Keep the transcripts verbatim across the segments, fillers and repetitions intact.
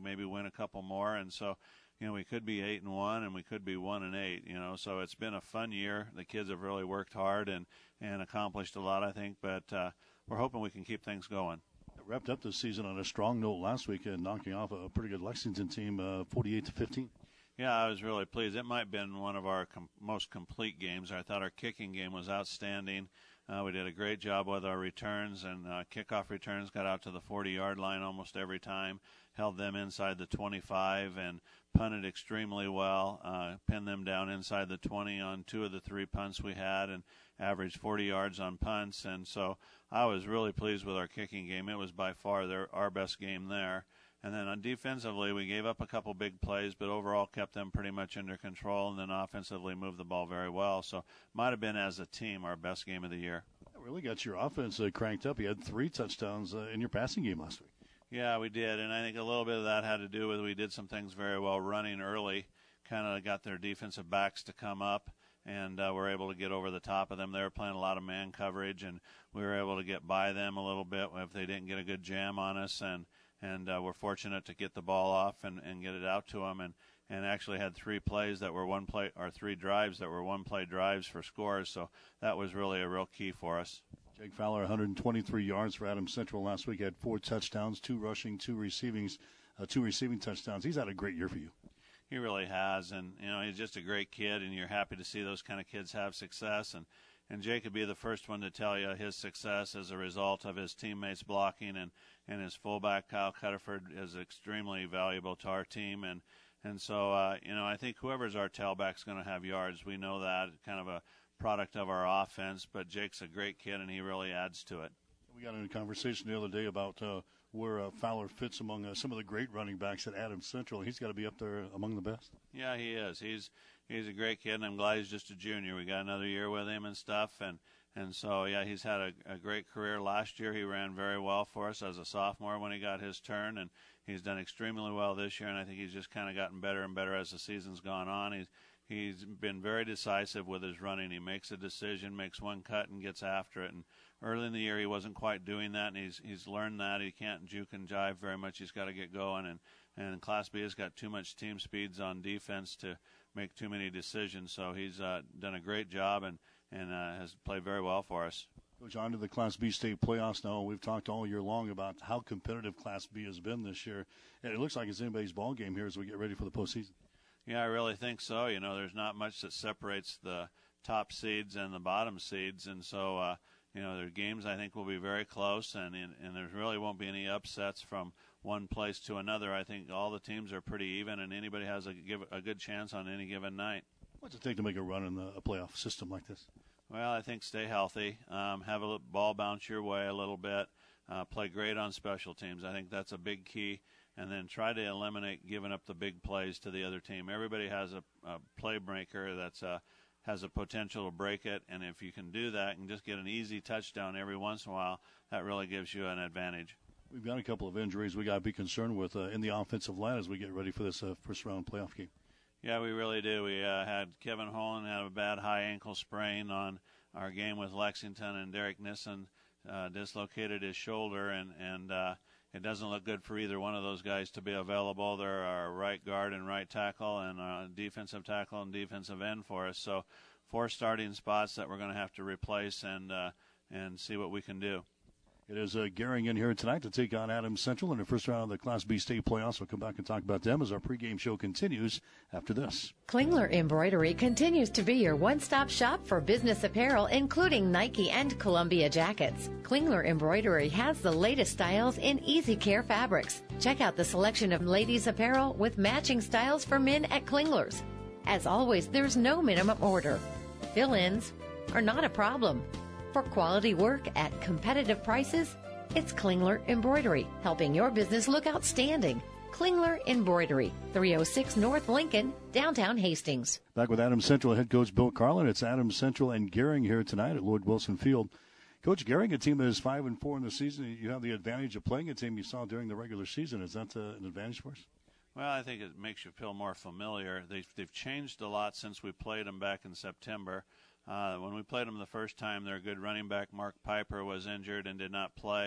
maybe win a couple more. And so, you know, we could be eight and one, and we could be one and eight. You know, so it's been a fun year. The kids have really worked hard and and accomplished a lot, I think. But uh, we're hoping we can keep things going. Wrapped up this season on a strong note last week, and knocking off a pretty good Lexington team, uh, forty-eight to fifteen. Yeah, I was really pleased. It might have been one of our com- most complete games. I thought our kicking game was outstanding. Uh, we did a great job with our returns, and uh, kickoff returns got out to the forty-yard line almost every time, held them inside the twenty-five, and punted extremely well, uh, pinned them down inside the twenty on two of the three punts we had, and averaged forty yards on punts. And so I was really pleased with our kicking game. It was by far their, our best game there. And then on defensively, we gave up a couple big plays, but overall kept them pretty much under control, and then offensively moved the ball very well. So might have been, as a team, our best game of the year. That really got your offense uh, cranked up. You had three touchdowns uh, in your passing game last week. Yeah, we did, and I think a little bit of that had to do with we did some things very well running early, kind of got their defensive backs to come up, and uh, were able to get over the top of them. They were playing a lot of man coverage, and we were able to get by them a little bit if they didn't get a good jam on us, and and uh, we're fortunate to get the ball off and, and get it out to them, and, and actually had three plays that were one play, or three drives that were one-play drives for scores, so that was really a real key for us. Jake Fowler, one hundred twenty-three yards for Adams Central last week, had four touchdowns, two rushing, two receiving, uh, two receiving touchdowns. He's had a great year for you. He really has, and you know he's just a great kid, and you're happy to see those kind of kids have success. And and Jake could be the first one to tell you his success as a result of his teammates blocking, and, and his fullback Kyle Cutterford is extremely valuable to our team. And and so uh, you know I think whoever's our tailback's going to have yards. We know that, kind of a product of our offense. But Jake's a great kid, and he really adds to it. We got in a conversation the other day about uh, where uh, Fowler fits among uh, some of the great running backs at Adams Central. He's got to be up there among the best. Yeah, he is. He's he's a great kid, and I'm glad he's just a junior. We got another year with him and stuff, and and so yeah, he's had a, a great career. Last year he ran very well for us as a sophomore when he got his turn, and he's done extremely well this year. And I think he's just kind of gotten better and better as the season's gone on. He's He's been very decisive with his running. He makes a decision, makes one cut, and gets after it. And early in the year, he wasn't quite doing that, and he's he's learned that. He can't juke and jive very much. He's got to get going. And, and Class B has got too much team speeds on defense to make too many decisions. So he's uh, done a great job and, and uh, has played very well for us. Coach, on to the Class B state playoffs now. We've talked all year long about how competitive Class B has been this year. And it looks like it's anybody's ball game here as we get ready for the postseason. Yeah, I really think so. You know, there's not much that separates the top seeds and the bottom seeds, and so uh, you know, their games I think will be very close, and and, and there really won't be any upsets from one place to another. I think all the teams are pretty even, and anybody has a give a good chance on any given night. What's it take to make a run in the, a playoff system like this? Well, I think stay healthy, um, have a ball bounce your way a little bit, uh, play great on special teams. I think that's a big key. And then try to eliminate giving up the big plays to the other team. Everybody has a, a playmaker that's uh, has a potential to break it, and if you can do that and just get an easy touchdown every once in a while, that really gives you an advantage. We've got a couple of injuries we got to be concerned with uh, in the offensive line as we get ready for this uh, first-round playoff game. Yeah, we really do. We uh, had Kevin Holland had a bad high ankle sprain on our game with Lexington, and Derek Nissen uh, dislocated his shoulder, and, and uh, it doesn't look good for either one of those guys to be available. They're our right guard and right tackle, and uh, defensive tackle and defensive end for us. So four starting spots that we're going to have to replace and uh, and see what we can do. It is uh, Gehring in here tonight to take on Adams Central in the first round of the Class B state playoffs. We'll come back and talk about them as our pregame show continues after this. Klingler Embroidery continues to be your one-stop shop for business apparel, including Nike and Columbia jackets. Klingler Embroidery has the latest styles in easy care fabrics. Check out the selection of ladies' apparel with matching styles for men at Klingler's. As always, there's no minimum order. Fill-ins are not a problem. For quality work at competitive prices, it's Klingler Embroidery, helping your business look outstanding. Klingler Embroidery, three oh six North Lincoln, downtown Hastings. Back with Adams Central head coach Bill Carlin. It's Adams Central and Gehring here tonight at Lloyd Wilson Field. Coach, Gehring, a team that is five and four in the season, you have the advantage of playing a team you saw during the regular season. Is that uh, an advantage for us? Well, I think it makes you feel more familiar. They've, they've changed a lot since we played them back in September. Uh, when we played them the first time, their good running back, Mark Piper, was injured and did not play.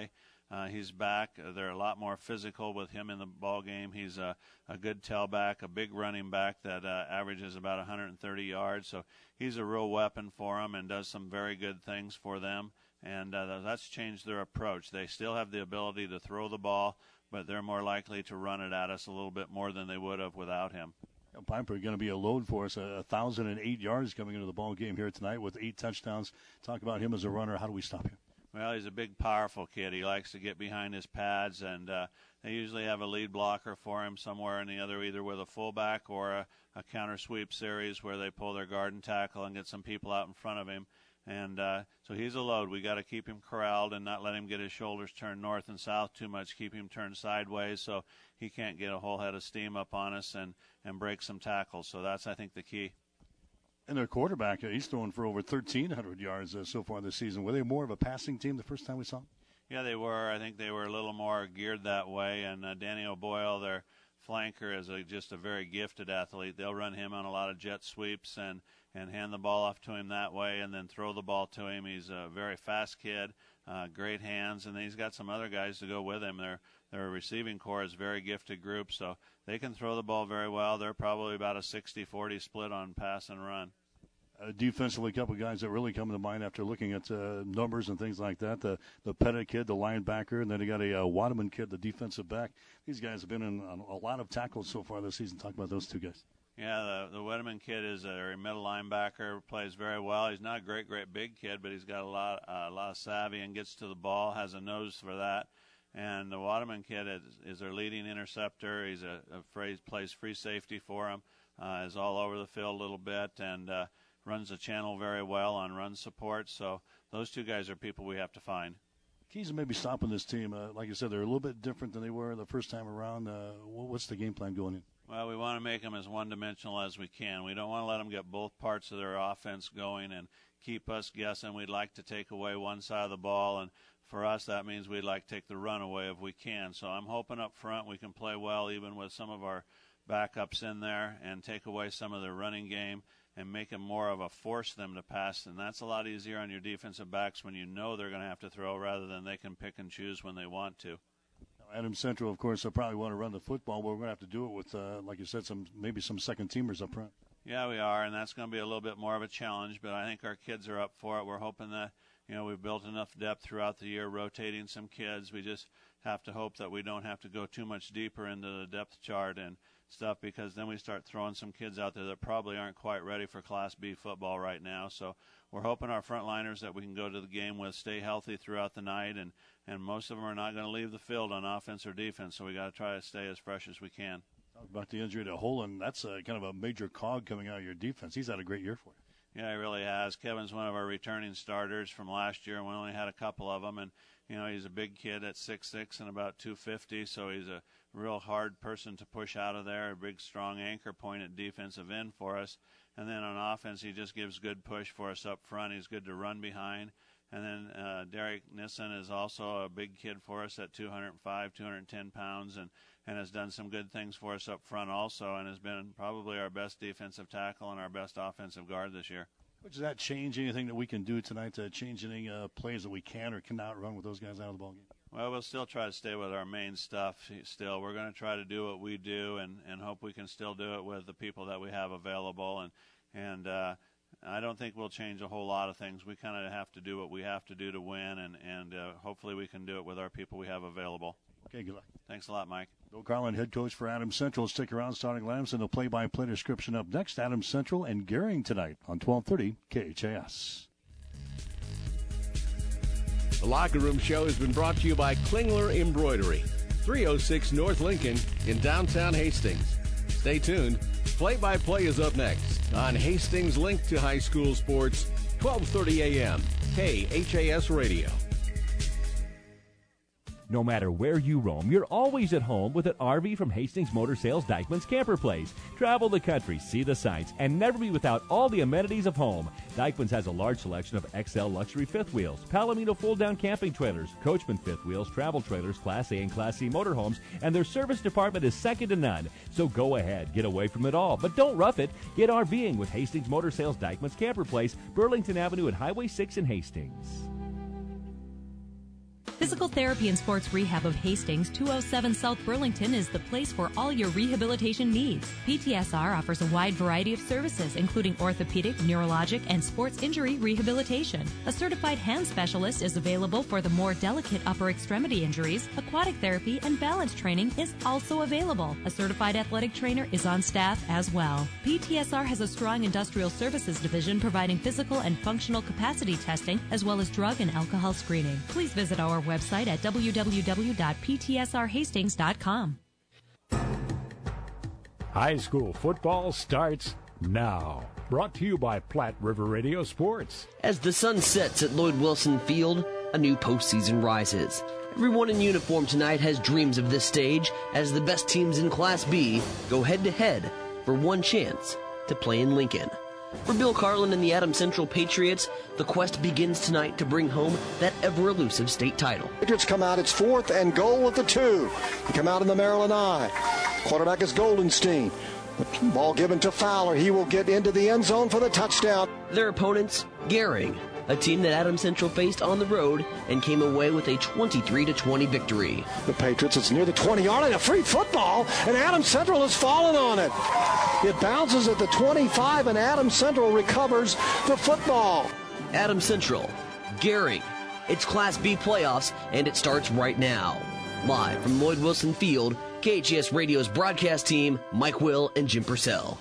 Uh, he's back. Uh, they're a lot more physical with him in the ball game. He's a, a good tailback, a big running back that uh, averages about one hundred thirty yards. So he's a real weapon for them and does some very good things for them. And uh, that's changed their approach. They still have the ability to throw the ball, but they're more likely to run it at us a little bit more than they would have without him. Piper going to be a load for us. A thousand eight yards coming into the ball game here tonight with eight touchdowns. Talk about him as a runner. How do we stop him? Well, he's a big, powerful kid. He likes to get behind his pads, and uh, they usually have a lead blocker for him somewhere in the other, either with a fullback or a, a counter sweep series where they pull their guard and tackle and get some people out in front of him. And uh, so he's a load. We got to keep him corralled and not let him get his shoulders turned north and south too much. Keep him turned sideways so he can't get a whole head of steam up on us and, and break some tackles. So that's, I think, the key. And their quarterback, uh, he's throwing for over thirteen hundred yards uh, so far this season. Were they more of a passing team the first time we saw them? Yeah, they were. I think they were a little more geared that way. And uh, Danny O'Boyle, their flanker, is a, just a very gifted athlete. They'll run him on a lot of jet sweeps and, and hand the ball off to him that way and then throw the ball to him. He's a very fast kid, uh, great hands, and then he's got some other guys to go with him. Their, their receiving core is a very gifted group, so they can throw the ball very well. They're probably about a sixty forty split on pass and run. Uh, defensively, a couple of guys that really come to mind after looking at uh, numbers and things like that. The the Pettit kid, the linebacker, and then they got a uh, Waterman kid, the defensive back. These guys have been in a lot of tackles so far this season. Talk about those two guys. Yeah, the, the Waterman kid is a middle linebacker, plays very well. He's not a great, great big kid, but he's got a lot, uh, a lot of savvy and gets to the ball, has a nose for that. And the Waterman kid is, is their leading interceptor. He's a, a phrase, plays free safety for him, uh, is all over the field a little bit, and uh, runs the channel very well on run support. So those two guys are people we have to find. Keys to maybe stopping this team. Uh, like I said, they're a little bit different than they were the first time around. Uh, what's the game plan going in? Well, we want to make them as one-dimensional as we can. We don't want to let them get both parts of their offense going and keep us guessing. We'd like to take away one side of the ball, and for us that means we'd like to take the run away if we can. So I'm hoping up front we can play well even with some of our backups in there and take away some of their running game and make them more of a force them to pass. And that's a lot easier on your defensive backs when you know they're going to have to throw rather than they can pick and choose when they want to. Adams Central, of course, will probably want to run the football, but we're going to have to do it with, uh, like you said, some maybe some second teamers up front. Yeah, we are, and that's going to be a little bit more of a challenge, but I think our kids are up for it. We're hoping that, you know, we've built enough depth throughout the year, rotating some kids. We just have to hope that we don't have to go too much deeper into the depth chart and stuff, because then we start throwing some kids out there that probably aren't quite ready for Class B football right now. So we're hoping our frontliners that we can go to the game with stay healthy throughout the night, and, and most of them are not going to leave the field on offense or defense, so we got to try to stay as fresh as we can. Talk about the injury to Holland. That's a, kind of a major cog coming out of your defense. He's had a great year for you. Yeah, he really has. Kevin's one of our returning starters from last year, and we only had a couple of them. And, you know, he's a big kid at six six and about two fifty, so he's a real hard person to push out of there, a big, strong anchor point at defensive end for us. And then on offense, he just gives good push for us up front. He's good to run behind. And then uh, Derek Nissen is also a big kid for us at two hundred five, two hundred ten pounds, and, and has done some good things for us up front also, and has been probably our best defensive tackle and our best offensive guard this year. Does that change anything that we can do tonight to change any uh, plays that we can or cannot run with those guys out of the ballgame? Well, we'll still try to stay with our main stuff still. We're going to try to do what we do and, and hope we can still do it with the people that we have available. And, and uh, I don't think we'll change a whole lot of things. We kind of have to do what we have to do to win, and, and uh, hopefully we can do it with our people we have available. Okay, good luck. Thanks a lot, Mike. Bill Carlin, head coach for Adams Central. Stick around, starting Lambs, and the play-by-play description up next. Adams Central and Gering tonight on twelve thirty K H A S. The Locker Room Show has been brought to you by Klingler Embroidery, three oh six North Lincoln in downtown Hastings. Stay tuned. Play-by-play is up next on Hastings' link to high school sports, twelve thirty a.m. K H A S Radio. No matter where you roam, you're always at home with an R V from Hastings Motor Sales Dyckman's Camper Place. Travel the country, see the sights, and never be without all the amenities of home. Dyckman's has a large selection of X L luxury fifth wheels, Palomino fold-down camping trailers, Coachman fifth wheels, travel trailers, Class A and Class C motorhomes, and their service department is second to none. So go ahead, get away from it all, but don't rough it. Get RVing with Hastings Motor Sales Dyckman's Camper Place, Burlington Avenue and Highway six in Hastings. Physical Therapy and Sports Rehab of Hastings, two oh seven South Burlington, is the place for all your rehabilitation needs. P T S R offers a wide variety of services, including orthopedic, neurologic, and sports injury rehabilitation. A certified hand specialist is available for the more delicate upper extremity injuries. Aquatic therapy and balance training is also available. A certified athletic trainer is on staff as well. P T S R has a strong industrial services division providing physical and functional capacity testing as well as drug and alcohol screening. Please visit our website at w w w dot p t s r hastings dot com. High school football starts now. Brought to you by Platte River Radio Sports. As the sun sets at Lloyd Wilson Field, a new postseason rises. Everyone in uniform tonight has dreams of this stage as the best teams in Class B go head-to-head for one chance to play in Lincoln. For Bill Carlin and the Adams Central Patriots, the quest begins tonight to bring home that ever-elusive state title. Patriots come out, it's fourth and goal with the two. They come out in the Maryland I. Quarterback is Goldenstein. The ball given to Fowler. He will get into the end zone for the touchdown. Their opponents, Gering, a team that Adams Central faced on the road and came away with a twenty-three to twenty victory. The Patriots, it's near the twenty-yard line, a free football, and Adams Central has fallen on it. It bounces at the twenty-five, and Adams Central recovers the football. Adams Central, Gering. It's Class B playoffs, and it starts right now. Live from Lloyd Wilson Field, K H E S Radio's broadcast team, Mike Will and Jim Purcell.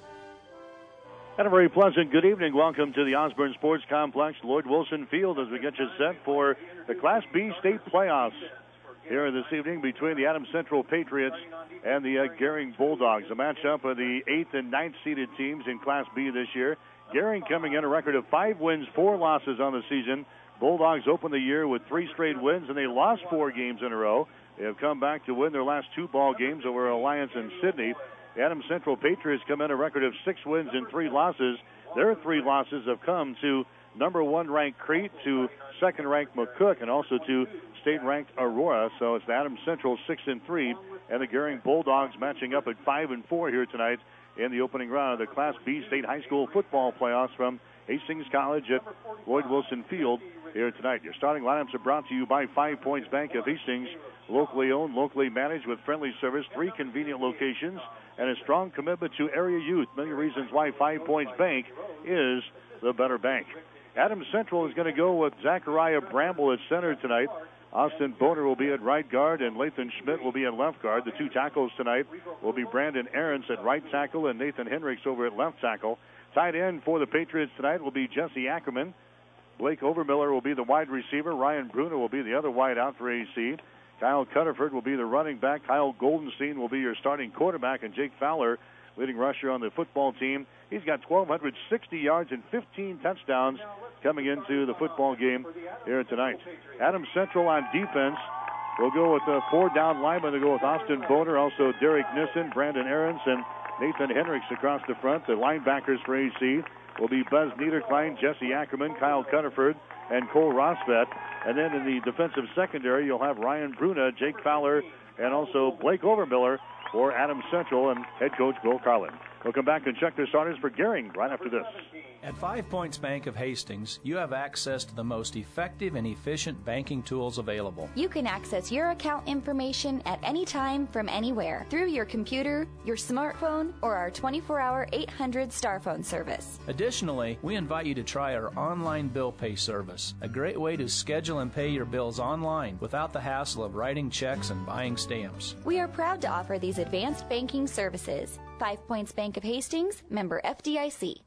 And a very pleasant good evening. Welcome to the Osborne Sports Complex, Lloyd Wilson Field, as we get you set for the Class B state playoffs here this evening between the Adams Central Patriots and the uh, Gering Bulldogs. A matchup of the eighth and ninth seeded teams in Class B this year. Gering coming in a record of five wins, four losses on the season. Bulldogs opened the year with three straight wins, and they lost four games in a row. They have come back to win their last two ball games over Alliance and Sydney. The Adams Central Patriots come in a record of six wins and three losses. Their three losses have come to number one ranked Crete, to second ranked McCook, and also to state ranked Aurora. So it's the Adams Central six and three, and the Gering Bulldogs matching up at five and four here tonight in the opening round of the Class B state high school football playoffs from Hastings College at Lloyd Wilson Field here tonight. Your starting lineups are brought to you by Five Points Bank of Hastings, locally owned, locally managed with friendly service, three convenient locations, and a strong commitment to area youth. Many reasons why Five Points Bank is the better bank. Adams Central is going to go with Zachariah Bramble at center tonight. Austin Boner will be at right guard, and Lathan Schmidt will be at left guard. The two tackles tonight will be Brandon Ahrens at right tackle and Nathan Hendricks over at left tackle. Tight end for the Patriots tonight will be Jesse Ackerman. Blake Overmiller will be the wide receiver. Ryan Bruno will be the other wide out for A C. Kyle Cutterford will be the running back. Kyle Goldenstein will be your starting quarterback, and Jake Fowler, leading rusher on the football team. He's got one thousand two hundred sixty yards and fifteen touchdowns coming into the football game here tonight. Adams Central on defense will go with the four down linemen. They'll go with Austin Boner, also Derek Nissen, Brandon Ahrens, and Nathan Hendricks across the front. The linebackers for A C will be Buzz Niederklein, Jesse Ackerman, Kyle Cutterford, and Cole Rosvet. And then in the defensive secondary, you'll have Ryan Bruna, Jake Fowler, and also Blake Overmiller for Adams Central and head coach Bill Carlin. We'll come back and check their starters for Gering right after this. At Five Points Bank of Hastings, you have access to the most effective and efficient banking tools available. You can access your account information at any time from anywhere through your computer, your smartphone, or our twenty-four hour eight hundred star phone service. Additionally, we invite you to try our online bill pay service, a great way to schedule and pay your bills online without the hassle of writing checks and buying stamps. We are proud to offer these advanced banking services. Five Points Bank of Hastings, member F D I C.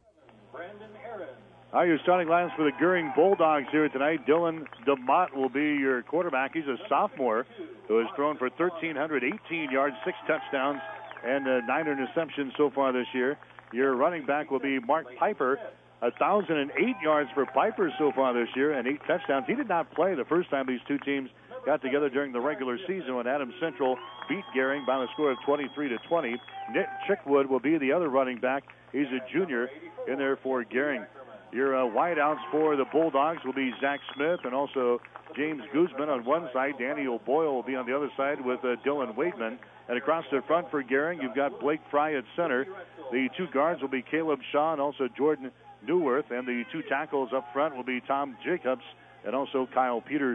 All right, your starting lineups for the Gering Bulldogs here tonight. Dylan DeMott will be your quarterback. He's a sophomore who has thrown for one thousand three hundred eighteen yards, six touchdowns, and uh, nine interceptions so far this year. Your running back will be Mark Piper. one thousand eight yards for Piper so far this year and eight touchdowns. He did not play the first time these two teams got together during the regular season when Adams Central beat Gering by the score of twenty-three to twenty. Nick Chickwood will be the other running back. He's a junior in there for Gering. Your uh, wideouts for the Bulldogs will be Zach Smith and also James Guzman on one side. Danny O'Boyle will be on the other side with uh, Dylan Waitman. And across the front for Gering, you've got Blake Fry at center. The two guards will be Caleb Shaw and also Jordan Newworth. And the two tackles up front will be Tom Jacobs and also Kyle Peters.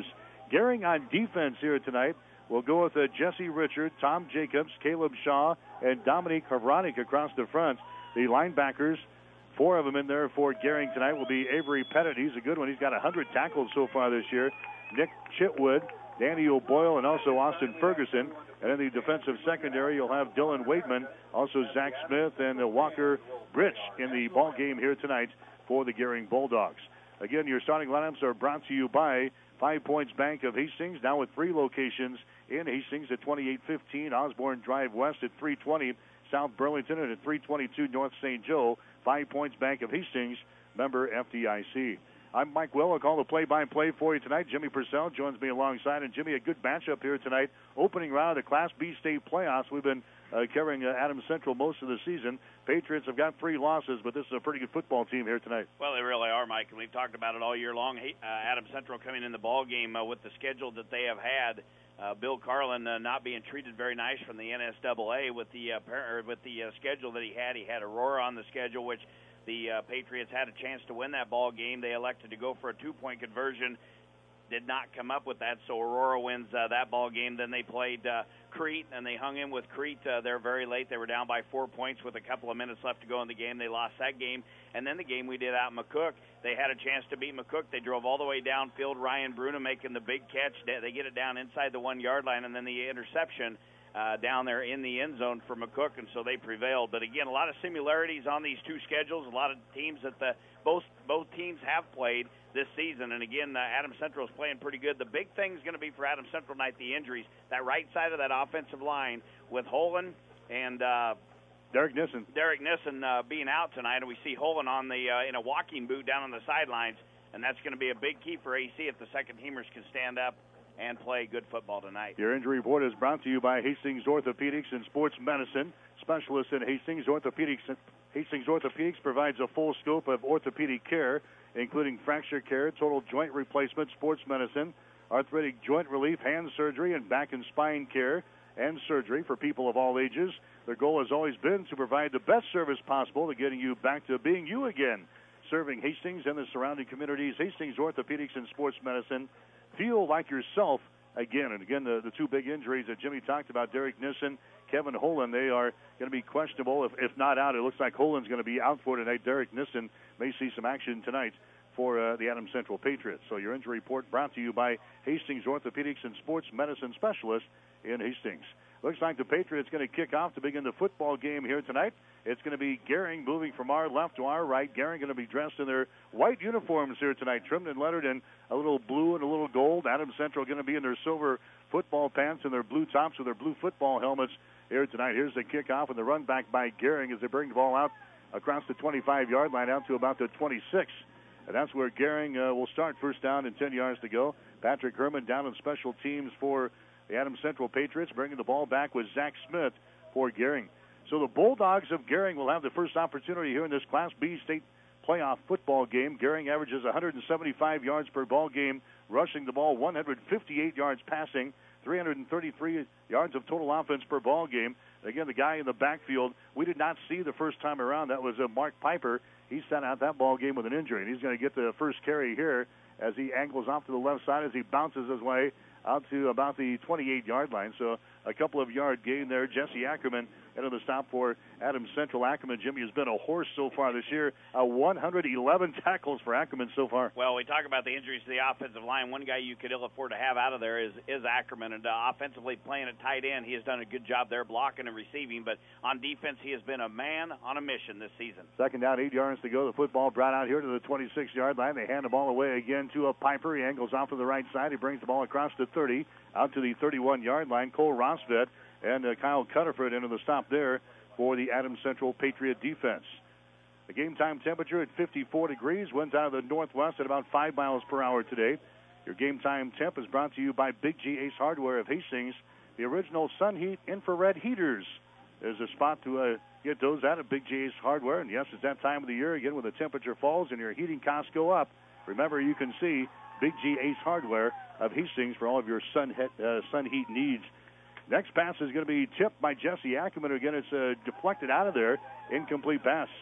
Gehring on defense here tonight will go with uh, Jesse Richard, Tom Jacobs, Caleb Shaw, and Dominique Havranik across the front. The linebackers, four of them in there for Gehring tonight, will be Avery Pettit. He's a good one. He's got one hundred tackles so far this year. Nick Chitwood, Danny O'Boyle, and also Austin Ferguson. And in the defensive secondary, you'll have Dylan Waitman, also Zach Smith, and uh, Walker Britch in the ball game here tonight for the Gehring Bulldogs. Again, your starting lineups are brought to you by Five Points Bank of Hastings, now with three locations in Hastings at twenty-eight fifteen Osborne Drive West, at three twenty South Burlington, and at three twenty-two North Saint Joe. Five Points Bank of Hastings, member F D I C. I'm Mike Will. I'll call the play-by-play for you tonight. Jimmy Purcell joins me alongside. And, Jimmy, a good matchup here tonight. Opening round of the Class B state playoffs. We've been uh, carrying uh, Adams Central most of the season. Patriots have got three losses, but this is a pretty good football team here tonight. Well, they really are, Mike, and we've talked about it all year long. Uh, Adams Central coming in the ball game uh, with the schedule that they have had. Uh, Bill Carlin uh, not being treated very nice from the N S A A with the uh, par- with the uh, schedule that he had. He had Aurora on the schedule, which the uh, Patriots had a chance to win that ball game. They elected to go for a two-point conversion. Did not come up with that, so Aurora wins uh, that ball game. Then they played uh, Crete, and they hung in with Crete uh, there very late. They were down by four points with a couple of minutes left to go in the game. They lost that game. And then the game we did out in McCook, they had a chance to beat McCook. They drove all the way downfield. Ryan Bruno making the big catch. They get it down inside the one-yard line, and then the interception uh, down there in the end zone for McCook, and so they prevailed. But, again, a lot of similarities on these two schedules, a lot of teams that the both both teams have played this season. And, again, uh, Adams Central is playing pretty good. The big thing is going to be for Adams Central tonight, the injuries. That right side of that offensive line with Holland and uh, Derek Nissen. Derek Nissen uh, being out tonight, and we see Holland on the uh, in a walking boot down on the sidelines, and that's going to be a big key for A C if the second teamers can stand up and play good football tonight. Your injury report is brought to you by Hastings Orthopedics and Sports Medicine. Specialists in Hastings Orthopedics. Hastings Orthopedics provides a full scope of orthopedic care, including fracture care, total joint replacement, sports medicine, arthritic joint relief, hand surgery, and back and spine care and surgery for people of all ages. Their goal has always been to provide the best service possible to getting you back to being you again. Serving Hastings and the surrounding communities, Hastings Orthopedics and Sports Medicine. Feel like yourself again. And again, the, the two big injuries that Jimmy talked about, Derek Nissen, Kevin Holland, they are going to be questionable. If, if not out, it looks like Holland's going to be out for tonight. Derek Nissen may see some action tonight for uh, the Adams Central Patriots. So your injury report brought to you by Hastings Orthopedics and Sports Medicine Specialist in Hastings. Looks like the Patriots going to kick off to begin the football game here tonight. It's going to be Gehring moving from our left to our right. Gehring going to be dressed in their white uniforms here tonight, trimmed and lettered in a little blue and a little gold. Adams Central going to be in their silver football pants and their blue tops with their blue football helmets here tonight. Here's the kickoff and the run back by Gehring as they bring the ball out across the twenty-five-yard line out to about the twenty-six. And that's where Gehring uh, will start, first down and ten yards to go. Patrick Herman down in special teams for the Adams Central Patriots, bringing the ball back with Zach Smith for Gehring. So the Bulldogs of Gehring will have the first opportunity here in this Class B state playoff football game. Gehring averages one hundred seventy-five yards per ball game, rushing the ball, one hundred fifty-eight yards passing, three hundred thirty-three yards of total offense per ball game. Again, the guy in the backfield, we did not see the first time around. That was uh, Mark Piper. He sat out that ball game with an injury, and he's going to get the first carry here as he angles off to the left side as he bounces his way out to about the twenty-eight-yard line. So a couple of yard gain there. Jesse Ackerman into the stop for Adams Central. Ackerman, Jimmy, has been a horse so far this year. Uh, one hundred eleven tackles for Ackerman so far. Well, we talk about the injuries to the offensive line. One guy you could ill afford to have out of there is, is Ackerman. And uh, offensively playing at tight end, he has done a good job there blocking and receiving. But on defense, he has been a man on a mission this season. Second down, eight yards to go. The football brought out here to the twenty-six-yard line. They hand the ball away again to a Piper. He angles off to the right side. He brings the ball across the thirty, out to the thirty-one-yard line. Cole Rosvet and uh, Kyle Cutterford into the stop there for the Adams Central Patriot defense. The game time temperature at fifty-four degrees. Winds out of the northwest at about five miles per hour today. Your game time temp is brought to you by Big G Ace Hardware of Hastings. The original Sun Heat infrared heaters. There's a spot to uh, get those out of Big G Ace Hardware. And yes, it's that time of the year again when the temperature falls and your heating costs go up. Remember, you can see Big G Ace Hardware of Hastings for all of your sun, he- uh, sun heat needs. Next pass is going to be tipped by Jesse Ackerman. Again, it's uh, deflected out of there. Incomplete pass.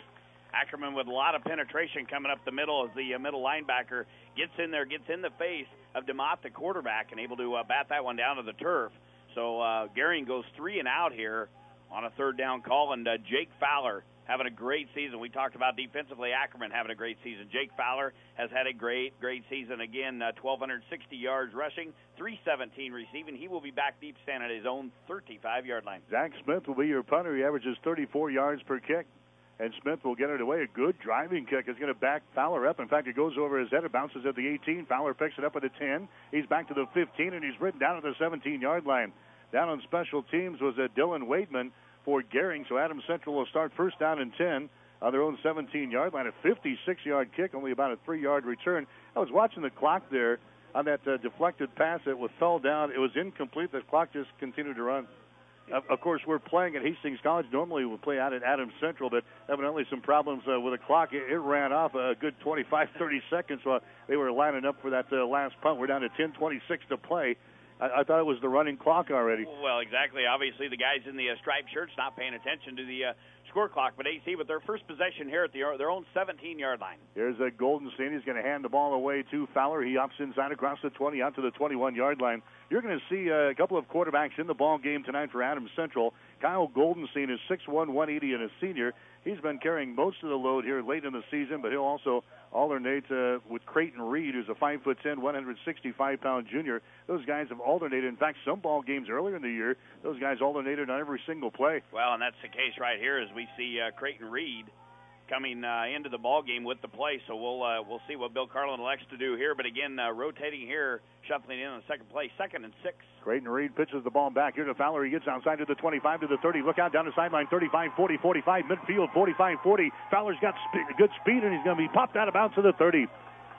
Ackerman with a lot of penetration coming up the middle as the uh, middle linebacker gets in there, gets in the face of DeMott, the quarterback, and able to uh, bat that one down to the turf. So uh, Gering goes three and out here on a third down call, and uh, Jake Fowler having a great season. We talked about defensively Ackerman having a great season. Jake Fowler has had a great, great season. Again, uh, one thousand two hundred sixty yards rushing, three seventeen receiving. He will be back deep stand at his own thirty-five-yard line. Zach Smith will be your punter. He averages thirty-four yards per kick. And Smith will get it away. A good driving kick is going to back Fowler up. In fact, it goes over his head. It bounces at the eighteen. Fowler picks it up at the ten. He's back to the fifteen, and he's ridden down to the seventeen-yard line. Down on special teams was uh, Dylan Wademan for Gering. So Adams Central will start first down and ten on their own seventeen-yard line. A fifty-six-yard kick, only about a three-yard return. I was watching the clock there on that uh, deflected pass that was fell down. It was incomplete. The clock just continued to run. Of, of course, we're playing at Hastings College. Normally we play out at Adams Central, but evidently some problems uh, with the clock. It, it ran off a good twenty-five, thirty seconds while they were lining up for that uh, last punt. We're down to ten twenty-six to play. I, I thought it was the running clock already. Well, exactly. Obviously, the guys in the uh, striped shirts not paying attention to the uh, score clock. But A C with their first possession here at the, their own seventeen-yard line. Here's a Goldenstein. He's going to hand the ball away to Fowler. He hops inside across the twenty out to the twenty-one-yard line. You're going to see uh, a couple of quarterbacks in the ball game tonight for Adams Central. Kyle Goldenstein is six one, one eighty, and a senior. He's been carrying most of the load here late in the season, but he'll also alternate uh, with Creighton Reed, who's a five foot ten, one hundred sixty-five pound junior. Those guys have alternated. In fact, some ball games earlier in the year, those guys alternated on every single play. Well, and that's the case right here as we see uh, Creighton Reed coming uh, into the ball game with the play. So we'll uh, we'll see what Bill Carlin elects to do here. But again, uh, rotating here, shuffling in on the second play, second and six. Creighton Reed pitches the ball back here to Fowler. He gets outside to the twenty-five, to the thirty. Look out down the sideline, thirty-five, forty, forty-five, midfield, forty-five, forty. Fowler's got sp- good speed, and he's going to be popped out of bounds to the thirty.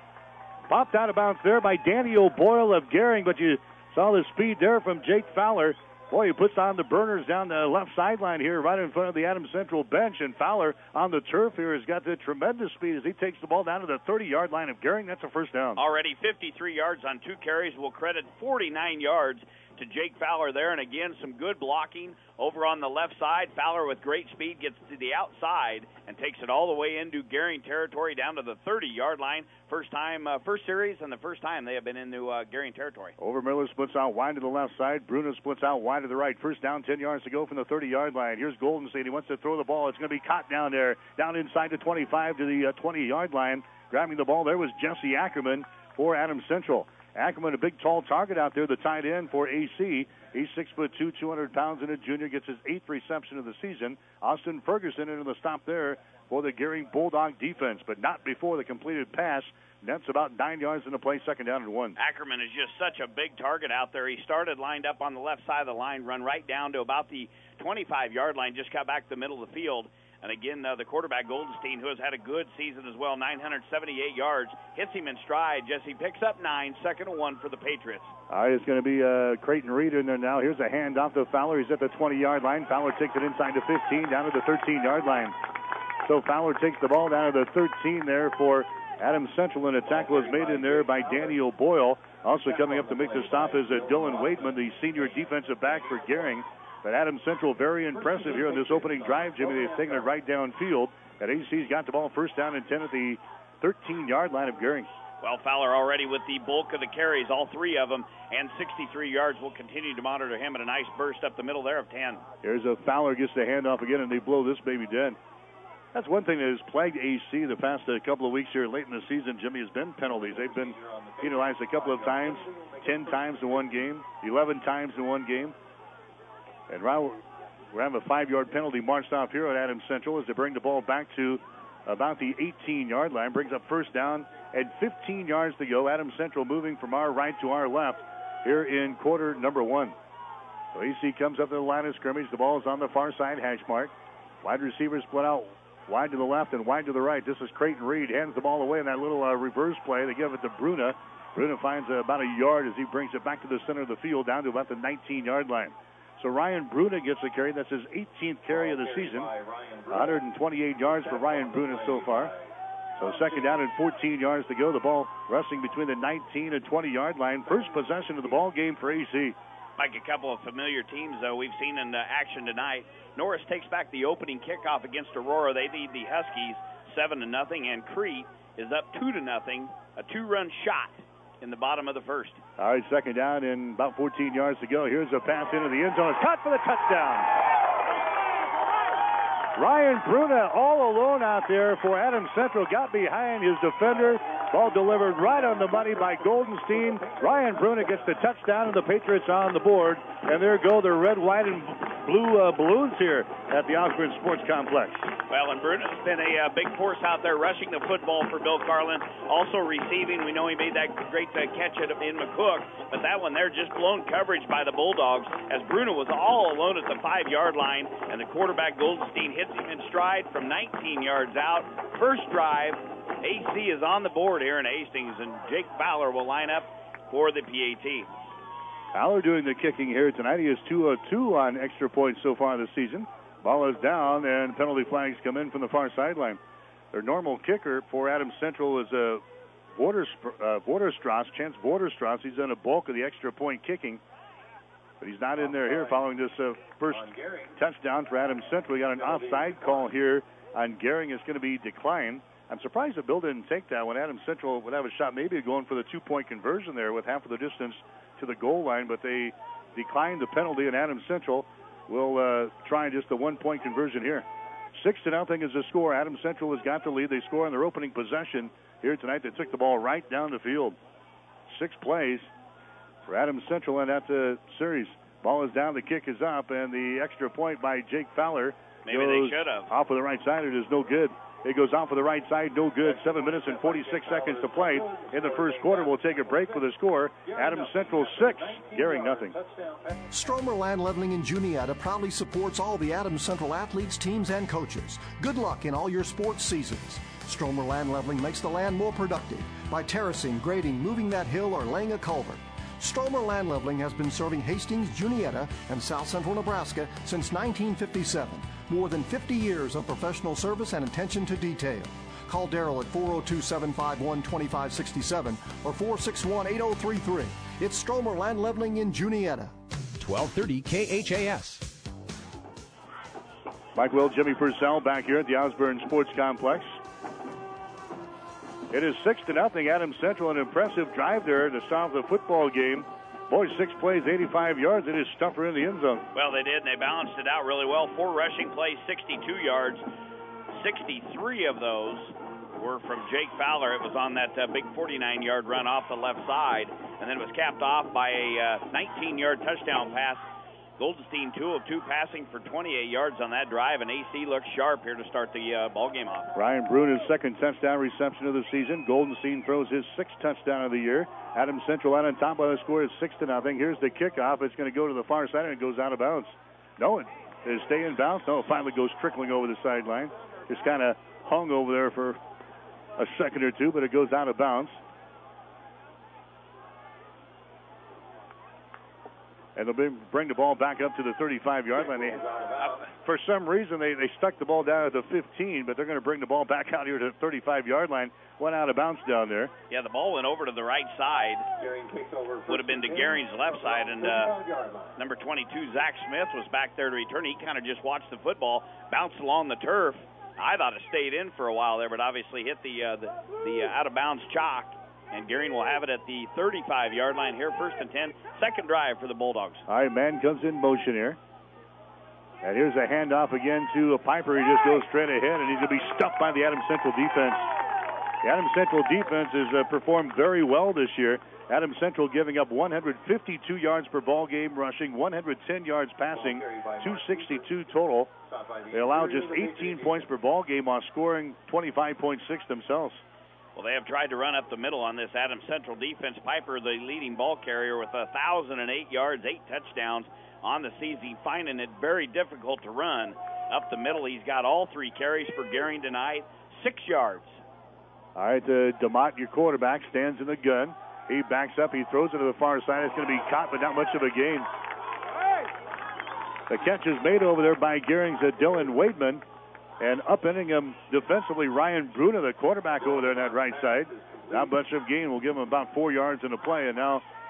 Popped out of bounds there by Danny O'Boyle of Gering, but you saw the speed there from Jake Fowler. Boy, he puts on the burners down the left sideline here right in front of the Adams Central bench, and Fowler on the turf here has got the tremendous speed as he takes the ball down to the thirty-yard line of Gering. That's a first down. Already fifty-three yards on two carries. We'll credit forty-nine yards to Jake Fowler there, and again, some good blocking over on the left side. Fowler with great speed gets to the outside and takes it all the way into Gering territory down to the thirty-yard line. First time, uh, first series, and the first time they have been into uh, Gering territory. Overmiller splits out wide to the left side. Bruno splits out wide to the right. First down, ten yards to go from the thirty-yard line. Here's Goldenstein. He wants to throw the ball. It's going to be caught down there, down inside the twenty-five to the uh, twenty-yard line. Grabbing the ball there was Jesse Ackerman for Adams Central. Ackerman, a big, tall target out there, the tight end for A C. He's six foot two, two hundred pounds, and a junior, gets his eighth reception of the season. Austin Ferguson into the stop there for the Gering Bulldog defense, but not before the completed pass. Nets about nine yards in the play, second down and one. Ackerman is just such a big target out there. He started lined up on the left side of the line, run right down to about the twenty-five-yard line, just got back to the middle of the field. And again, uh, the quarterback, Goldenstein, who has had a good season as well, nine hundred seventy-eight yards, hits him in stride. Jesse picks up nine, second and one for the Patriots. All right, it's going to be uh, Creighton Reed in there now. Here's a handoff to Fowler. He's at the twenty-yard line. Fowler takes it inside the fifteen, down to the thirteen-yard line. So Fowler takes the ball down to the thirteen there for Adams Central, and a tackle is made in there by Danny O'Boyle. Also coming up to make the stop is uh, Dylan Wademan, the senior defensive back for Gering. But Adams Central very impressive here in this opening drive, Jimmy. They've taken it right downfield. And A C's got the ball first down and ten at the thirteen-yard line of Gering. Well, Fowler already with the bulk of the carries, all three of them, and sixty-three yards. We'll continue to monitor him, and a nice burst up the middle there of ten. Here's a Fowler, gets the handoff again, and they blow this baby dead. That's one thing that has plagued A C the past uh, couple of weeks here late in the season, Jimmy, has been penalties. They've been penalized a couple of times, ten times in one game, eleven times in one game. And now we're having a five-yard penalty marched off here at Adams Central as they bring the ball back to about the eighteen-yard line. Brings up first down and fifteen yards to go. Adams Central moving from our right to our left here in quarter number one. So A C comes up to the line of scrimmage. The ball is on the far side hash mark. Wide receivers split out wide to the left and wide to the right. This is Creighton Reed. Hands the ball away in that little uh, reverse play. They give it to Bruna. Bruna finds uh, about a yard as he brings it back to the center of the field down to about the nineteen-yard line. So Ryan Bruna gets a carry. That's his eighteenth carry of the season. one hundred twenty-eight yards for Ryan Bruna so far. So second down and fourteen yards to go. The ball resting between the nineteen and twenty-yard line. First possession of the ball game for A C. Like a couple of familiar teams, though, we've seen in uh, action tonight. Norris takes back the opening kickoff against Aurora. They lead the Huskies seven to nothing, and Crete is up two to nothing. A two-run shot in the bottom of the first. All right, second down and about fourteen yards to go. Here's a pass into the end zone. It's caught for the touchdown. Ryan Bruna all alone out there for Adams Central. Got behind his defender. Ball delivered right on the money by Goldenstein. Ryan Bruna gets the touchdown, and the Patriots on the board. And there go their red, white, and blue uh, balloons here at the Osborne Sports Complex. Well, and Bruno's been a uh, big force out there rushing the football for Bill Carlin. Also receiving. We know he made that great uh, catch at, in McCook, but that one there just blown coverage by the Bulldogs as Bruno was all alone at the five-yard line, and the quarterback Goldenstein hits him in stride from nineteen yards out. First drive, A C is on the board here in Hastings, and Jake Fowler will line up for the P A T. Fowler doing the kicking here tonight. He is two of two on extra points so far this season. Ball is down, and penalty flags come in from the far sideline. Their normal kicker for Adams Central is a uh, Vorderstrass, Chance Vorderstrass. He's done a bulk of the extra point kicking, but he's not in there here following this uh, first touchdown for Adams Central. We got an offside call here on Gehring. It's going to be declined. I'm surprised that Bill didn't take that when Adams Central would have a shot maybe going for the two-point conversion there with half of the distance to the goal line, but they declined the penalty, and Adams Central will uh, try just the one-point conversion here. Six to nothing is the score. Adams Central has got the lead. They score on their opening possession here tonight. They took the ball right down the field. Six plays for Adams Central in that uh, series. Ball is down, the kick is up, and the extra point by Jake Fowler Maybe goes they should have. off of the right side. It is no good. It goes off of the right side, no good. Seven minutes and forty-six seconds to play in the first quarter. We'll take a break for the score. Adams Central six, Gehring nothing. Stromer Land Leveling in Juniata proudly supports all the Adams Central athletes, teams, and coaches. Good luck in all your sports seasons. Stromer Land Leveling makes the land more productive by terracing, grading, moving that hill, or laying a culvert. Stromer Land Leveling has been serving Hastings, Juniata, and South Central Nebraska since nineteen fifty-seven. More than fifty years of professional service and attention to detail. Call Darrell at four oh two, seven five one, two five six seven or four six one, eight oh three three. It's Stromer Land Leveling in Juniata. twelve thirty K H A S. Mike Will, Jimmy Purcell back here at the Osborne Sports Complex. It is six to nothing. Adams Central, an impressive drive there to start the football game. Boys, six plays, eighty-five yards. It is stuffer in the end zone. Well, they did, and they balanced it out really well. Four rushing plays, sixty-two yards. sixty-three of those were from Jake Fowler. It was on that uh, big forty-nine-yard run off the left side, and then it was capped off by a uh, nineteen-yard touchdown pass. Goldenstein, two of two, passing for twenty-eight yards on that drive, and A C looks sharp here to start the uh, ball game off. Ryan Bruna's second touchdown reception of the season. Goldenstein throws his sixth touchdown of the year. Adams Central out on top by the score is six to nothing. Here's the kickoff. It's going to go to the far side, and it goes out of bounds. No, it is stay in bounds. No, it finally goes trickling over the sideline. Just kind of hung over there for a second or two, but it goes out of bounds. And they'll bring the ball back up to the thirty-five-yard line. They, for some reason, they, they stuck the ball down at the fifteen, but they're going to bring the ball back out here to the thirty-five-yard line. Went out of bounds down there. Yeah, the ball went over to the right side. Would have been to Gehring's left side. And uh, number twenty-two, Zach Smith, was back there to return. He kind of just watched the football bounce along the turf. I thought it stayed in for a while there, but obviously hit the, uh, the, the uh, out-of-bounds chalk. And Gehring will have it at the thirty-five-yard line here, first and ten. Second drive for the Bulldogs. All right, man comes in motion here. And here's a handoff again to a Piper. He just goes straight ahead, and he's going to be stuffed by the Adams Central defense. The Adams Central defense has uh, performed very well this year. Adams Central giving up one hundred fifty-two yards per ball game rushing, one hundred ten yards passing, two sixty-two total. They allow just eighteen points per ball game while scoring twenty-five point six themselves. Well, they have tried to run up the middle on this Adams Central defense. Piper, the leading ball carrier, with one thousand eight yards, eight touchdowns on the season, finding it very difficult to run up the middle. He's got all three carries for Gehring tonight, six yards. All right, uh, DeMott, your quarterback, stands in the gun. He backs up. He throws it to the far side. It's going to be caught, but not much of a gain. The catch is made over there by Gehring's uh, Dylan Wademan. And upending him defensively, Ryan Bruna, the quarterback over there on that right side. Not much of gain. We'll give him about four yards in the play. And now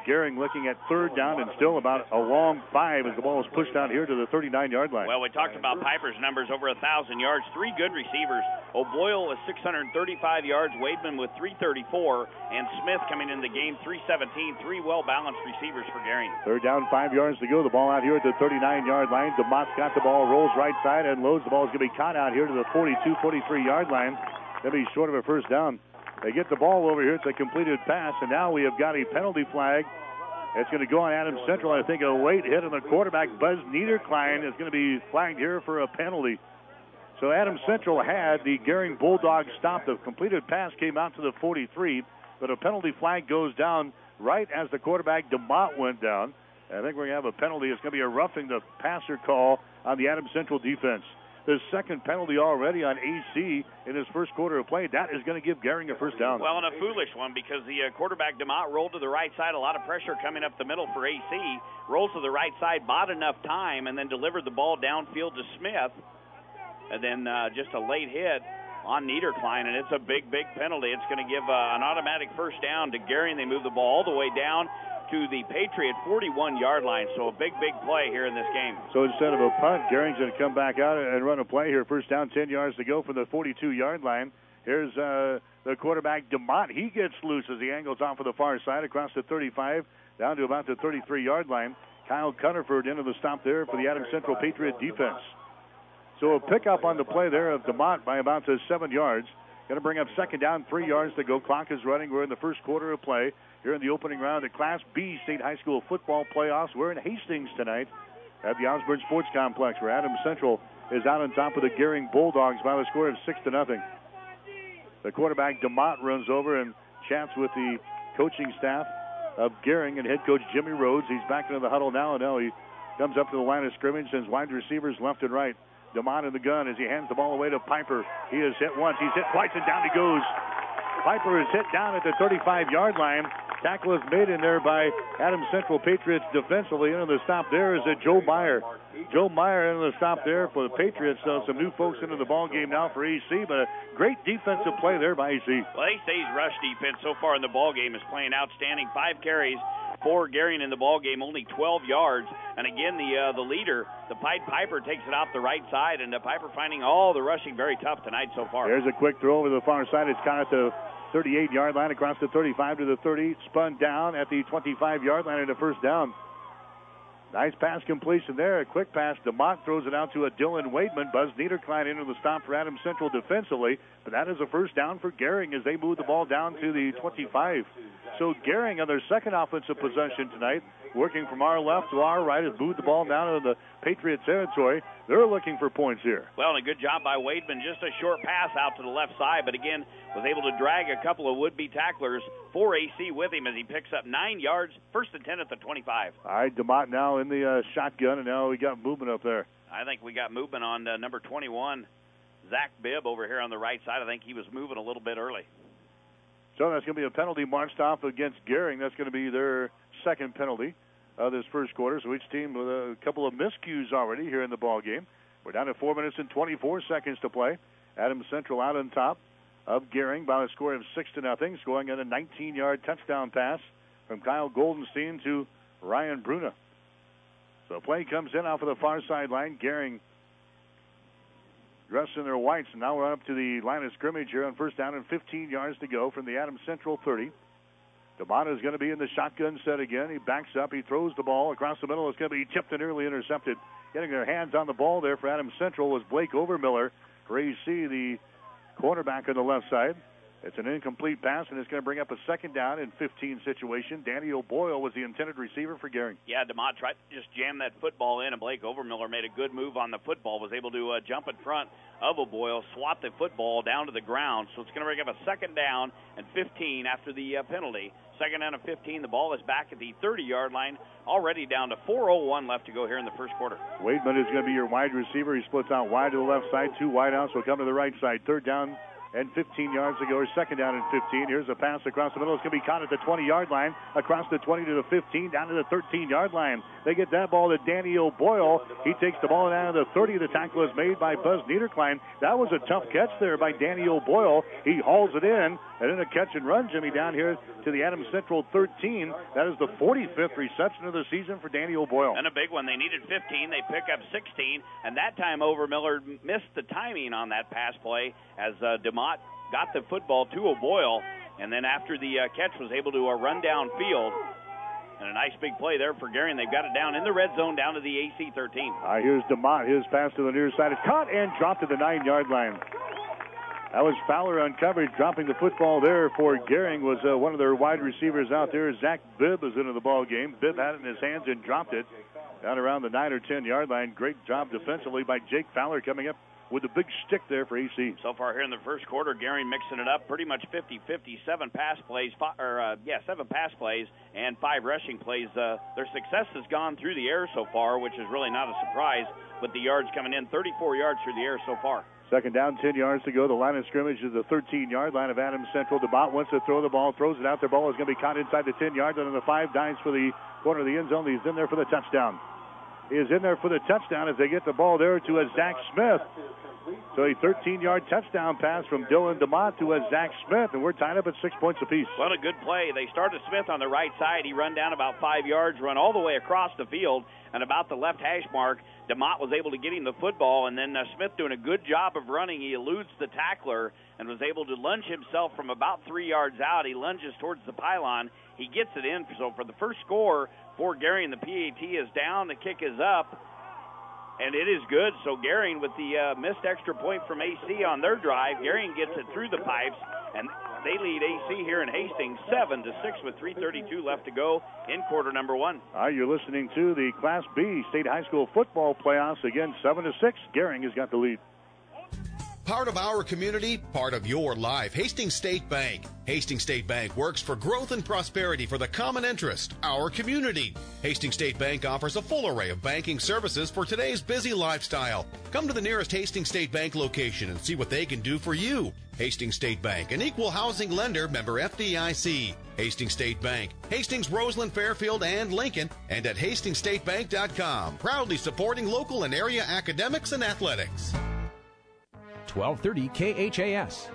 Gehring looking at third down and still about a long five as the ball is pushed out here to the thirty-nine-yard line. Well, we talked about Piper's numbers, over one thousand yards, three good receivers. O'Boyle with six hundred thirty-five yards, Wademan with three thirty-four, and Smith coming in the game three seventeen, three well-balanced receivers for Gehring. Third down, five yards to go. The ball out here at the thirty-nine-yard line. DeMott's got the ball, rolls right side and loads. The ball is going to be caught out here to the forty-two, forty-three-yard line. Going to be short of a first down. They get the ball over here. It's a completed pass, and now we have got a penalty flag. It's going to go on Adams Central. I think a late hit on the quarterback. Buzz Niederklein is going to be flagged here for a penalty. So Adams Central had the Gehring Bulldogs stopped. The completed pass came out to the forty-three, but a penalty flag goes down right as the quarterback DeMott went down. I think we're going to have a penalty. It's going to be a roughing the passer call on the Adams Central defense. The second penalty already on A C in his first quarter of play. That is going to give Gehring a first down. Well, and a foolish one because the uh, quarterback, DeMott, rolled to the right side. A lot of pressure coming up the middle for A C. Rolls to the right side, bought enough time, and then delivered the ball downfield to Smith. And then uh, just a late hit on Niederklein, and it's a big, big penalty. It's going to give uh, an automatic first down to Gehring. They move the ball all the way down to the Patriot forty-one-yard line. So a big, big play here in this game. So instead of a punt, Gehring's going to come back out and run a play here. First down, ten yards to go from the forty-two-yard line. Here's uh, the quarterback, DeMott. He gets loose as he angles off of the far side across the thirty-five down to about the thirty-three-yard line. Kyle Cunnerford into the stop there for the Adams Central Patriot defense. So a pickup on the play there of DeMott by about the seven yards. Going to bring up second down, three yards to go. Clock is running. We're in the first quarter of play here in the opening round of the Class B State High School football playoffs. We're in Hastings tonight at the Osborne Sports Complex, where Adams Central is out on top of the Gehring Bulldogs by the score of six to nothing. The quarterback DeMott runs over and chats with the coaching staff of Gehring and head coach Jimmy Rhodes. He's back into the huddle now, and now he comes up to the line of scrimmage, sends wide receivers left and right. DeMott in the gun as he hands the ball away to Piper. He is hit once, he's hit twice, and down he goes. Piper is hit down at the thirty-five-yard line. Tackle is made in there by Adams Central Patriots defensively. Into the stop there is a Joe Meyer. Joe Meyer into the stop there for the Patriots. So some new folks into the ball game now for A C, but a great defensive play there by A C. Well, A C's rush defense so far in the ball game is playing outstanding. Five carries for Gehring in the ball game, only twelve yards. And again, the uh, the leader, the Pied Piper, takes it off the right side, and the Piper finding all the rushing very tough tonight so far. There's a quick throw over the far side. It's caught at the thirty-eight-yard line across the thirty-five to the thirty. Spun down at the twenty-five-yard line and a first down. Nice pass completion there. A quick pass. DeMott throws it out to a Dylan Wademan. Buzz Niederklein into the stop for Adams Central defensively. But that is a first down for Gehring as they move the ball down to the twenty-five. So Gehring on their second offensive possession tonight, working from our left to our right, has moved the ball down into the Patriot territory. They're looking for points here. Well, and a good job by Wademan. Just a short pass out to the left side, but again, was able to drag a couple of would-be tacklers for A C with him as he picks up nine yards, first and ten at the twenty-five. All right, DeMott now in the uh, shotgun, and now we got movement up there. I think we got movement on uh, number twenty-one, Zach Bibb, over here on the right side. I think he was moving a little bit early. So that's going to be a penalty marched off against Gehring. That's going to be their second penalty of this first quarter. So each team with a couple of miscues already here in the ball game. We're down to four minutes and twenty-four seconds to play. Adams Central out on top of Gehring by a score of six to nothing, scoring on a nineteen-yard touchdown pass from Kyle Goldenstein to Ryan Bruna. So play comes in off of the far sideline. Gehring dressed in their whites, and now we're up to the line of scrimmage here on first down and fifteen yards to go from the Adams Central thirty. DeMott is going to be in the shotgun set again. He backs up. He throws the ball across the middle. It's going to be tipped and nearly intercepted. Getting their hands on the ball there for Adams Central was Blake Overmiller. For A C, the cornerback on the left side. It's an incomplete pass, and it's going to bring up a second down and fifteen situation. Danny O'Boyle was the intended receiver for Gehring. Yeah, DeMott tried to just jam that football in, and Blake Overmiller made a good move on the football, was able to uh, jump in front of O'Boyle, swat the football down to the ground. So it's going to bring up a second down and fifteen after the uh, penalty. Second down and fifteen. The ball is back at the thirty-yard line, already down to four oh one left to go here in the first quarter. Wademan is going to be your wide receiver. He splits out wide to the left side, two wide outs will come to the right side. Third down and fifteen yards to go, or second down and fifteen. Here's a pass across the middle. It's going to be caught at the twenty-yard line, across the twenty to the fifteen, down to the thirteen-yard line. They get that ball to Danny O'Boyle. He takes the ball down to the thirty. The tackle is made by Buzz Niederklein. That was a tough catch there by Danny O'Boyle. He hauls it in, And then a catch and run, Jimmy, down here to the Adams Central thirteen. That is the forty-fifth reception of the season for Danny O'Boyle. And a big one. They needed fifteen. They pick up sixteen. And that time Overmiller missed the timing on that pass play as uh, DeMott got the football to O'Boyle. And then after the uh, catch was able to uh, run down field. And a nice big play there for Gary, and they've got it down in the red zone down to the A C thirteen. All right, here's DeMott. His pass to the near side is caught and dropped to the nine-yard line. That was Fowler on coverage, dropping the football there for Gehring. Was uh, one of their wide receivers out there. Zach Bibb is into the ball game. Bibb had it in his hands and dropped it down around the nine or ten-yard line. Great job defensively by Jake Fowler coming up with a big stick there for A C. So far here in the first quarter, Gehring mixing it up pretty much fifty fifty, seven pass plays, five, or uh, yeah, seven pass plays and five rushing plays. Uh, their success has gone through the air so far, which is really not a surprise, with the yards coming in, thirty-four yards through the air so far. Second down, ten yards to go. The line of scrimmage is the thirteen-yard line of Adams Central. DeMott wants to throw the ball, throws it out. Their ball is going to be caught inside the ten-yard line, and the five dives for the corner of the end zone. He's in there for the touchdown. He is in there for the touchdown as they get the ball there to a Zach Smith. So a thirteen-yard touchdown pass from Dylan DeMott to a Zach Smith, and we're tied up at six points apiece. Well, a good play. They started Smith on the right side. He run down about five yards, run all the way across the field, and about the left hash mark, DeMott was able to get him the football, and then uh, Smith doing a good job of running. He eludes the tackler and was able to lunge himself from about three yards out. He lunges towards the pylon. He gets it in. So for the first score for Gehring, the P A T is down. The kick is up. And it is good. So Gehring, with the uh, missed extra point from A C on their drive, Gehring gets it through the pipes, and they lead A C here in Hastings seven to six with three thirty-two left to go in quarter number one. All right, you're listening to the Class B State High School football playoffs. Again, seven to six. Gehring has got the lead. Part of our community, part of your life. Hastings State Bank. Hastings State Bank works for growth and prosperity for the common interest, our community. Hastings State Bank offers a full array of banking services for today's busy lifestyle. Come to the nearest Hastings State Bank location and see what they can do for you. Hastings State Bank, an equal housing lender, member F D I C. Hastings State Bank, Hastings, Roseland, Fairfield, and Lincoln, and at hastings state bank dot com. Proudly supporting local and area academics and athletics. twelve thirty K H A S.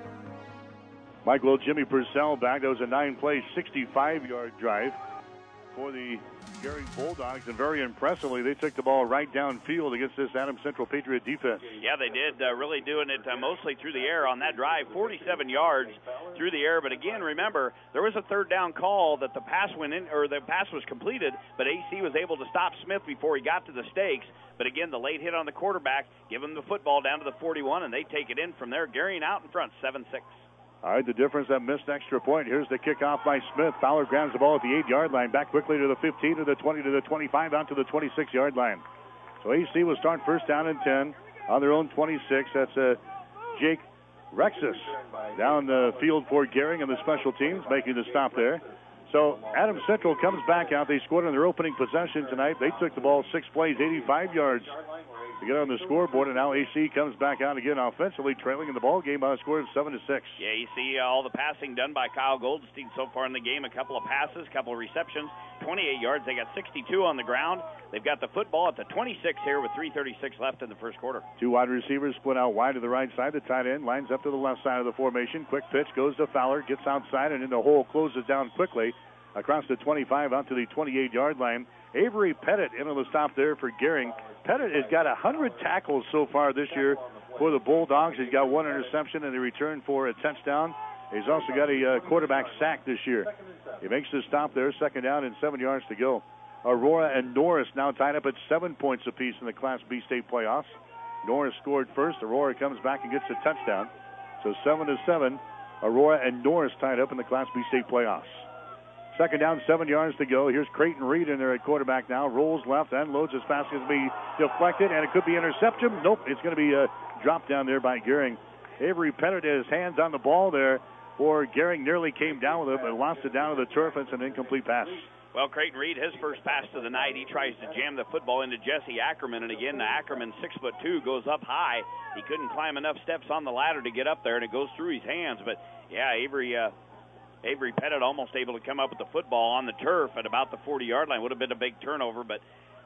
Michael Jimmy Purcell back. That was a nine-play, sixty-five-yard drive for the Gehring Bulldogs, and very impressively, they took the ball right downfield against this Adams Central Patriot defense. Yeah, they did, uh, really doing it uh, mostly through the air on that drive, forty-seven yards through the air. But again, remember, there was a third down call that the pass went in, or the pass was completed, but A C was able to stop Smith before he got to the stakes. But again, the late hit on the quarterback, give him the football down to the forty-one, and they take it in from there. Gehring out in front, seven six. All right, the difference, that missed extra point. Here's the kickoff by Smith. Fowler grabs the ball at the eight-yard line, back quickly to the fifteen, to the twenty, to the twenty-five, out to the twenty-six-yard line. So A C will start first down and ten on their own twenty-six. That's uh, Jake Rexus down the field for Gehring and the special teams, making the stop there. So Adams Central comes back out. They scored on their opening possession tonight. They took the ball six plays, eighty-five yards to get on the scoreboard, and now A C comes back out again offensively, trailing in the ball game by a score of seven to six. Yeah, you see uh, all the passing done by Kyle Goldstein so far in the game. A couple of passes, a couple of receptions, twenty-eight yards. They got sixty-two on the ground. They've got the football at the twenty-six here with three thirty-six left in the first quarter. Two wide receivers split out wide to the right side. The tight end lines up to the left side of the formation. Quick pitch goes to Fowler, gets outside, and in the hole, closes down quickly across the twenty-five out to the twenty-eight-yard line. Avery Pettit into the stop there for Gehring. Pettit has got one hundred tackles so far this year for the Bulldogs. He's got one interception and a return for a touchdown. He's also got a uh, quarterback sack this year. He makes the stop there, second down and seven yards to go. Aurora and Norris now tied up at seven points apiece in the Class B state playoffs. Norris scored first. Aurora comes back and gets a touchdown. So seven to seven. Aurora and Norris tied up in the Class B state playoffs. Second down, seven yards to go. Here's Creighton Reed in there at quarterback now. Rolls left, unloads as fast as be deflected, and it could be interception. Nope, it's going to be a drop down there by Gehring. Avery Pettit has his hands on the ball there for Gehring. Nearly came down with it, but lost it down to the turf. It's an incomplete pass. Well, Creighton Reed, his first pass of the night, he tries to jam the football into Jesse Ackerman, and again, Ackerman, six foot two, goes up high. He couldn't climb enough steps on the ladder to get up there, and it goes through his hands. But yeah, Avery. Uh, Avery Pettit almost able to come up with the football on the turf at about the forty-yard line. Would have been a big turnover, but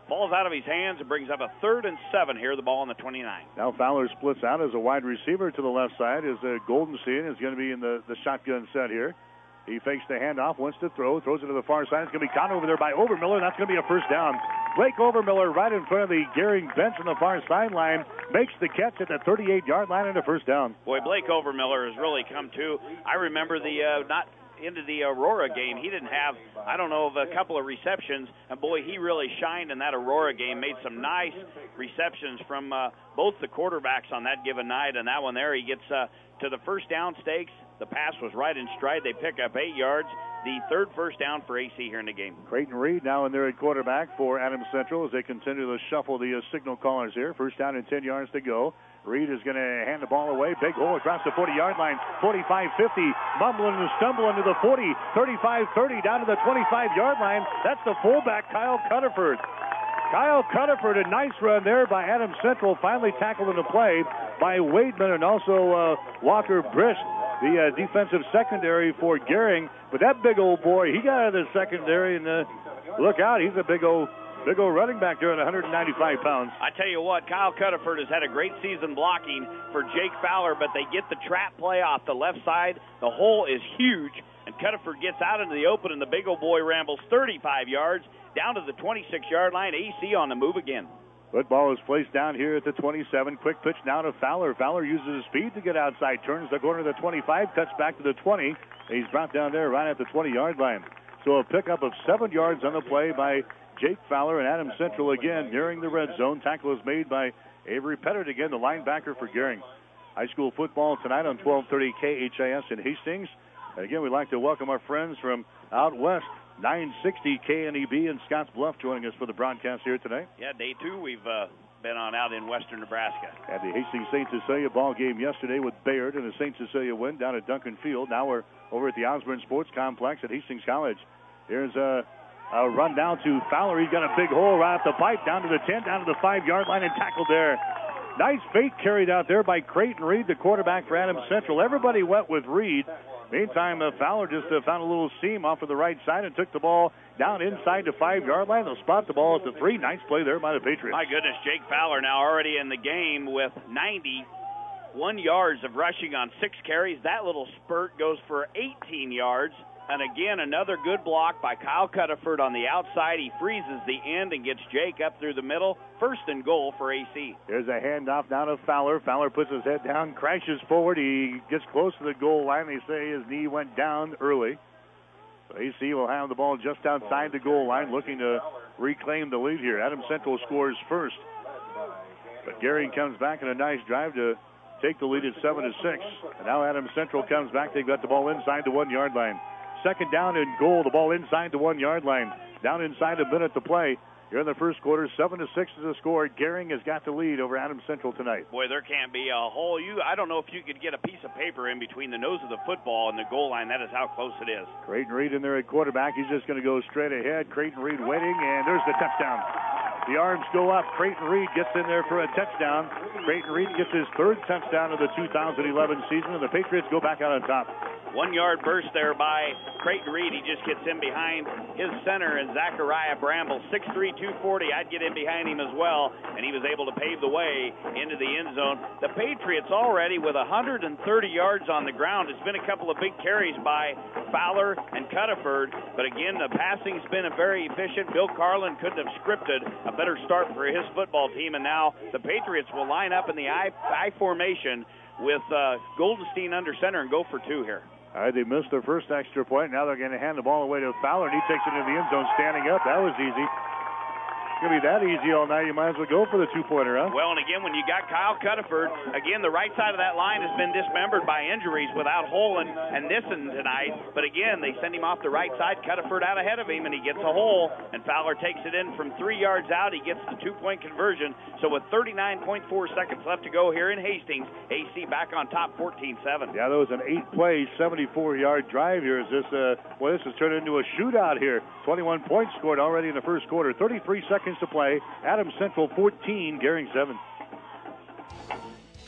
falls out of his hands and brings up a third and seven here, the ball on the twenty-nine. Now Fowler splits out as a wide receiver to the left side as uh, Goldenstein is going to be in the, the shotgun set here. He fakes the handoff, wants to throw, throws it to the far side. It's going to be caught over there by Overmiller, and that's going to be a first down. Blake Overmiller right in front of the Gehring bench on the far sideline, makes the catch at the thirty-eight-yard line and a first down. Boy, Blake Overmiller has really come to. I remember the uh, not into the Aurora game. He didn't have, I don't know, of a couple of receptions, and boy, he really shined in that Aurora game, made some nice receptions from uh, both the quarterbacks on that given night, and that one there, he gets uh, to the first down stakes. The pass was right in stride. They pick up eight yards. The third first down for A C here in the game. Creighton Reed now in there at quarterback for Adams Central as they continue to shuffle the uh, signal callers here. First down and ten yards to go. Reed is going to hand the ball away. Big hole across the forty-yard line. forty-five fifty. Mumbling and stumbling to the forty. thirty-five thirty down to the twenty-five-yard line. That's the fullback, Kyle Cunniford. Kyle Cunniford, a nice run there by Adams Central. Finally tackled into play by Wademan and also uh, Walker Brist, the uh, defensive secondary for Gehring. But that big old boy, he got out of the secondary, and uh, look out, he's a big old big old running back there at one hundred ninety-five pounds. I tell you what, Kyle Cunniford has had a great season blocking for Jake Fowler, but they get the trap play off the left side. The hole is huge, and Cunniford gets out into the open, and the big old boy rambles thirty-five yards down to the twenty-six-yard line. A C on the move again. Football is placed down here at the twenty-seven. Quick pitch now to Fowler. Fowler uses his speed to get outside. Turns the corner to the twenty-five. Cuts back to the twenty. He's brought down there right at the twenty-yard line. So a pickup of seven yards on the play by Jake Fowler, and Adams Central again nearing the red zone. Tackle is made by Avery Pettit again, the linebacker for Gehring. High school football tonight on twelve thirty K H I S in Hastings. And again, we'd like to welcome our friends from out west. nine sixty K N E B in Scotts Bluff joining us for the broadcast here tonight. Yeah, day two we've uh, been on out in western Nebraska. Had the Hastings Saint Cecilia ball game yesterday with Bayard and the Saint Cecilia win down at Duncan Field. Now we're over at the Osborne Sports Complex at Hastings College. Here's a, a run down to Fowler. He's got a big hole right up the pipe, down to the ten, down to the five-yard line, and tackled there. Nice fake carried out there by Creighton Reed, the quarterback for Adams Central. Everybody went with Reed. Meantime, uh, Fowler just uh, found a little seam off of the right side and took the ball down inside the five-yard line. They'll spot the ball at the three. Nice play there by the Patriots. My goodness, Jake Fowler now already in the game with ninety-one yards of rushing on six carries. That little spurt goes for eighteen yards. And again, another good block by Kyle Cunniford on the outside. He freezes the end and gets Jake up through the middle. First and goal for A C. There's a handoff down to Fowler. Fowler puts his head down, crashes forward. He gets close to the goal line. They say his knee went down early. So A C will have the ball just outside the goal line, looking to reclaim the lead here. Adams Central scores first. But Gehring comes back in a nice drive to take the lead at seven to six. And now Adams Central comes back. They've got the ball inside the one-yard line. Second down and goal. The ball inside the one-yard line. Down inside a minute to play. Here in the first quarter, seven to six is the score. Gehring has got the lead over Adams Central tonight. Boy, there can't be a hole. You, I don't know if you could get a piece of paper in between the nose of the football and the goal line. That is how close it is. Creighton Reed in there at quarterback. He's just going to go straight ahead. Creighton Reed waiting, and there's the touchdown. The arms go up. Creighton Reed gets in there for a touchdown. Creighton Reed gets his third touchdown of the two thousand eleven season, and the Patriots go back out on top. One-yard burst there by Creighton Reed. He just gets in behind his center, and Zachariah Bramble, six three, two forty. I'd get in behind him as well, and he was able to pave the way into the end zone. The Patriots already with one hundred thirty yards on the ground. It's been a couple of big carries by Fowler and Cunniford, but again, the passing's been very efficient. Bill Carlin couldn't have scripted a better start for his football team, and now the Patriots will line up in the I, I formation with uh, Goldenstein under center and go for two here. All right, they missed their first extra point. Now they're going to hand the ball away to Fowler, and he takes it into the end zone standing up. That was easy. It's going to be that easy all night. You might as well go for the two-pointer, huh? Well, and again, when you got Kyle Cunniford, again, the right side of that line has been dismembered by injuries without Hole and, and Nissen tonight. But again, they send him off the right side, Cunniford out ahead of him, and he gets a hole. And Fowler takes it in from three yards out. He gets the two-point conversion. So with thirty-nine point four seconds left to go here in Hastings, A C back on top fourteen seven. Yeah, that was an eight-play, seventy-four-yard drive here. Is this, uh, well, this has turned into a shootout here. twenty-one points scored already in the first quarter. thirty-three seconds to play. Adams Central fourteen, Gehring seven.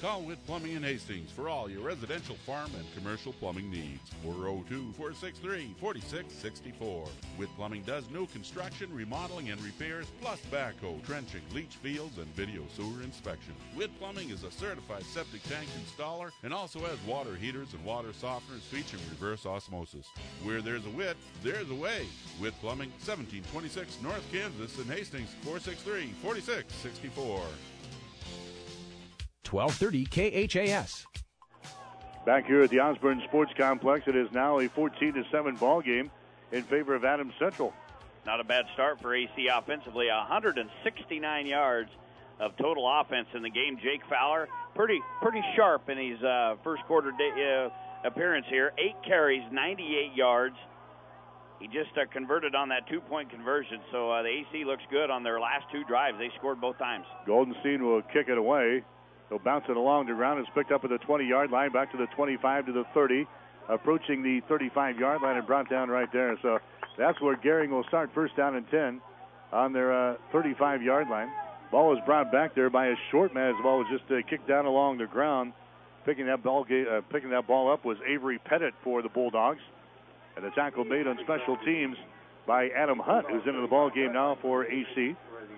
Call Witt Plumbing in Hastings for all your residential, farm, and commercial plumbing needs. four oh two, four six three, four six six four. Witt Plumbing does new construction, remodeling, and repairs, plus backhoe, trenching, leach fields, and video sewer inspection. Witt Plumbing is a certified septic tank installer and also has water heaters and water softeners featuring reverse osmosis. Where there's a Witt, there's a way. Witt Plumbing, seventeen twenty-six North Kansas in Hastings, four six three, four six six four. twelve thirty K H A S. Back here at the Osborne Sports Complex, it is now a fourteen to seven ball game in favor of Adams Central. Not a bad start for A C offensively. one hundred sixty-nine yards of total offense in the game. Jake Fowler, pretty pretty sharp in his uh, first quarter day, uh, appearance here. Eight carries, ninety-eight yards. He just uh, converted on that two-point conversion, so uh, the A C looks good on their last two drives. They scored both times. Goldenstein will kick it away. He'll bounce it along the ground. It's picked up at the twenty-yard line, back to the twenty-five, to the thirty, approaching the thirty-five-yard line and brought down right there. So that's where Gehring will start, first down and ten on their uh, thirty-five-yard line. Ball was brought back there by a short man. The ball was just uh, kicked down along the ground. Picking that ball, uh, picking that ball up was Avery Pettit for the Bulldogs. And the tackle made on special teams by Adam Hunt, who's into the ball game now for A C.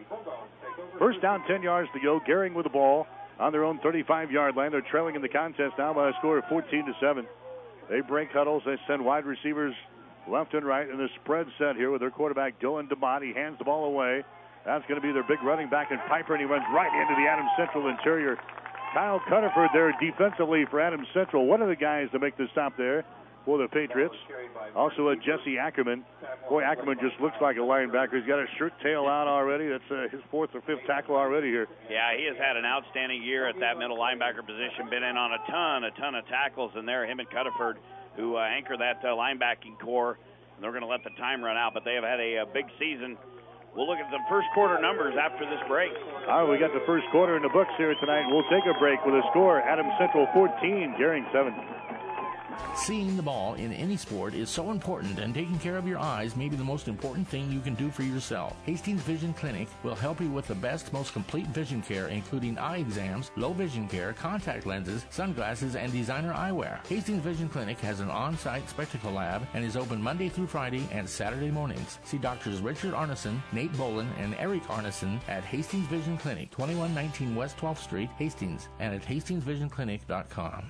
First down, ten yards to go. Gehring with the ball on their own thirty-five-yard line. They're trailing in the contest now by a score of fourteen to seven. They break huddles. They send wide receivers left and right in the spread set here with their quarterback Dylan DeMott. He hands the ball away. That's going to be their big running back in Piper, and he runs right into the Adams Central interior. Kyle Cunniford there defensively for Adams Central. One of the guys to make the stop there for the Patriots. Also a Jesse Ackerman. Boy, Ackerman just looks like a linebacker. He's got his shirt tail out already. That's uh, his fourth or fifth tackle already here. Yeah, he has had an outstanding year at that middle linebacker position. Been in on a ton, a ton of tackles in there. Him and Cunniford, who uh, anchor that uh, linebacking core. And they're going to let the time run out, but they have had a, a big season. We'll look at the first quarter numbers after this break. All right, we got the first quarter in the books here tonight. We'll take a break with a score. Adams Central fourteen, Gehring seven. Seeing the ball in any sport is so important, and taking care of your eyes may be the most important thing you can do for yourself. Hastings Vision Clinic will help you with the best, most complete vision care, including eye exams, low vision care, contact lenses, sunglasses, and designer eyewear. Hastings Vision Clinic has an on-site spectacle lab and is open Monday through Friday and Saturday mornings. See Doctors Richard Arneson, Nate Bolin, and Eric Arneson at Hastings Vision Clinic, twenty-one nineteen West twelfth Street, Hastings, and at hastings vision clinic dot com.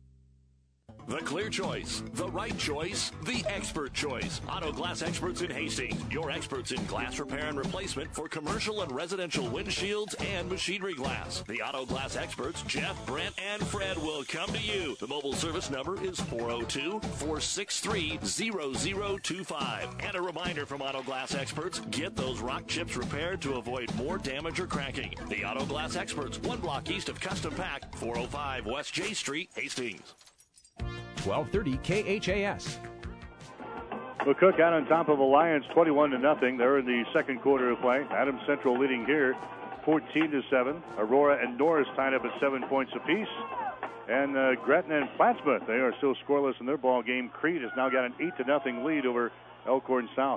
The clear choice, the right choice, the expert choice. Auto Glass Experts in Hastings. Your experts in glass repair and replacement for commercial and residential windshields and machinery glass. The Auto Glass Experts, Jeff, Brent, and Fred will come to you. The mobile service number is four oh two, four six three, zero zero two five. And a reminder from Auto Glass Experts, get those rock chips repaired to avoid more damage or cracking. The Auto Glass Experts, one block east of Custom Pack, four oh five West J Street, Hastings. twelve thirty K H A S. McCook out on top of Alliance, twenty-one to nothing. They're in the second quarter of play. Adams Central leading here, fourteen to seven. Aurora and Norris tied up at seven points apiece. And uh, Gretna and Plattsmouth, they are still scoreless in their ball game. Crete has now got an eight to nothing lead over Elkhorn South.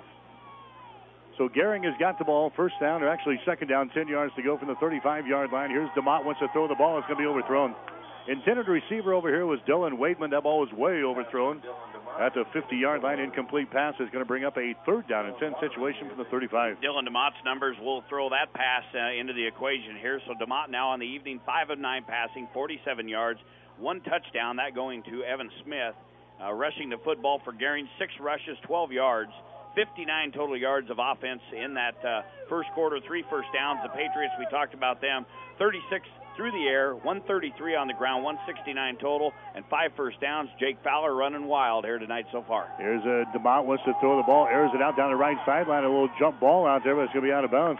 So Gehring has got the ball, first down, or actually second down, ten yards to go from the thirty-five-yard line. Here's DeMott wants to throw the ball. It's going to be overthrown. Intended receiver over here was Dylan Waitman. That ball was way overthrown at the fifty-yard line. Incomplete pass is going to bring up a third down and ten situation from the thirty-five. Dylan DeMott's numbers will throw that pass uh, into the equation here. So DeMott now on the evening, five of nine passing, forty-seven yards, one touchdown. That going to Evan Smith. Uh, rushing the football for Gehring, six rushes, twelve yards, fifty-nine total yards of offense in that uh, first quarter, three first downs. The Patriots, we talked about them, thirty-six through the air, one thirty-three on the ground, one sixty-nine total, and five first downs. Jake Fowler running wild here tonight so far. Here's a DeMott wants to throw the ball, airs it out down the right sideline. A little jump ball out there, but it's going to be out of bounds.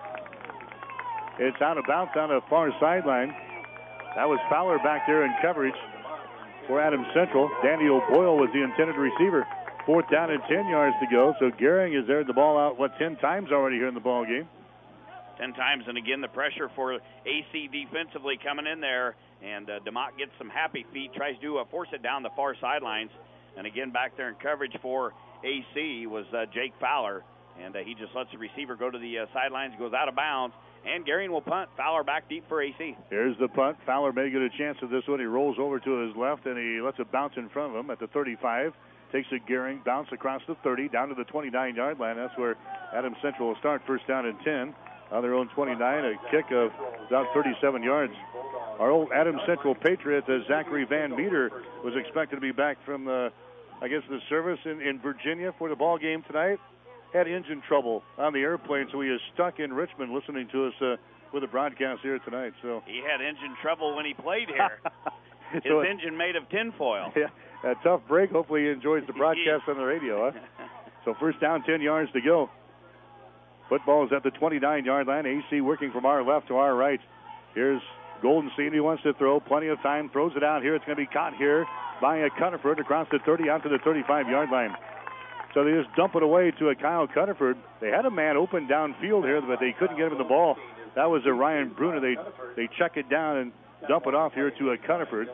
It's out of bounds down the far sideline. That was Fowler back there in coverage for Adams Central. Danny O'Boyle was the intended receiver. Fourth down and ten yards to go. So Gehring has aired the ball out, what, ten times already here in the ball game. Ten times, and again, the pressure for A C defensively coming in there, and uh, DeMott gets some happy feet, tries to uh, force it down the far sidelines, and again, back there in coverage for A C was uh, Jake Fowler, and uh, he just lets the receiver go to the uh, sidelines, goes out of bounds, and Gering will punt. Fowler back deep for A C. Here's the punt. Fowler may get a chance at this one. He rolls over to his left, and he lets it bounce in front of him at the thirty-five. Takes a Gering, bounce across the thirty, down to the twenty-nine-yard line. That's where Adams Central will start, first down and ten. On their own twenty-nine, a kick of about thirty-seven yards. Our old Adams Central Patriot, uh, Zachary Van Meter, was expected to be back from the, I guess, the service in, in Virginia for the ball game tonight. Had engine trouble on the airplane, so he is stuck in Richmond listening to us uh, with the broadcast here tonight. So he had engine trouble when he played here. His so it, engine made of tinfoil. Yeah, a tough break. Hopefully he enjoys the broadcast on the radio. Huh? So first down, ten yards to go. Football is at the twenty-nine-yard line. A C working from our left to our right. Here's Goldenstein. He wants to throw. Plenty of time. Throws it out here. It's going to be caught here by a Cunniford across the thirty out to the thirty-five-yard line. So they just dump it away to a Kyle Cunniford. They had a man open downfield here, but they couldn't get him the ball. That was a Ryan Bruner. They they check it down and dump it off here to a Cunniford.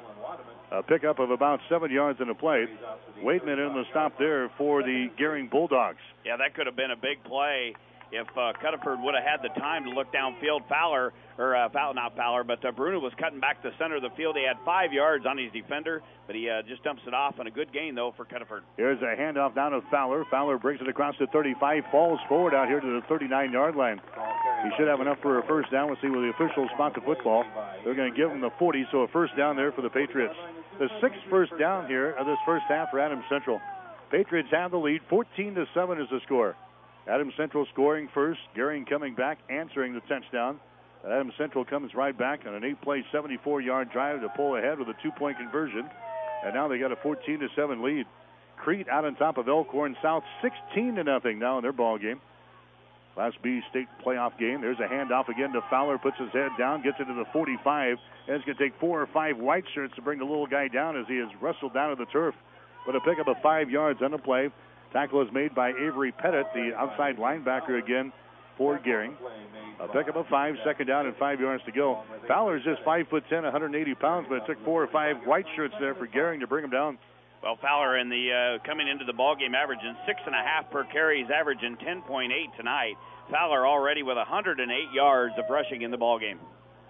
A pickup of about seven yards in the play. Waitman in the stop there for the Gering Bulldogs. Yeah, that could have been a big play if uh, Cunniford would have had the time to look downfield. Fowler, or uh, Fowler, not Fowler, but uh, Bruno was cutting back the center of the field. He had five yards on his defender, but he uh, just dumps it off, and a good gain, though, for Cunniford. Here's a handoff down to Fowler. Fowler brings it across the thirty-five, falls forward out here to the thirty-nine-yard line. He should have enough for a first down. We'll see where the officials spot the football. They're going to give him the forty, so a first down there for the Patriots. The sixth first down here of this first half for Adams Central. Patriots have the lead. fourteen to seven is the score. Adams Central scoring first. Gering coming back, answering the touchdown. And Adams Central comes right back on an eight-play, seventy-four-yard drive to pull ahead with a two-point conversion. And now they got a fourteen to seven lead. Crete out on top of Elkhorn South, sixteen to nothing now in their ball game. Class B state playoff game. There's a handoff again to Fowler. Puts his head down, gets it to the forty-five. And it's going to take four or five white shirts to bring the little guy down as he is wrestled down to the turf. But a pickup of five yards on the play. Tackle is made by Avery Pettit, the outside linebacker again for Gering. A pickup of five, second down and five yards to go. Fowler's just five foot ten, one hundred eighty pounds, but it took four or five white shirts there for Gering to bring him down. Well, Fowler in the uh, coming into the ball game averaging six and a half per carry. He's averaging ten point eight tonight. Fowler already with one hundred eight yards of rushing in the ball game.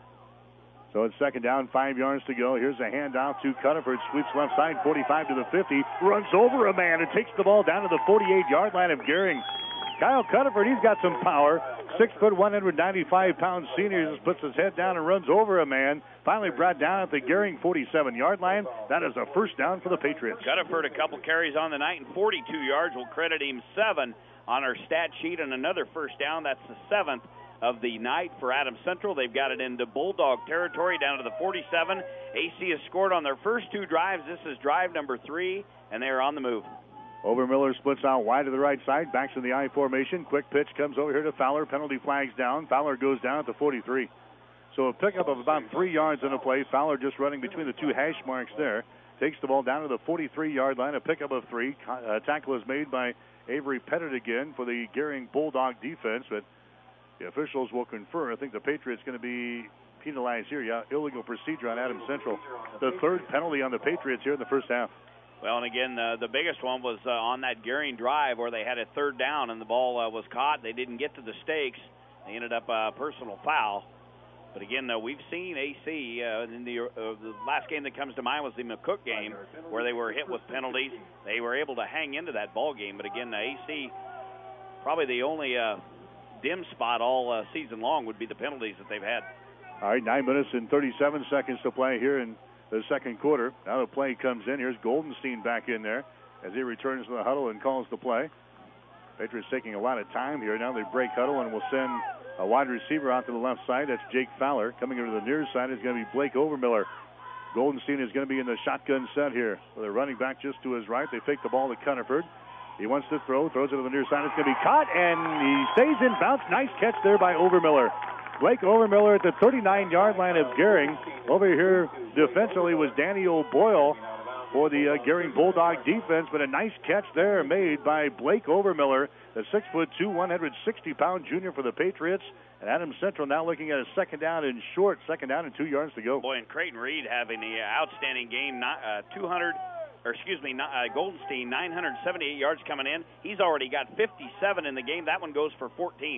So it's second down, five yards to go. Here's a handoff to Cunniford. Sweeps left side, forty-five to the fifty. Runs over a man and takes the ball down to the forty-eight-yard line of Gering. Kyle Cunniford, he's got some power. Six foot, one hundred ninety-five pound senior just puts his head down and runs over a man. Finally brought down at the Gering forty-seven-yard line. That is a first down for the Patriots. Cunniford a couple carries on the night and forty-two yards. We'll credit him seven on our stat sheet and another first down. That's the seventh of the night for Adams Central. They've got it into Bulldog territory down to the forty-seven. A C has scored on their first two drives. This is drive number three, and they are on the move. Overmiller splits out wide to the right side, backs in the I formation. Quick pitch comes over here to Fowler. Penalty flags down. Fowler goes down at the forty-three. So a pickup of about three yards on the play. Fowler just running between the two hash marks there. Takes the ball down to the forty-three-yard line. A pickup of three. A tackle is made by Avery Pettit again for the Gering Bulldog defense, but the officials will confer. I think the Patriots going to be penalized here. Yeah, illegal procedure on Adams Central. The third penalty on the Patriots here in the first half. Well, and again, uh, the biggest one was uh, on that Gering drive where they had a third down and the ball uh, was caught. They didn't get to the stakes. They ended up a uh, personal foul. But again, uh, we've seen A C uh, in the, uh, the last game that comes to mind was the McCook game where they were hit with penalties. They were able to hang into that ball game. But again, the A C, probably the only uh, dim spot all uh, season long would be the penalties that they've had. All right, nine minutes and thirty-seven seconds to play here in the second quarter. Now the play comes in. Here's Goldenstein back in there as he returns to the huddle and calls the play. Patriots taking a lot of time here. Now they break huddle and will send a wide receiver out to the left side. That's Jake Fowler. Coming over to the near side is going to be Blake Overmiller. Goldenstein is going to be in the shotgun set here. With a running back just to his right. They fake the ball to Cunniford. He wants to throw, throws it to the near side. It's going to be caught, and he stays in bounds. Nice catch there by Overmiller. Blake Overmiller at the thirty-nine-yard line of Gering. Over here defensively was Danny O'Boyle for the uh, Gering Bulldog defense, but a nice catch there made by Blake Overmiller, the six foot two, one hundred sixty pound junior for the Patriots. And Adams Central now looking at a second down and short, second down and two yards to go. Boy, and Creighton Reed having an outstanding game, not, uh, two hundred, or excuse me, not, uh, Goldenstein, nine hundred seventy-eight yards coming in. He's already got fifty-seven in the game. That one goes for fourteen.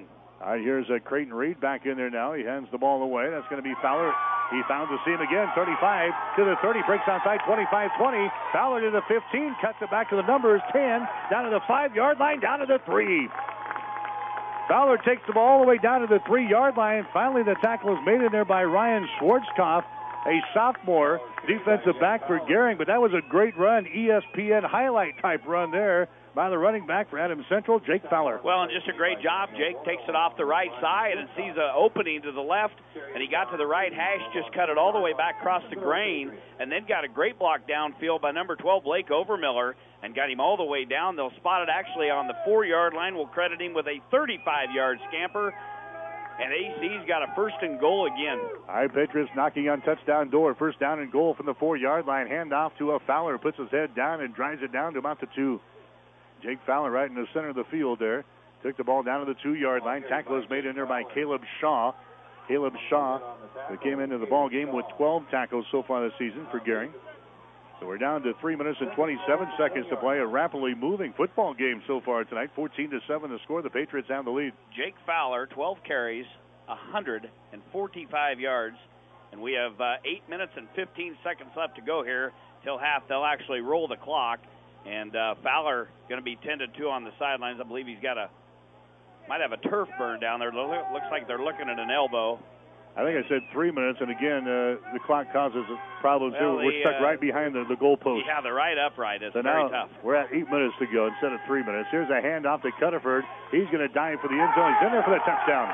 All right, here's uh, Creighton Reed back in there now. He hands the ball away. That's going to be Fowler. He found the seam again. thirty-five to the thirty. Breaks outside. twenty-five twenty. Fowler to the fifteen. Cuts it back to the numbers. ten. Down to the five-yard line. Down to the three. Fowler takes the ball all the way down to the three-yard line. Finally, the tackle is made in there by Ryan Schwarzkopf, a sophomore defensive back for Gering. But that was a great run. E S P N highlight-type run there by the running back for Adams Central, Jake Fowler. Well, and just a great job. Jake takes it off the right side and sees an opening to the left, and he got to the right hash, just cut it all the way back across the grain, and then got a great block downfield by number twelve, Blake Overmiller, and got him all the way down. They'll spot it actually on the four-yard line. We'll credit him with a thirty-five-yard scamper, and A C's got a first and goal again. All right, Patriots knocking on touchdown door. First down and goal from the four-yard line. Hand off to a Fowler, puts his head down and drives it down to about the two. Jake Fowler right in the center of the field there. Took the ball down to the two-yard line. Tackle is made in there by Caleb Shaw. Caleb Shaw that came into the ball game with twelve tackles so far this season for Gering. So we're down to three minutes and twenty-seven seconds to play. A rapidly moving football game so far tonight. fourteen to seven the score. The Patriots have the lead. Jake Fowler, twelve carries, one hundred forty-five yards. And we have uh, eight minutes and fifteen seconds left to go here till half. They'll actually roll the clock. And uh, Fowler going to be ten to two on the sidelines. I believe he's got a, might have a turf burn down there. Looks like they're looking at an elbow. I think I said three minutes, and again, uh, the clock causes problems well, too. We're stuck uh, right behind the, the goalpost. Yeah, they're right upright. It's so very now tough. We're at eight minutes to go instead of three minutes. Here's a handoff to Cutterford. He's going to dive for the end zone. He's in there for the touchdown.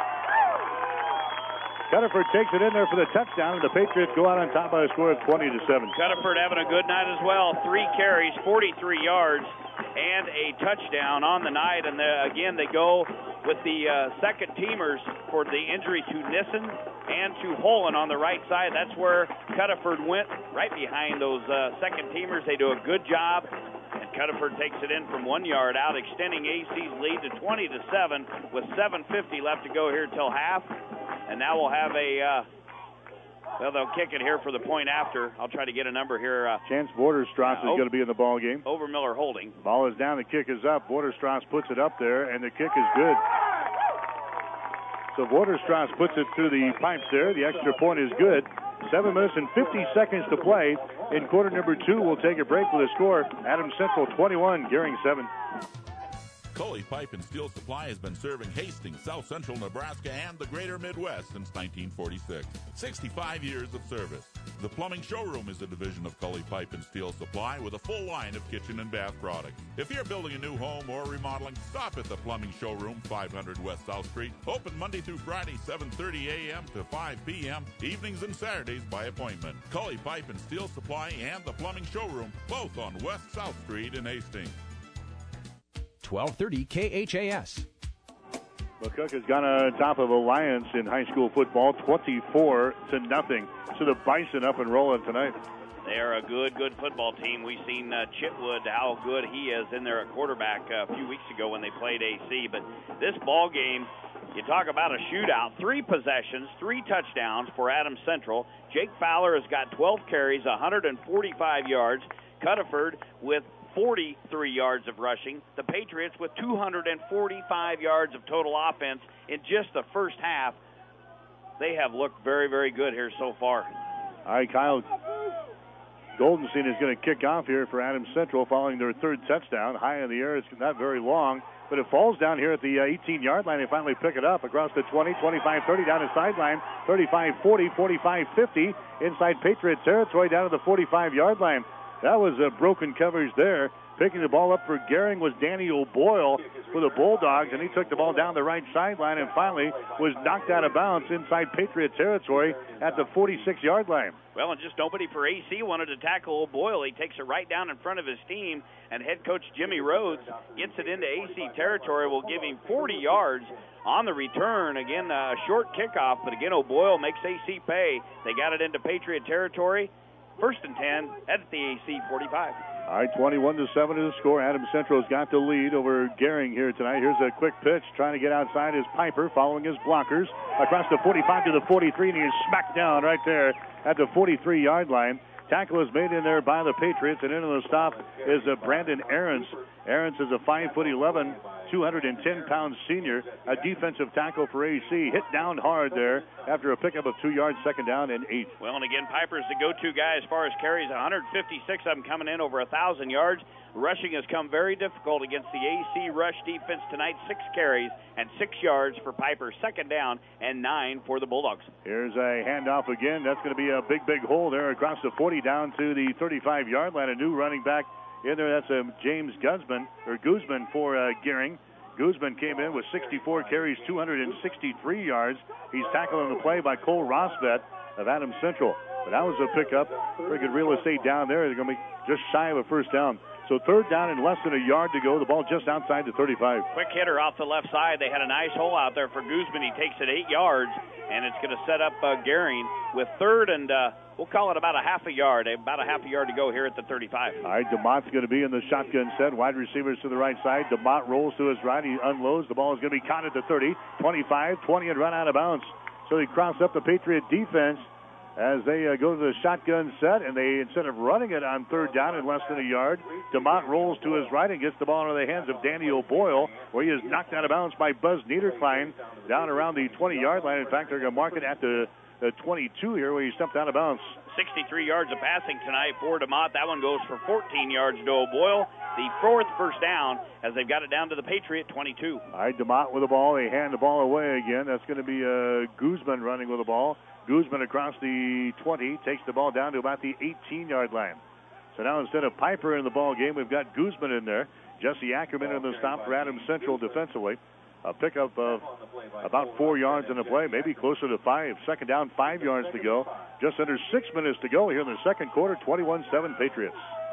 Cutterford takes it in there for the touchdown, and the Patriots go out on top by a score of twenty to seven. Cutterford having a good night as well. Three carries, forty-three yards, and a touchdown on the night. And the, again, they go with the uh, second teamers for the injury to Nissen and to Holland on the right side. That's where Cutterford went, right behind those uh, second teamers. They do a good job. And Cutterford takes it in from one yard out, extending A C's lead to twenty to seven with seven fifty left to go here till half. And now we'll have a, uh, well, they'll kick it here for the point after. I'll try to get a number here. Uh, Chance Borderstrass uh, is going to be in the ball game. Overmiller holding. Ball is down. The kick is up. Borderstrass puts it up there, and the kick is good. So Borderstrass puts it through the pipes there. The extra point is good. Seven minutes and fifty seconds to play in quarter number two. We'll take a break with a score. Adams Central twenty-one, Gering seven. Coley Pipe and Steel Supply has been serving Hastings, South Central Nebraska, and the greater Midwest since nineteen forty-six. sixty-five years of service. The Plumbing Showroom is a division of Coley Pipe and Steel Supply with a full line of kitchen and bath products. If you're building a new home or remodeling, stop at the Plumbing Showroom, five hundred West South Street. Open Monday through Friday, seven thirty a.m. to five p.m., evenings and Saturdays by appointment. Coley Pipe and Steel Supply and the Plumbing Showroom, both on West South Street in Hastings. twelve thirty K H A S. McCook has gone on top of Alliance in high school football, twenty-four to nothing. So the Bison up and rolling tonight. They are a good, good football team. We've seen uh, Chitwood, how good he is in there at quarterback uh, a few weeks ago when they played A C. But this ball game, you talk about a shootout. Three possessions, three touchdowns for Adams Central. Jake Fowler has got twelve carries, one hundred forty-five yards. Cutterford with forty-three yards of rushing. The Patriots with two hundred forty-five yards of total offense in just the first half. They have looked very, very good here so far. All right, Kyle Goldenstein is going to kick off here for Adams Central following their third touchdown. High in the air. It's not very long, but it falls down here at the eighteen-yard line. They finally pick it up across the twenty, twenty-five, thirty, down the sideline, thirty-five, forty, forty-five, fifty, inside Patriot territory down to the forty-five-yard line. That was a broken coverage there. Picking the ball up for Gering was Danny O'Boyle for the Bulldogs, and he took the ball down the right sideline and finally was knocked out of bounds inside Patriot territory at the forty-six-yard line. Well, and just nobody for A C wanted to tackle O'Boyle. He takes it right down in front of his team, and head coach Jimmy Rhodes gets it into A C territory. Will give him forty yards on the return. Again, a short kickoff, but again, O'Boyle makes A C pay. They got it into Patriot territory. First and ten at the A C forty-five. All right, twenty-one to seven is the score. Adams Central's got the lead over Gering here tonight. Here's a quick pitch, trying to get outside his Piper, following his blockers. Across the forty-five to the forty-three, and he is smacked down right there at the forty-three-yard line. Tackle is made in there by the Patriots, and into the stop is uh, Brandon Aarons. Aarons is a five foot eleven two hundred ten pound senior, a defensive tackle for A C, hit down hard there after a pickup of two yards, second down and eight. Well, and again, Piper's the go-to guy as far as carries, one hundred fifty-six of them coming in over one thousand yards. Rushing has come very difficult against the A C rush defense tonight. Six carries and six yards for Piper, second down and nine for the Bulldogs. Here's a handoff again. That's going to be a big, big hole there across the forty down to the thirty-five-yard line. A new running back in there. That's a James Guzman or Guzman for uh, Gehring. Guzman came in with sixty-four carries, two hundred sixty-three yards. He's tackled on the play by Cole Rosvet of Adams Central. But that was a pickup. Pretty good real estate down there. They're going to be just shy of a first down. So third down and less than a yard to go. The ball just outside the thirty-five. Quick hitter off the left side. They had a nice hole out there for Guzman. He takes it eight yards, and it's going to set up uh, Gehring with third and uh, we'll call it about a half a yard. About a half a yard to go here at the thirty-five. All right, DeMott's going to be in the shotgun set. Wide receivers to the right side. DeMott rolls to his right. He unloads. The ball is going to be caught at the thirty, twenty-five, twenty, and run out of bounds. So he crossed up the Patriot defense as they uh, go to the shotgun set, and they, instead of running it on third down in less than a yard, DeMott rolls to his right and gets the ball into the hands of Danny O'Boyle, where he is knocked out of bounds by Buzz Niederklein down around the twenty-yard line. In fact, they're going to mark it at the, the twenty-two here, where he stepped out of bounds. sixty-three yards of passing tonight for DeMott. That one goes for fourteen yards to O'Boyle. The fourth first down as they've got it down to the Patriot twenty-two. All right, DeMott with the ball. They hand the ball away again. That's going to be uh, Guzman running with the ball. Guzman across the twenty, takes the ball down to about the eighteen-yard line. So now instead of Piper in the ball game, we've got Guzman in there. Jesse Ackerman in the stop for Adams Central defensively. A pickup of about four yards in the play, maybe closer to five. Second down, five yards to go. Just under six minutes to go here in the second quarter, twenty-one seven Patriots.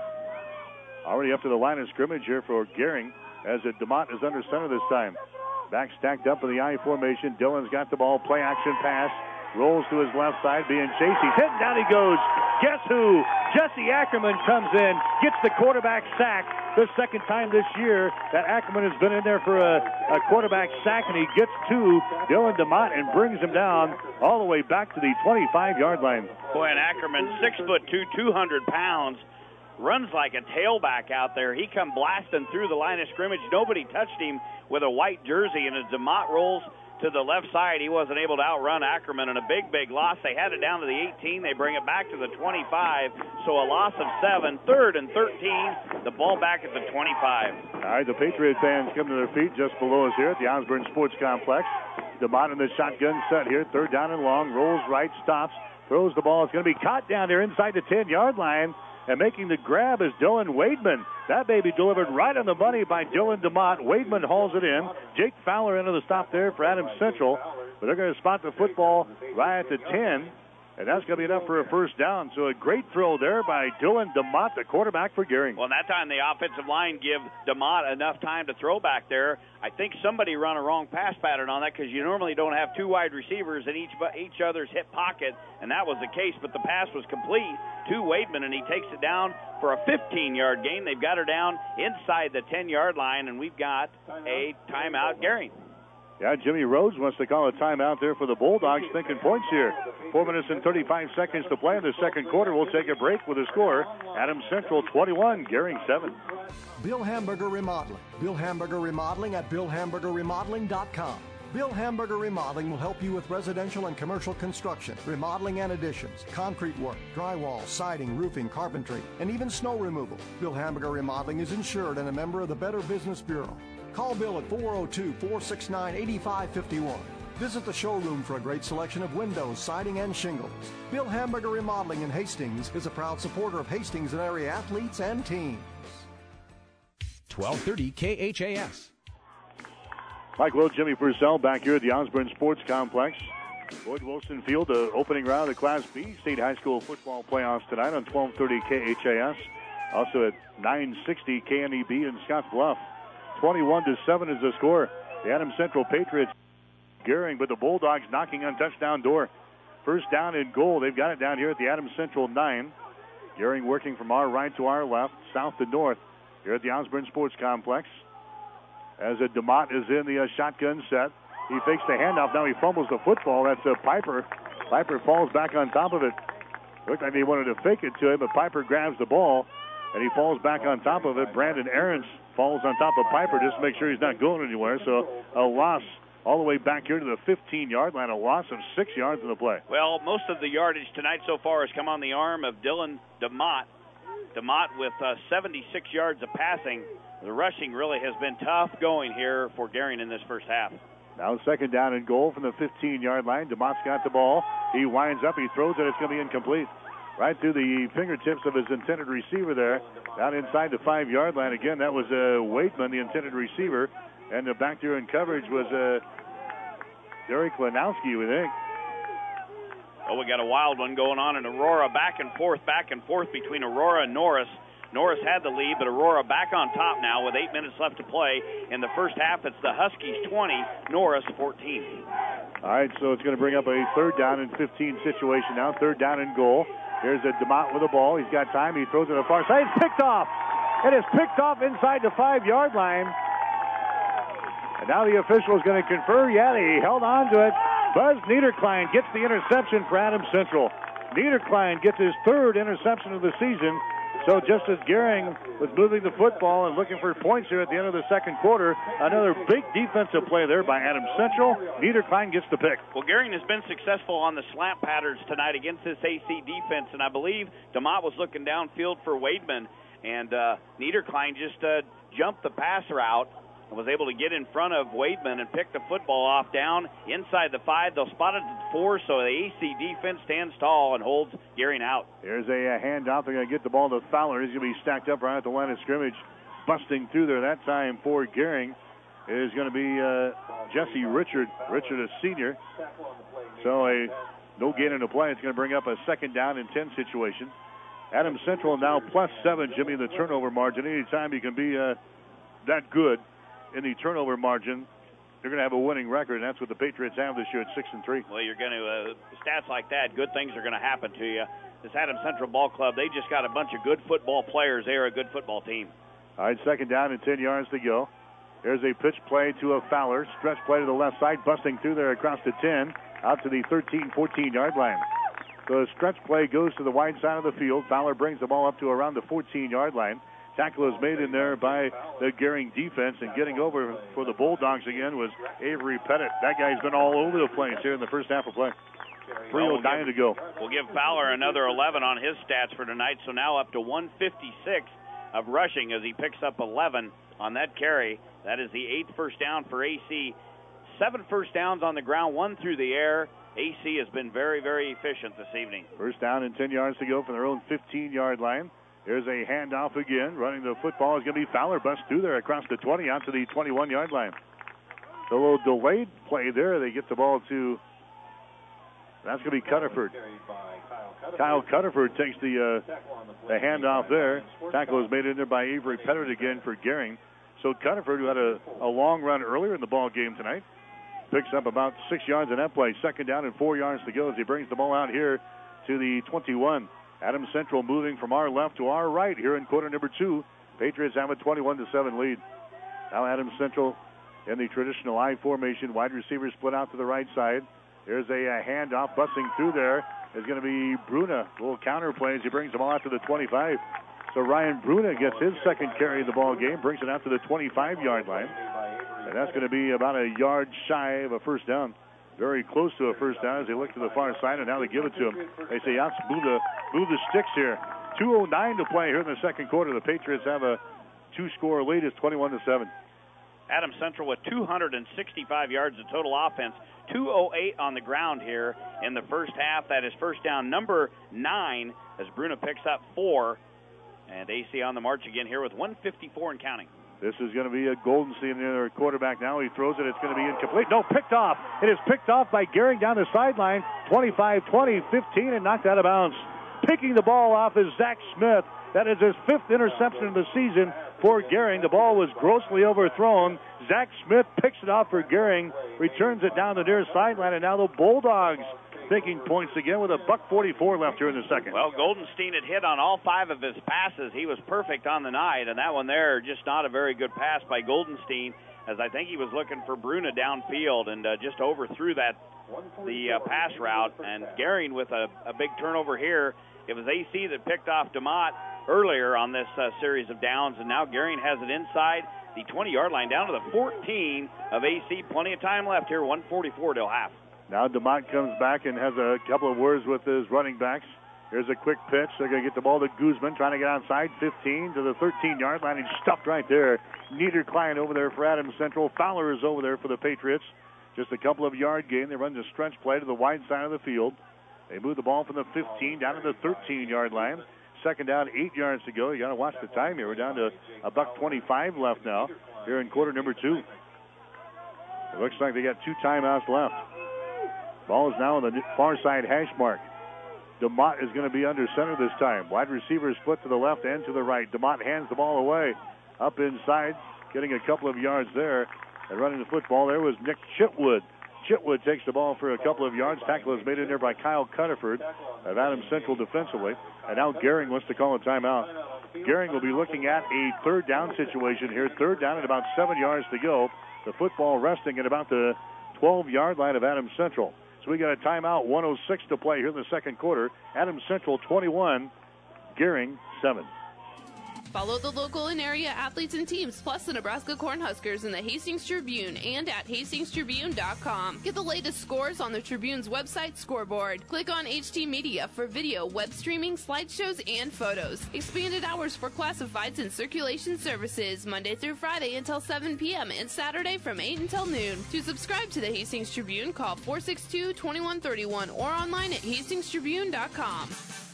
Already up to the line of scrimmage here for Gehring as DeMott is under center this time. Back stacked up in the I formation. Dillon's got the ball, play action pass. Rolls to his left side, being chased. He's hit, down he goes. Guess who? Jesse Ackerman comes in, gets the quarterback sack. The second time this year that Ackerman has been in there for a, a quarterback sack, and he gets to Dylan DeMott and brings him down all the way back to the twenty-five-yard line. Boy, and Ackerman, six foot two, two hundred pounds, runs like a tailback out there. He come blasting through the line of scrimmage. Nobody touched him with a white jersey, and as DeMott rolls to the left side, he wasn't able to outrun Ackerman, and a big, big loss. They had it down to the eighteen. They bring it back to the twenty-five, so a loss of seven. Third and thirteen, the ball back at the twenty-five. All right, the Patriot fans come to their feet just below us here at the Osborne Sports Complex. DeMott in the shotgun set here, third down and long, rolls right, stops, throws the ball. It's going to be caught down there inside the ten-yard line. And making the grab is Dylan Wademan. That baby delivered right on the money by Dylan DeMott. Wademan hauls it in. Jake Fowler into the stop there for Adams Central. But they're going to spot the football right at the ten. And that's going to be enough for a first down. So a great throw there by Dylan DeMott, the quarterback for Gehring. Well, that time the offensive line give DeMott enough time to throw back there. I think somebody run a wrong pass pattern on that because you normally don't have two wide receivers in each each other's hip pocket, and that was the case. But the pass was complete to Wademan, and he takes it down for a fifteen-yard gain. They've got her down inside the ten-yard line, and we've got a timeout, Gehring. Yeah, Jimmy Rhodes wants to call a timeout there for the Bulldogs, thinking points here. Four minutes and thirty-five seconds to play in the second quarter. We'll take a break with a score. Adams Central twenty-one, Gehring seven. Bill Hamburger Remodeling. Bill Hamburger Remodeling at bill hamburger remodeling dot com. Bill Hamburger Remodeling will help you with residential and commercial construction, remodeling and additions, concrete work, drywall, siding, roofing, carpentry, and even snow removal. Bill Hamburger Remodeling is insured and a member of the Better Business Bureau. Call Bill at four oh two, four six nine, eight five five one. Visit the showroom for a great selection of windows, siding, and shingles. Bill Hamburger Remodeling in Hastings is a proud supporter of Hastings and area athletes and teams. twelve thirty K H A S. Mike Will, Jimmy Purcell back here at the Osborne Sports Complex. Lloyd Wilson Field, the opening round of the Class B State High School football playoffs tonight on twelve thirty K H A S. Also at nine sixty K N E B in Scotts Bluff. twenty-one to seven is the score. The Adams Central Patriots Gehring, but the Bulldogs knocking on touchdown door. First down and goal. They've got it down here at the Adams Central nine. Gehring working from our right to our left, south to north here at the Osborne Sports Complex. As a DeMott is in the uh, shotgun set. He fakes the handoff. Now he fumbles the football. That's uh, Piper. Piper falls back on top of it. Looked like he wanted to fake it to him, but Piper grabs the ball and he falls back on top of it. Brandon Aarons falls on top of Piper just to make sure he's not going anywhere. So a loss all the way back here to the fifteen-yard line, a loss of six yards in the play. Well, most of the yardage tonight so far has come on the arm of Dylan DeMott. DeMott with uh, seventy-six yards of passing. The rushing really has been tough going here for Gering in this first half. Now second down and goal from the fifteen-yard line. DeMott's got the ball. He winds up. He throws it. It's going to be incomplete. Right through the fingertips of his intended receiver there. Down inside the five-yard line. Again, that was uh, Waitman, the intended receiver. And the back there in coverage was uh, Derek Lanowski, we think. Oh, we got a wild one going on in Aurora. Back and forth, back and forth between Aurora and Norris. Norris had the lead, but Aurora back on top now with eight minutes left to play. In the first half, it's the Huskies twenty, Norris fourteen. All right, so it's going to bring up a third down and fifteen situation now. Third down and goal. Here's a DeMott with the ball. He's got time. He throws it to the far side. It's picked off. It is picked off inside the five-yard line. And now the official is going to confer. Yeah, he held on to it. Buzz Niederklein gets the interception for Adams Central. Niederklein gets his third interception of the season. So just as Gering was moving the football and looking for points here at the end of the second quarter, another big defensive play there by Adams Central. Niederklein gets the pick. Well, Gering has been successful on the slant patterns tonight against this A C defense, and I believe DeMott was looking downfield for Wademan, and uh, Niederklein just uh, jumped the pass route and was able to get in front of Wademan and pick the football off down inside the five. They'll spot it at the four, so the A C defense stands tall and holds Gering out. Here's a, a handoff. They're going to get the ball to Fowler. He's going to be stacked up right at the line of scrimmage. Busting through there that time for Gering is going to be uh, Jesse Richard. Richard, a senior. So a no gain in the play. It's going to bring up a second down and ten situation. Adams Central now plus seven, Jimmy, in the turnover margin. Anytime you can be uh, that good in the turnover margin, you're going to have a winning record, and that's what the Patriots have this year at six and three. Well, you're going to uh, stats like that. Good things are going to happen to you. This Adams Central Ball Club, they just got a bunch of good football players. They are a good football team. All right, second down and ten yards to go. There's a pitch play to a Fowler. Stretch play to the left side, busting through there across the ten, out to the thirteen, fourteen-yard line. The stretch play goes to the wide side of the field. Fowler brings the ball up to around the fourteen-yard line. Tackle is made in there by the Gering defense, and getting over for the Bulldogs again was Avery Pettit. That guy's been all over the place here in the first half of play. three oh nine to go. We'll give Fowler another eleven on his stats for tonight, so now up to one fifty-six of rushing as he picks up eleven on that carry. That is the eighth first down for A C. Seven first downs on the ground, one through the air. A C has been very, very efficient this evening. First down and ten yards to go from their own fifteen-yard line. There's a handoff again. Running the football is going to be Fowler. Bust through there across the twenty out to the twenty-one-yard line. A little delayed play there. They get the ball to, that's going to be Cutterford. Kyle Cutterford takes the, uh, the handoff there. Tackle is made in there by Avery Pettit again for Gering. So Cutterford, who had a, a long run earlier in the ball game tonight, picks up about six yards on that play. Second down and four yards to go as he brings the ball out here to the twenty-one. Adams Central moving from our left to our right here in quarter number two. Patriots have a twenty-one to seven lead. Now Adams Central in the traditional I formation. Wide receivers split out to the right side. There's a, a handoff. Busting through there is going to be Bruna. A little counter play as he brings the ball out to the twenty-five. So Ryan Bruna gets his second carry of the ball game, brings it out to the twenty-five-yard line. And that's going to be about a yard shy of a first down. Very close to a first down as they look to the far side, and now they give it to him. They say, let's move the, move the sticks here. two oh nine to play here in the second quarter. The Patriots have a two-score lead. It's twenty-one to seven. Adams Central with two hundred sixty-five yards of total offense, two oh eight on the ground here in the first half. That is first down number nine as Bruna picks up four. And A C on the march again here with one fifty-four and counting. This is going to be a Goldenstein, their quarterback now. He throws it. It's going to be incomplete. No, picked off. It is picked off by Gering down the sideline. twenty-five, twenty, fifteen, and knocked out of bounds. Picking the ball off is Zach Smith. That is his fifth interception of the season for Gering. The ball was grossly overthrown. Zach Smith picks it off for Gering, returns it down the near sideline, and now the Bulldogs taking points again with a buck forty-four left here in the second. Well, Goldenstein had hit on all five of his passes. He was perfect on the night, and that one there, just not a very good pass by Goldenstein, as I think he was looking for Bruna downfield and uh, just overthrew that the uh, pass route. And Gering with a, a big turnover here. It was A C that picked off DeMott, earlier on this uh, series of downs, and now Gering has it inside the twenty-yard line down to the fourteen of A C. Plenty of time left here, one forty-four till half. Now DeMott comes back and has a couple of words with his running backs. Here's a quick pitch. They're going to get the ball to Guzman, trying to get outside, fifteen to the thirteen-yard line. He's stuffed right there. Niederklein over there for Adams Central. Fowler is over there for the Patriots. Just a couple of yard gain. They run the stretch play to the wide side of the field. They move the ball from the fifteen down to the thirteen-yard line. Second down, eight yards to go. You got to watch the time here. We're down to a buck twenty-five left now here in quarter number two. It looks like they got two timeouts left. Ball is now on the far side hash mark. DeMott is going to be under center this time. Wide receiver split to the left and to the right. DeMott hands the ball away. Up inside, getting a couple of yards there. And running the football there was Nick Chitwood. Chitwood takes the ball for a couple of yards. Tackle is made in there by Kyle Cunniford of Adams Central defensively. And now Gering wants to call a timeout. Gering will be looking at a third down situation here. Third down at about seven yards to go. The football resting at about the twelve-yard line of Adams Central. So we got a timeout, one oh six to play here in the second quarter. Adams Central twenty-one, Gering seven. Follow the local and area athletes and teams, plus the Nebraska Cornhuskers in the Hastings Tribune and at hastings tribune dot com. Get the latest scores on the Tribune's website scoreboard. Click on H D Media for video, web streaming, slideshows, and photos. Expanded hours for classifieds and circulation services, Monday through Friday until seven p.m. and Saturday from eight until noon. To subscribe to the Hastings Tribune, call four six two, two one three one or online at hastings tribune dot com.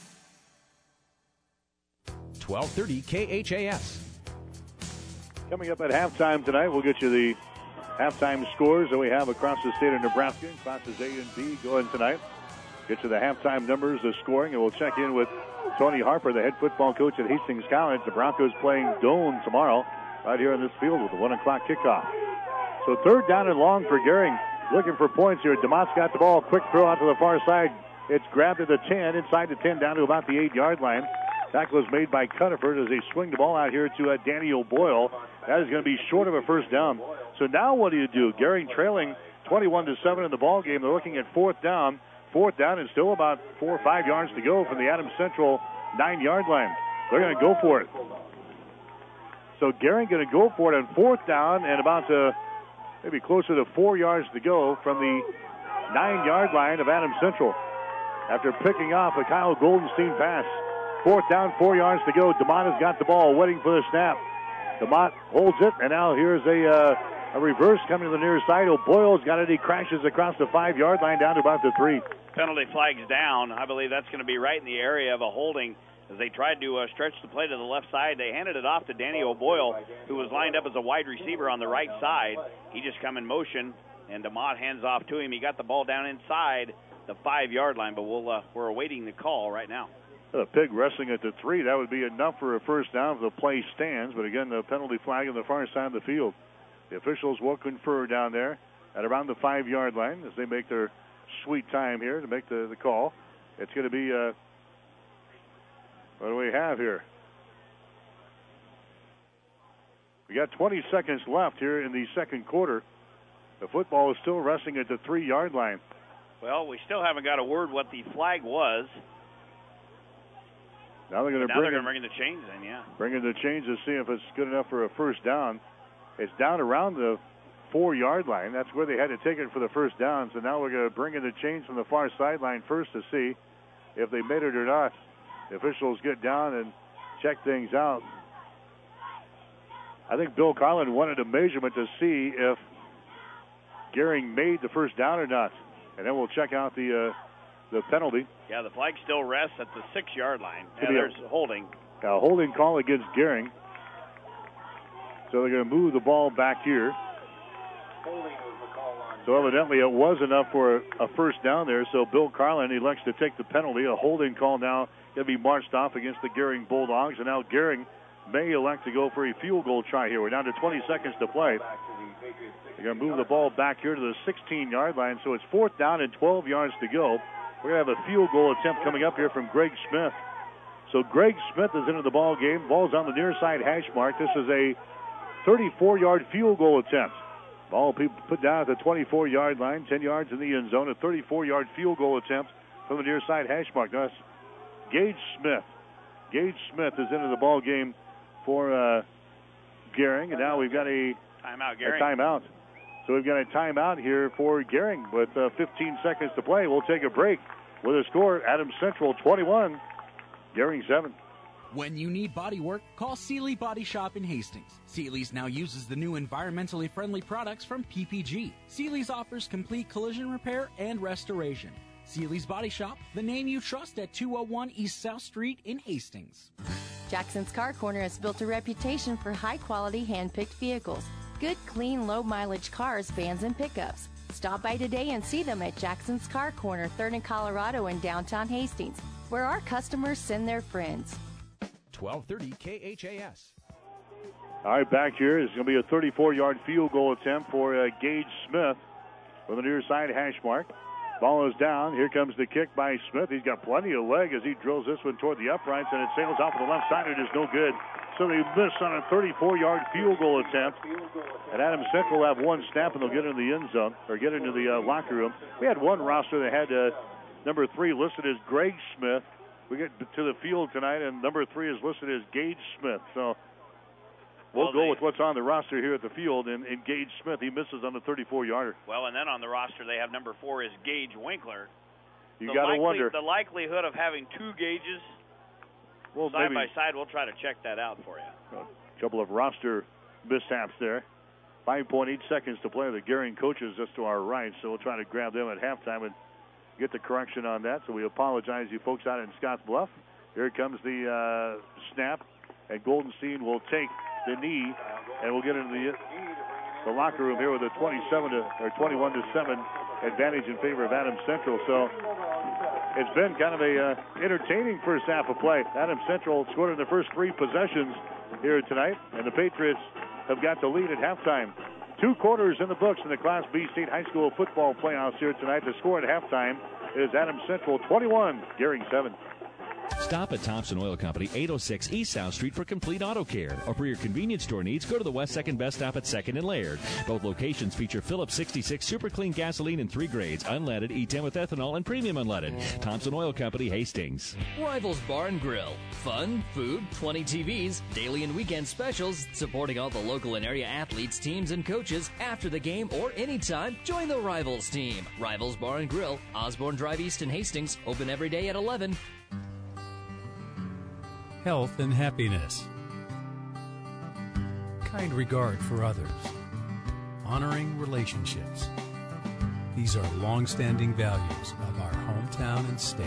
twelve thirty K H A S. Coming up at halftime tonight, we'll get you the halftime scores that we have across the state of Nebraska. Classes A and B going tonight. Get you the halftime numbers, the scoring, and we'll check in with Tony Harper, the head football coach at Hastings College. The Broncos playing Doane tomorrow right here in this field with a one o'clock kickoff. So third down and long for Gering. Looking for points here. DeMott's got the ball. Quick throw out to the far side. It's grabbed at the ten, inside the ten, down to about the eight-yard line. Tackle is made by Cunniford as they swing the ball out here to uh, Danny O'Boyle. That is going to be short of a first down. So now what do you do? Gering trailing twenty-one to seven in the ball game. They're looking at fourth down. Fourth down is still about four or five yards to go from the Adams Central nine-yard line. They're going to go for it. So Gering going to go for it on fourth down and about to maybe closer to four yards to go from the nine-yard line of Adams Central after picking off a Kyle Goldenstein pass. Fourth down, four yards to go. DeMott has got the ball, waiting for the snap. DeMott holds it, and now here's a uh, a reverse coming to the near side. O'Boyle's got it. He crashes across the five-yard line down to about the three. Penalty flag's down. I believe that's going to be right in the area of a holding as they tried to uh, stretch the play to the left side. They handed it off to Danny O'Boyle, who was lined up as a wide receiver on the right side. He just come in motion, and DeMott hands off to him. He got the ball down inside the five-yard line, but we'll, uh, we're awaiting the call right now. A pig wrestling at the three. That would be enough for a first down if the play stands. But again, the penalty flag on the far side of the field. The officials will confer down there at around the five-yard line as they make their sweet time here to make the, the call. It's going to be, uh, what do we have here? We got twenty seconds left here in the second quarter. The football is still resting at the three-yard line. Well, we still haven't got a word what the flag was. Now they're going to bring, in, bring in the chains in, yeah. Bring in the chains to see if it's good enough for a first down. It's down around the four-yard line. That's where they had to take it for the first down. So now we're going to bring in the chains from the far sideline first to see if they made it or not. The officials get down and check things out. I think Bill Carlin wanted a measurement to see if Gering made the first down or not. And then we'll check out the uh, the penalty. Yeah, the flag still rests at the six-yard line. Yeah, there's a holding. A holding call against Gering. So they're going to move the ball back here. So evidently it was enough for a, a first down there. So Bill Carlin elects to take the penalty. A holding call now going to be marched off against the Gering Bulldogs. And now Gering may elect to go for a field goal try here. We're down to twenty seconds to play. They're going to move the ball back here to the sixteen-yard line. So it's fourth down and twelve yards to go. We're going to have a field goal attempt coming up here from Greg Smith. So Greg Smith is into the ball game. Ball's on the near side hash mark. This is a thirty-four-yard field goal attempt. Ball put down at the twenty-four-yard line, ten yards in the end zone. A thirty-four-yard field goal attempt from the near side hash mark. That's Gage Smith, Gage Smith is into the ball game for uh, Gering, and now we've got a timeout. A Gering. timeout. So we've got a timeout here for Gering with uh, fifteen seconds to play. We'll take a break with a score: Adams Central twenty-one, Gering seven. When you need body work, call Seeley Body Shop in Hastings. Seeley's now uses the new environmentally friendly products from P P G. Seeley's offers complete collision repair and restoration. Seeley's Body Shop, the name you trust at two oh one East South Street in Hastings. Jackson's Car Corner has built a reputation for high-quality hand-picked vehicles. Good, clean, low-mileage cars, vans, and pickups. Stop by today and see them at Jackson's Car Corner, third and Colorado in downtown Hastings, where our customers send their friends. twelve thirty K H A S. All right, back here is going to be a thirty-four-yard field goal attempt for uh, Gage Smith from the near side hash mark. Ball is down. Here comes the kick by Smith. He's got plenty of leg as he drills this one toward the uprights, and it sails off to the left side. It is no good. So they miss on a thirty-four-yard field goal attempt. And Adams Central will have one snap, and they'll get into the end zone, or get into the uh, locker room. We had one roster that had uh, number three listed as Greg Smith. We get to the field tonight, and number three is listed as Gage Smith. So we'll, well go they, with what's on the roster here at the field. And, and Gage Smith, he misses on the thirty-four-yarder. Well, and then on the roster they have number four is Gage Winkler. You got to wonder. The likelihood of having two Gages well, side maybe, by side, we'll try to check that out for you. A couple of roster mishaps there. five point eight seconds to play. The Gering coaches just to our right, so we'll try to grab them at halftime and get the correction on that. So we apologize, you folks out in Scotts Bluff. Here comes the uh, snap, and Goldenstein will take the knee, and we'll get into the the locker room here with a twenty-seven to or twenty-one to seven advantage in favor of Adams Central. So it's been kind of a uh, entertaining first half of play. Adams Central scored in the first three possessions here tonight, and the Patriots have got the lead at halftime. Two quarters in the books in the Class B State High School football playoffs here tonight. The score at halftime is Adams Central twenty-one, Gering seven. Stop at Thompson Oil Company, eight oh six East South Street for complete auto care. Or for your convenience store needs, go to the West second Best Stop at second and Laird. Both locations feature Phillips sixty-six Super Clean gasoline in three grades, unleaded, E ten with ethanol, and premium unleaded. Thompson Oil Company, Hastings. Rivals Bar and Grill. Fun, food, twenty T Vs, daily and weekend specials, supporting all the local and area athletes, teams, and coaches. After the game or anytime, join the Rivals team. Rivals Bar and Grill, Osborne Drive East in Hastings, open every day at eleven. Health and happiness, kind regard for others, honoring relationships. These are long-standing values of our hometown and state.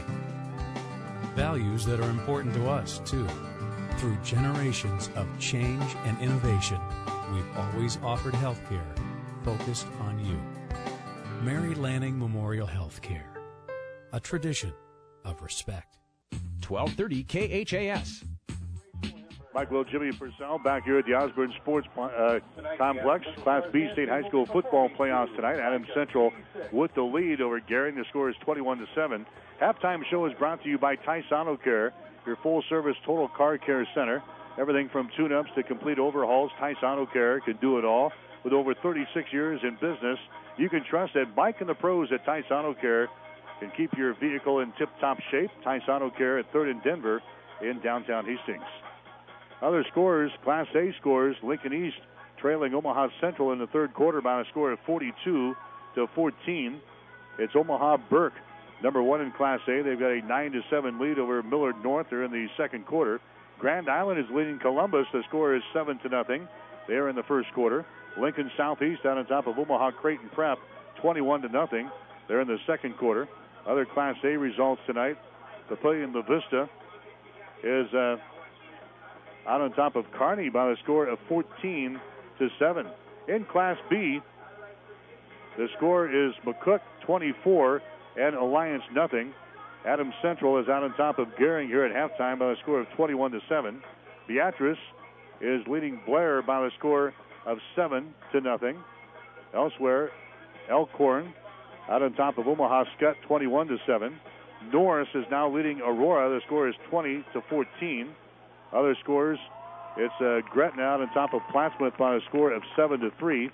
Values that are important to us, too. Through generations of change and innovation, we've always offered health care focused on you. Mary Lanning Memorial Healthcare, a tradition of respect. twelve thirty K H A S. Michael Jimmy Purcell back here at the Osborne Sports uh, Complex. Class B State High School football playoffs tonight. Adams Central with the lead over Gering. The score is twenty-one to seven. Halftime show is brought to you by Tice Auto Care, your full-service total car care center. Everything from tune-ups to complete overhauls. Tice Auto Care can do it all. With over thirty-six years in business, you can trust that Mike and the pros at Tice Auto Care can keep your vehicle in tip-top shape. Tice Auto Care at third and Denver in downtown Hastings. Other scores, Class A scores, Lincoln East trailing Omaha Central in the third quarter by a score of forty-two to fourteen. It's Omaha Burke, number one in Class A. They've got a nine to seven lead over Millard North there in the second quarter. Grand Island is leading Columbus. The score is seven to nothing. They're in the first quarter. Lincoln Southeast out on top of Omaha Creighton Prep, twenty-one to nothing. They're in the second quarter. Other Class A results tonight. Papillion La Vista is uh, out on top of Kearney by the score of fourteen to seven. In Class B, the score is McCook twenty-four and Alliance nothing. Adams Central is out on top of Gering here at halftime by the score of twenty-one to seven. Beatrice is leading Blair by the score of seven to nothing. Elsewhere, Elkhorn out on top of Omaha Skutt twenty-one to seven. Norris is now leading Aurora. The score is twenty to fourteen. Other scores, it's uh, Gretna out on top of Plattsmouth by a score of seven to three.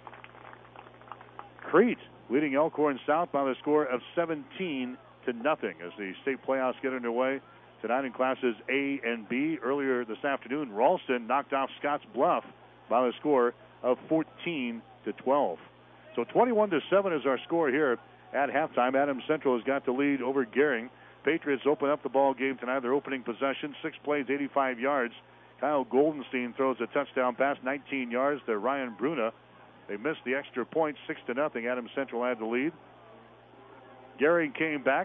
Crete leading Elkhorn South by the score of seventeen to nothing as the state playoffs get underway tonight in classes A and B. Earlier this afternoon, Ralston knocked off Scotts Bluff by the score of fourteen to twelve. So twenty-one to seven is our score here at halftime. Adams Central has got the lead over Gering. Patriots open up the ball game tonight. Their opening possession, six plays, eighty-five yards. Kyle Goldenstein throws a touchdown pass, nineteen yards to Ryan Bruna. They missed the extra point, six to nothing. Adams Central had the lead. Gering came back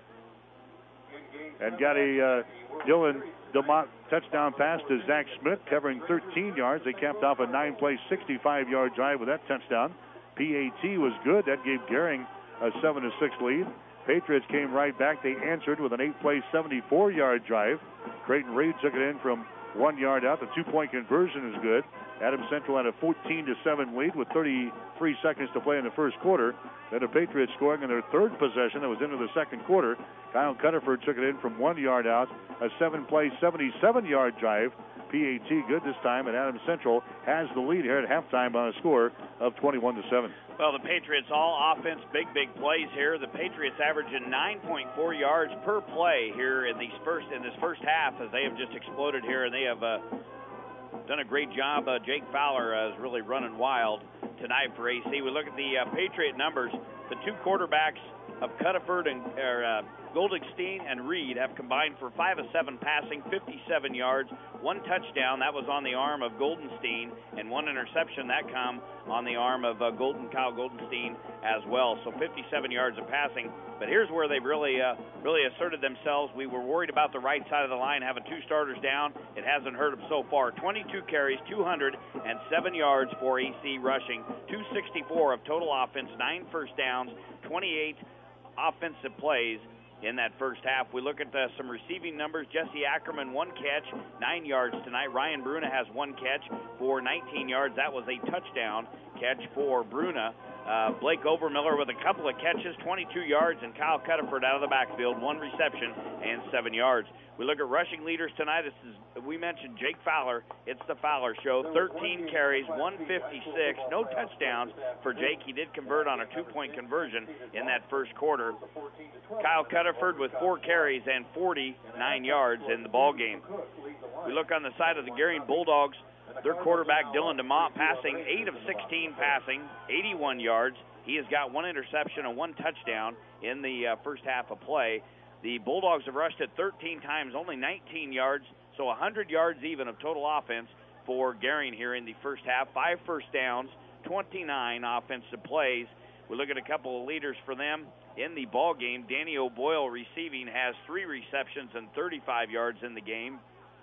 and got a uh, Dylan DeMont touchdown pass to Zach Smith, covering thirteen yards. They capped off a nine-play, sixty-five-yard drive with that touchdown. P A T was good. That gave Gering a seven to six lead. Patriots came right back. They answered with an eight-play, seventy-four-yard drive. Creighton Reed took it in from one yard out. The two-point conversion is good. Adams Central had a fourteen to seven lead with thirty-three seconds to play in the first quarter. Then the Patriots scoring in their third possession that was into the second quarter. Kyle Cunniford took it in from one yard out. A seven-play, seventy-seven-yard drive. P A T good this time, and Adams Central has the lead here at halftime on a score of twenty-one to seven. Well, the Patriots all offense, big, big plays here. The Patriots averaging nine point four yards per play here in these first in this first half as they have just exploded here, and they have uh, done a great job. Uh, Jake Fowler uh, is really running wild tonight for A C. We look at the uh, Patriot numbers. The two quarterbacks of Cunniford and er, uh, Goldenstein and Reed have combined for five of seven passing, fifty-seven yards, one touchdown. That was on the arm of Goldenstein, and one interception that come on the arm of uh, Golden Kyle Goldenstein as well. So fifty-seven yards of passing. But here's where they've really, uh, really asserted themselves. We were worried about the right side of the line having two starters down. It hasn't hurt them so far. twenty-two carries, two hundred seven yards for A C rushing, two sixty-four of total offense, nine first downs, twenty-eight offensive plays in that first half. We look at uh, some receiving numbers. Jesse Ackerman, one catch, nine yards tonight. Ryan Bruna has one catch for nineteen yards. That was a touchdown catch for Bruna. Uh, Blake Overmiller with a couple of catches, twenty-two yards, and Kyle Cunniford out of the backfield, one reception and seven yards. We look at rushing leaders tonight. This is, we mentioned Jake Fowler. It's the Fowler Show. thirteen carries, one fifty-six, no touchdowns for Jake. He did convert on a two-point conversion in that first quarter. Kyle Cunniford with four carries and forty-nine yards in the ball game. We look on the side of the Gering Bulldogs. Their quarterback, Dylan DeMont, passing eight of sixteen passing, eighty-one yards. He has got one interception and one touchdown in the uh, first half of play. The Bulldogs have rushed it thirteen times, only nineteen yards, so one hundred yards even of total offense for Gering here in the first half. Five first downs, twenty-nine offensive plays. We look at a couple of leaders for them in the ball game. Danny O'Boyle receiving has three receptions and thirty-five yards in the game.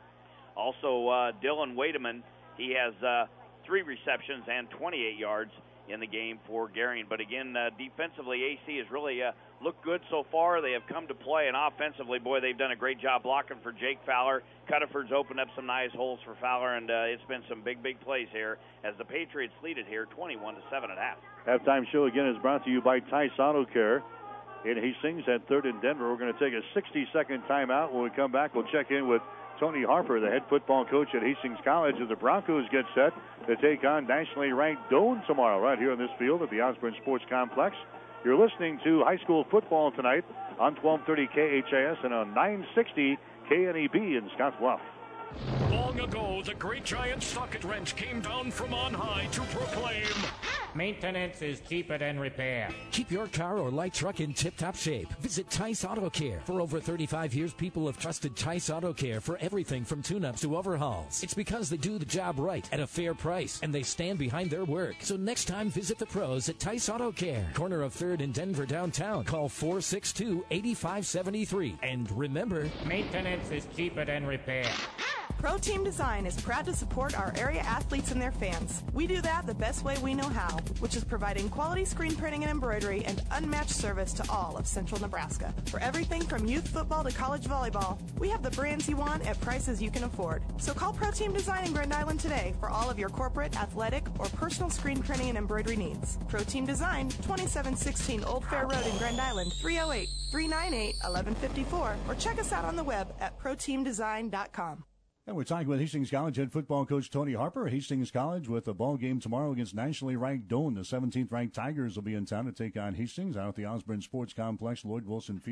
Also, uh, Dylan Wademan, he has uh, three receptions and twenty-eight yards in the game for Gering. But again, uh, defensively, A C has really uh, looked good so far. They have come to play, and offensively, boy, they've done a great job blocking for Jake Fowler. Cunniford's opened up some nice holes for Fowler, and uh, it's been some big, big plays here as the Patriots lead it here twenty-one to seven at half. Halftime show again is brought to you by Tice Auto Care in Hastings at third and Denver. We're going to take a sixty-second timeout. When we come back, we'll check in with Tony Harper, the head football coach at Hastings College, as the Broncos get set to take on nationally ranked Doane tomorrow right here in this field at the Osborne Sports Complex. You're listening to high school football tonight on twelve thirty K H A S and on nine sixty K N E B in Scottsbluff. Long ago, the great giant socket wrench came down from on high to proclaim, maintenance is cheaper than repair. Keep your car or light truck in tip-top shape. Visit Tice Auto Care. For over thirty-five years, people have trusted Tice Auto Care for everything from tune-ups to overhauls. It's because they do the job right at a fair price, and they stand behind their work. So next time, visit the pros at Tice Auto Care, corner of third and Denver downtown. Call four six two, eight five seven three. And remember, maintenance is cheaper than repair. Pro Team Design is proud to support our area athletes and their fans. We do that the best way we know how, which is providing quality screen printing and embroidery and unmatched service to all of Central Nebraska. For everything from youth football to college volleyball, we have the brands you want at prices you can afford. So call Pro Team Design in Grand Island today for all of your corporate, athletic, or personal screen printing and embroidery needs. Pro Team Design, twenty-seven sixteen Old Fair Road in Grand Island, three oh eight, three nine eight, eleven fifty-four, or check us out on the web at pro team design dot com. And we're talking with Hastings College head football coach Tony Harper. Hastings College with a ball game tomorrow against nationally ranked Doane. The seventeenth ranked Tigers will be in town to take on Hastings out at the Osborne Sports Complex, Lloyd Wilson Field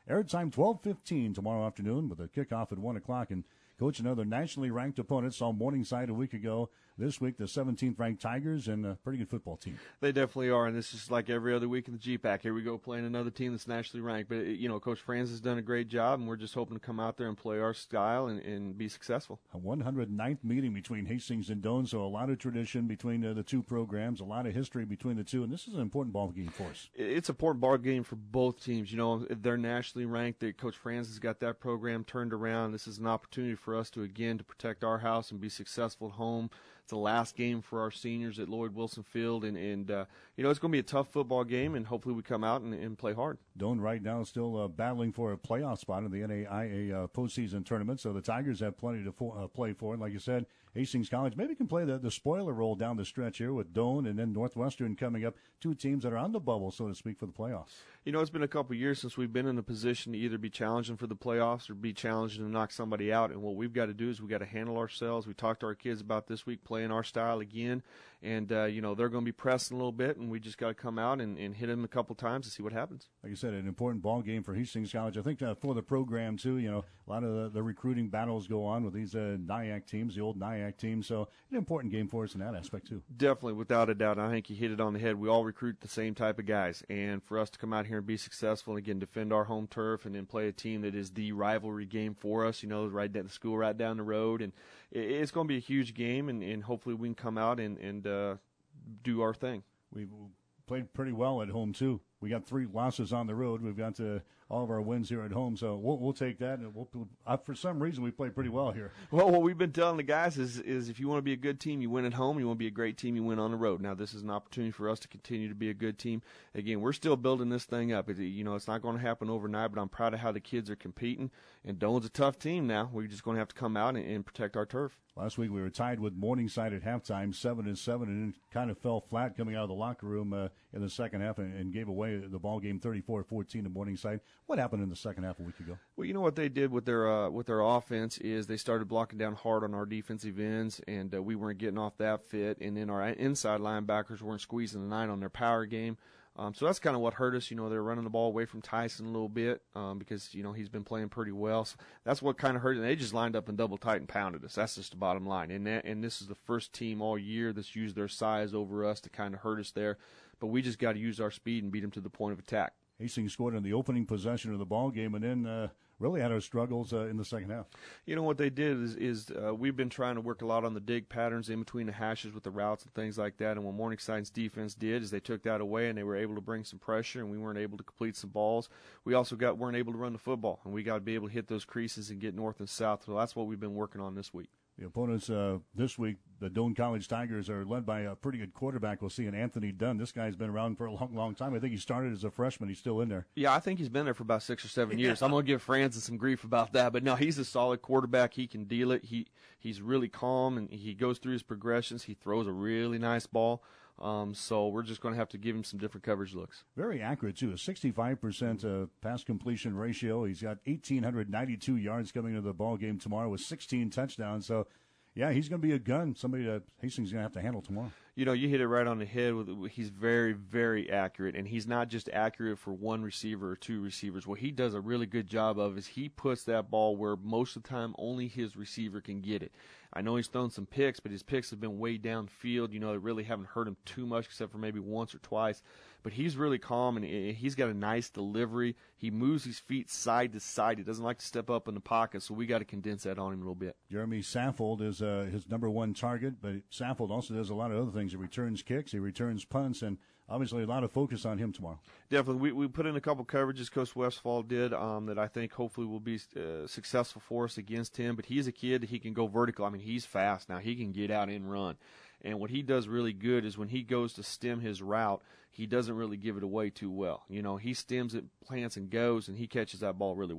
Air time twelve fifteen tomorrow afternoon with a kickoff at one o'clock. And, Coach, another nationally ranked opponent. Saw Morningside a week ago. This week, the seventeenth ranked Tigers, and a pretty good football team. They definitely are, and this is like every other week in the G PAC. Here we go playing another team that's nationally ranked. But, you know, Coach Franz has done a great job, and we're just hoping to come out there and play our style and, and be successful. A one hundred ninth meeting between Hastings and Doane, so a lot of tradition between uh, the two programs, a lot of history between the two, and this is an important ball game for us. It's an important ball game for both teams. You know, they're nationally ranked. Coach Franz has got that program turned around. This is an opportunity for us to, again, to protect our house and be successful at home. It's the last game for our seniors at Lloyd Wilson Field, and, and uh, you know, it's going to be a tough football game, and hopefully we come out and, and play hard. Doane right now still uh, battling for a playoff spot in the N A I A uh, postseason tournament, so the Tigers have plenty to for, uh, play for. And like you said, Hastings College maybe can play the, the spoiler role down the stretch here with Doane and then Northwestern coming up, two teams that are on the bubble, so to speak, for the playoffs. You know, it's been a couple of years since we've been in a position to either be challenging for the playoffs or be challenging to knock somebody out. And what we've got to do is we've got to handle ourselves. We talked to our kids about this week playing our style again. And, uh, you know, they're going to be pressing a little bit, and we just got to come out and, and hit them a couple times to see what happens. Like you said, an important ball game for Hastings College. I think uh, for the program, too, you know, a lot of the, the recruiting battles go on with these uh, NIAC teams, the old NIAC teams. So an important game for us in that aspect, too. Definitely, without a doubt. I think you hit it on the head. We all recruit the same type of guys. And for us to come out here and be successful and, again, defend our home turf and then play a team that is the rivalry game for us, you know, right down the school right down the road. And it, it's going to be a huge game, and, and hopefully we can come out and, and uh, do our thing. We've played pretty well at home, too. We got three losses on the road. We've got uh, all of our wins here at home, so we'll, we'll take that. And we'll, uh, for some reason, we play pretty well here. Well, what we've been telling the guys is, is if you want to be a good team, you win at home. You want to be a great team, you win on the road. Now, this is an opportunity for us to continue to be a good team. Again, we're still building this thing up. It, you know, it's not going to happen overnight, but I'm proud of how the kids are competing. And Doane's a tough team now. We're just going to have to come out and, and protect our turf. Last week we were tied with Morningside at halftime, seven and seven, and then kind of fell flat coming out of the locker room uh, in the second half and, and gave away the ball game thirty-four fourteen to Morningside. What happened in the second half a week ago? Well, you know what they did with their uh, with their offense is they started blocking down hard on our defensive ends, and uh, we weren't getting off that fit, and then our inside linebackers weren't squeezing the nine on their power game. Um, so that's kind of what hurt us. You know, they're running the ball away from Tyson a little bit um, because, you know, he's been playing pretty well. So that's what kind of hurt. And they just lined up and double tight and pounded us. That's just the bottom line. And that, and this is the first team all year that's used their size over us to kind of hurt us there. But we just got to use our speed and beat them to the point of attack. Hastings scored in the opening possession of the ball game, and then uh, really had our struggles uh, in the second half. You know what they did is, is uh, we've been trying to work a lot on the dig patterns in between the hashes with the routes and things like that. And what Morningside's defense did is they took that away, and they were able to bring some pressure, and we weren't able to complete some balls. We also got weren't able to run the football, and we got to be able to hit those creases and get north and south. So that's what we've been working on this week. The opponents uh, this week, the Doane College Tigers, are led by a pretty good quarterback. We'll see in Anthony Dunn. This guy's been around for a long, long time. I think he started as a freshman. He's still in there. Yeah, I think he's been there for about six or seven years. I'm going to give Francis some grief about that. But, no, he's a solid quarterback. He can deal it. He He's really calm, and he goes through his progressions. He throws a really nice ball. Um, so we're just going to have to give him some different coverage looks. Very accurate, too. A sixty-five percent uh, pass completion ratio. He's got one thousand eight hundred ninety-two yards coming into the ball game tomorrow with sixteen touchdowns. So, yeah, he's going to be a gun. Somebody that Hastings is going to have to handle tomorrow. You know, you hit it right on the head. With he's very, very accurate, and he's not just accurate for one receiver or two receivers. What he does a really good job of is he puts that ball where most of the time only his receiver can get it. I know he's thrown some picks, but his picks have been way downfield. You know, they really haven't hurt him too much except for maybe once or twice. But he's really calm, and he's got a nice delivery. He moves his feet side to side. He doesn't like to step up in the pocket, so we got to condense that on him a little bit. Jeremy Saffold is uh, his number one target, but Saffold also does a lot of other things. He returns kicks, he returns punts, and obviously a lot of focus on him tomorrow. Definitely. We, we put in a couple coverages Coach Westfall did um, that I think hopefully will be uh, successful for us against him. But he's a kid. He can go vertical. I mean, he's fast now. He can get out and run. And what he does really good is when he goes to stem his route, he doesn't really give it away too well. You know, he stems it, plants, and goes, and he catches that ball really well.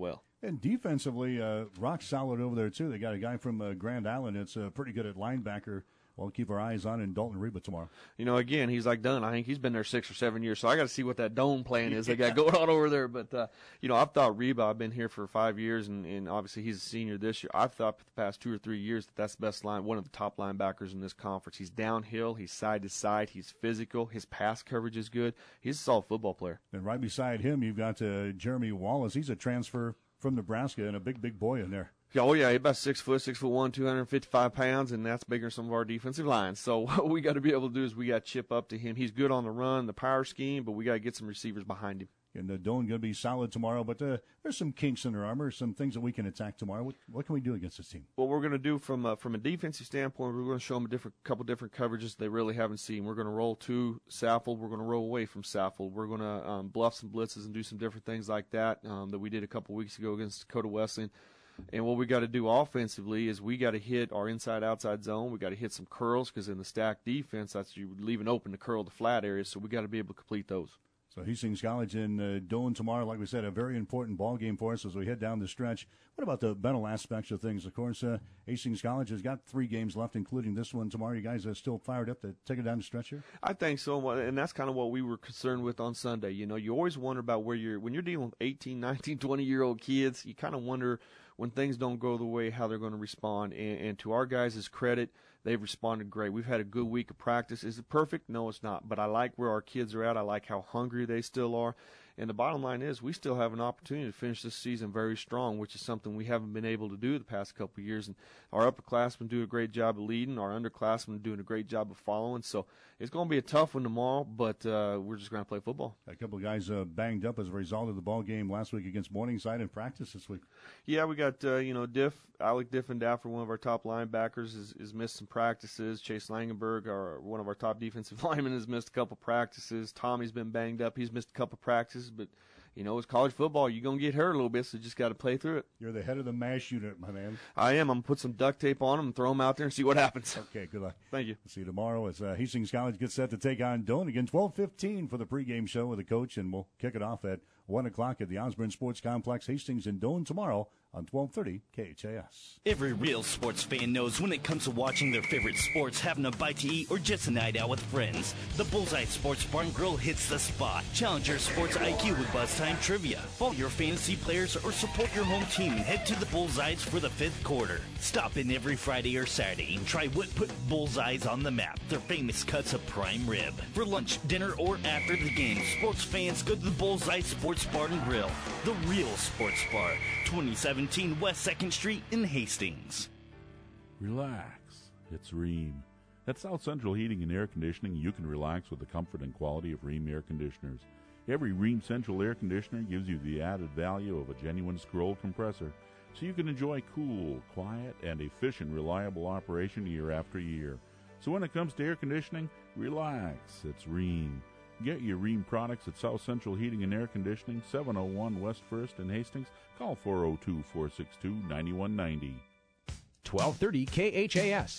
And defensively, uh, rock solid over there, too. They got a guy from uh, Grand Island that's uh, pretty good at linebacker. We'll keep our eyes on in Dalton Reba tomorrow. You know, again, he's like Dunn. I think he's been there six or seven years, so I got to see what that dome plan is they got going on over there. But, uh, you know, I've thought Reba, I've been here for five years, and, and obviously he's a senior this year. I've thought for the past two or three years that that's the best line, one of the top linebackers in this conference. He's downhill, he's side to side, he's physical, his pass coverage is good. He's a solid football player. And right beside him, you've got uh, Jeremy Wallace. He's a transfer from Nebraska and a big, big boy in there. Yeah, oh yeah, he's about six foot, six foot one, two hundred fifty-five pounds, and that's bigger than some of our defensive lines. So what we got to be able to do is we got to chip up to him. He's good on the run, the power scheme, but we got to get some receivers behind him. And the Doan going to be solid tomorrow, but uh, there's some kinks in their armor, some things that we can attack tomorrow. What, what can we do against this team? What we're going to do from a, from a defensive standpoint, we're going to show them a different couple different coverages they really haven't seen. We're going to roll to Saffold. We're going to roll away from Saffold. We're going to um, bluff some blitzes and do some different things like that um, that we did a couple weeks ago against Dakota Wesleyan. And what we got to do offensively is we got to hit our inside-outside zone. We got to hit some curls because in the stack defense, that's you leaving open to curl the flat areas. So we got to be able to complete those. So Hastings College in uh, Doan tomorrow, like we said, a very important ball game for us as we head down the stretch. What about the mental aspects of things? Of course, uh, Hastings College has got three games left, including this one tomorrow. You guys are still fired up to take it down the stretch here? I think so, and that's kind of what we were concerned with on Sunday. You know, you always wonder about where you're, when you're dealing with eighteen, nineteen, twenty-year-old kids, you kind of wonder when things don't go the way how they're going to respond. And, and to our guys' credit, they've responded great. We've had a good week of practice. Is it perfect? No, it's not. But I like where our kids are at. I like how hungry they still are. And the bottom line is we still have an opportunity to finish this season very strong, which is something we haven't been able to do the past couple of years. And our upperclassmen do a great job of leading. Our underclassmen doing a great job of following. So it's going to be a tough one tomorrow, but uh, we're just going to play football. A couple of guys uh, banged up as a result of the ball game last week against Morningside in practice this week. Yeah, we got, uh, you know, Diff, Alec Diffendaffler, one of our top linebackers, is, is missed some practices. Chase Langenberg, our, one of our top defensive linemen, has missed a couple practices. Tommy's been banged up. He's missed a couple practices, but you know, it's college football. You're going to get hurt a little bit, so you just got to play through it. You're the head of the MASH unit, my man. I am. I'm going to put some duct tape on them and throw them out there and see what happens. Okay, good luck. Thank you. We'll see you tomorrow as uh, Hastings College gets set to take on Doan. Again, twelve fifteen for the pregame show with the coach, and we'll kick it off at one o'clock at the Osborne Sports Complex, Hastings and Doan tomorrow on twelve thirty K H A S. Every real sports fan knows when it comes to watching their favorite sports, having a bite to eat, or just a night out with friends, the Bullseye Sports Bar and Grill hits the spot. Challenge your sports I Q with Buzz Time Trivia. Follow your fantasy players or support your home team and head to the Bullseyes for the fifth quarter. Stop in every Friday or Saturday and try what put Bullseyes on the map, their famous cuts of prime rib. For lunch, dinner, or after the game, sports fans go to the Bullseye Sports Bar and Grill, the real sports bar, twenty seventeen West second Street in Hastings. Relax. It's Ream. At South Central Heating and Air Conditioning, you can relax with the comfort and quality of Ream air conditioners. Every Ream Central air conditioner gives you the added value of a genuine scroll compressor, so you can enjoy cool, quiet, and efficient, reliable operation year after year. So when it comes to air conditioning, relax. It's Ream. Get your Ream products at South Central Heating and Air Conditioning, seven oh one West first in Hastings. Call four oh two, four six two, nine one nine oh. twelve thirty K H A S.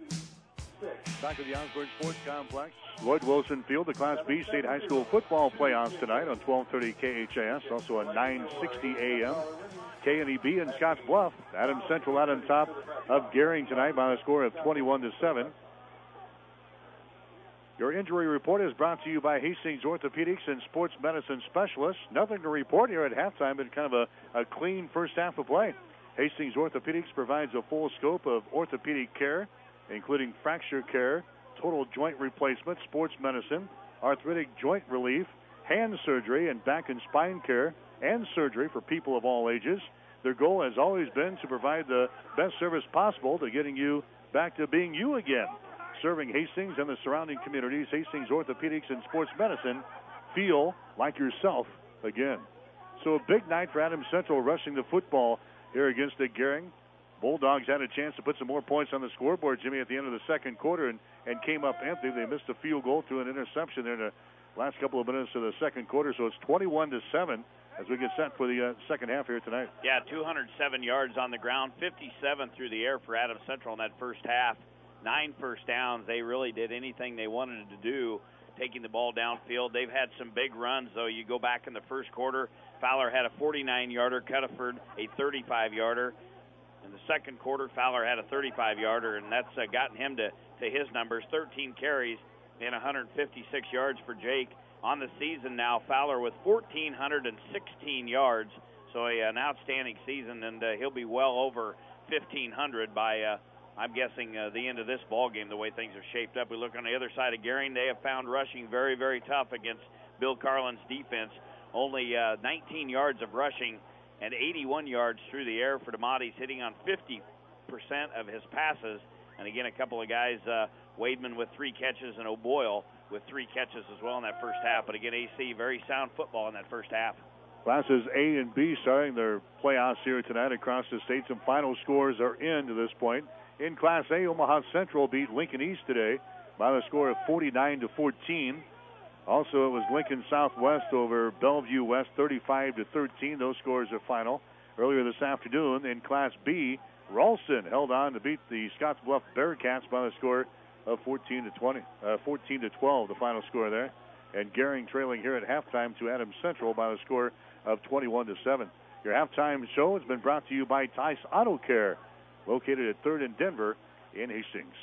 Back at the Osborne Sports Complex, Lloyd Wilson Field, the Class B State High School football playoffs tonight on twelve thirty K H A S, also at nine sixty A M. K and E B in Scotts Bluff. Adams Central out on top of Gering tonight by a score of twenty-one to seven. Your injury report is brought to you by Hastings Orthopedics and Sports Medicine Specialists. Nothing to report here at halftime, but kind of a, a clean first half of play. Hastings Orthopedics provides a full scope of orthopedic care, including fracture care, total joint replacement, sports medicine, arthritic joint relief, hand surgery, and back and spine care, and surgery for people of all ages. Their goal has always been to provide the best service possible to getting you back to being you again. Serving Hastings and the surrounding communities, Hastings Orthopedics and Sports Medicine, feel like yourself again. So a big night for Adams Central rushing the football here against the Gering. Bulldogs had a chance to put some more points on the scoreboard, Jimmy, at the end of the second quarter and, and came up empty. They missed a field goal through an interception there in the last couple of minutes of the second quarter. So it's twenty-one to seven as we get set for the uh, second half here tonight. Yeah, two hundred seven yards on the ground, fifty-seven through the air for Adams Central in that first half. Nine first downs. They really did anything they wanted to do taking the ball downfield. They've had some big runs, though. You go back in the first quarter, Fowler had a forty-nine-yarder, Cuttaford a thirty-five-yarder. In the second quarter, Fowler had a thirty-five-yarder, and that's uh, gotten him to, to his numbers, thirteen carries and one hundred fifty-six yards for Jake. On the season now, Fowler with one thousand four hundred sixteen yards, so a, an outstanding season, and uh, he'll be well over fifteen hundred by, uh, I'm guessing, uh, the end of this ball game, the way things are shaped up. We look on the other side of Gering. They have found rushing very, very tough against Bill Carlin's defense. Only uh, nineteen yards of rushing and eighty-one yards through the air for DeMatteis, hitting on fifty percent of his passes. And again, a couple of guys, uh, Wademan with three catches and O'Boyle with three catches as well in that first half. But again, A C, very sound football in that first half. Classes A and B starting their playoffs here tonight across the state. Some final scores are in to this point. In Class A, Omaha Central beat Lincoln East today by the score of forty-nine to fourteen. Also, it was Lincoln Southwest over Bellevue West, thirty-five to thirteen. Those scores are final. Earlier this afternoon in Class B, Ralston held on to beat the Scottsbluff Bearcats by the score of fourteen to twenty, uh, fourteen to twelve, the final score there. And Gering trailing here at halftime to Adams Central by the score of twenty-one to seven. Your halftime show has been brought to you by Tice Auto Care, located at third and Denver in Hastings.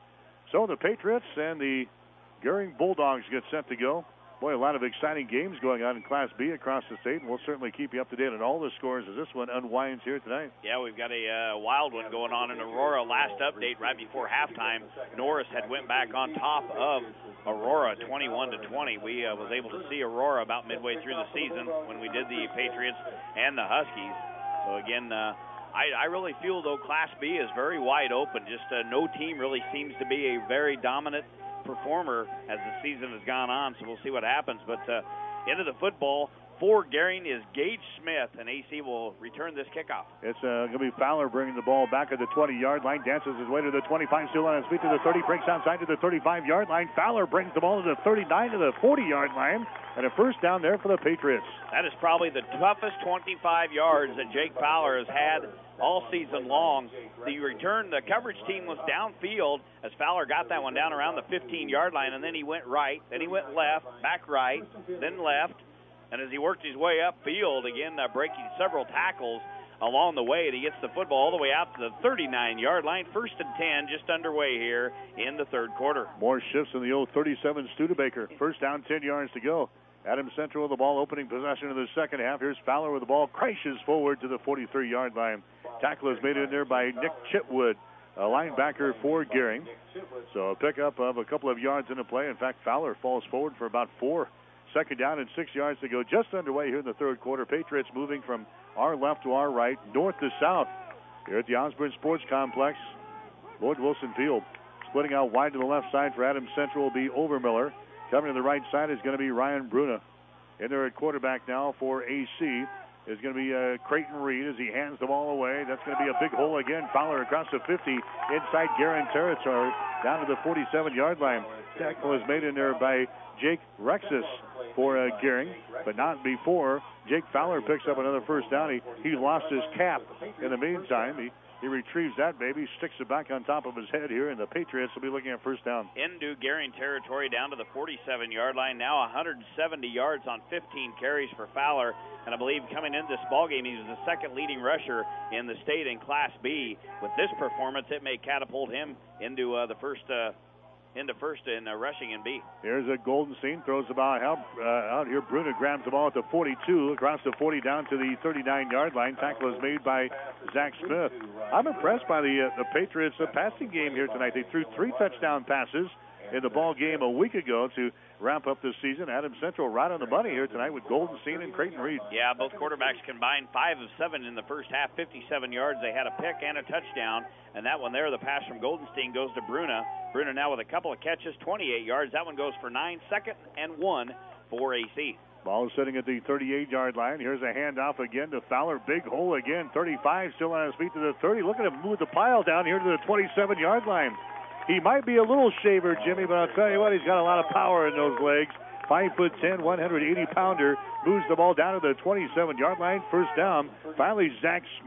So the Patriots and the Gering Bulldogs get set to go. Boy, a lot of exciting games going on in Class B across the state, and we'll certainly keep you up to date on all the scores as this one unwinds here tonight. Yeah, we've got a uh, wild one going on in Aurora. Last update right before halftime, Norris had went back on top of Aurora twenty-one to twenty. We uh, was able to see Aurora about midway through the season when we did the Patriots and the Huskies. So again, uh, I, I really feel, though, Class B is very wide open. Just uh, no team really seems to be a very dominant performer as the season has gone on, so we'll see what happens. But uh, into the football for Gering is Gage Smith, and A C will return this kickoff. It's uh, going to be Fowler bringing the ball back at the twenty-yard line, dances his way to the twenty-five, still on his feet to the thirty, breaks outside to the thirty-five-yard line. Fowler brings the ball to the thirty-nine, to the forty-yard line, and a first down there for the Patriots. That is probably the toughest twenty-five yards that Jake Fowler has had all season long. The return, the coverage team was downfield as Fowler got that one down around the fifteen-yard line, and then he went right, then he went left, back right, then left, and as he worked his way upfield, again uh, breaking several tackles along the way, and he gets the football all the way out to the thirty-nine-yard line. First and ten, just underway here in the third quarter. More shifts in the old thirty-seven Studebaker. First down, ten yards to go. Adams Central with the ball, opening possession of the second half. Here's Fowler with the ball, crashes forward to the forty-three-yard line. Tackle is made in there by Nick Chitwood, a linebacker for Gering. So a pickup of a couple of yards in the play. In fact, Fowler falls forward for about four. Second down and six yards to go. Just underway here in the third quarter. Patriots moving from our left to our right, north to south here at the Osborne Sports Complex, Lloyd Wilson Field. Splitting out wide to the left side for Adams Central will be Overmiller. Coming to the right side is going to be Ryan Bruna. In there at quarterback now for A C is going to be uh, Creighton Reed as he hands the ball away. That's going to be a big hole again. Fowler across the fifty inside Gering territory down to the forty-seven-yard line. Tackle is made in there by Jake Rexis for uh, Gering, but not before Jake Fowler picks up another first down. He, he lost his cap in the meantime. He He retrieves that baby, sticks it back on top of his head here, and the Patriots will be looking at first down. Into Gering territory down to the forty-seven-yard line. Now one hundred seventy yards on fifteen carries for Fowler. And I believe coming into this ballgame, he was the second leading rusher in the state in Class B. With this performance, it may catapult him into uh, the first uh, into first in uh, rushing in B. Here's a Goldenstein, throws the ball out, uh, out here. Bruna grabs the ball at the forty-two, across the forty down to the thirty-nine-yard line. Tackle is made by Zach Smith. I'm impressed by the uh, the Patriots' uh, passing game here tonight. They threw three touchdown passes in the ball game a week ago to wrap up this season. Adams Central right on the money here tonight with Goldenstein and Creighton Reed. Yeah, both quarterbacks combined five of seven in the first half, fifty-seven yards. They had a pick and a touchdown, and that one there, the pass from Goldenstein goes to Bruna. Bruna now with a couple of catches, twenty-eight yards. That one goes for nine, second and one for A C. Ball is sitting at the thirty-eight-yard line. Here's a handoff again to Fowler. Big hole again, thirty-five, still on his feet to the thirty. Look at him move the pile down here to the twenty-seven-yard line. He might be a little shaver, Jimmy, but I'll tell you what, he's got a lot of power in those legs. five foot ten, one hundred eighty pounder, moves the ball down to the twenty-seven-yard line. First down. Finally, Zach Smith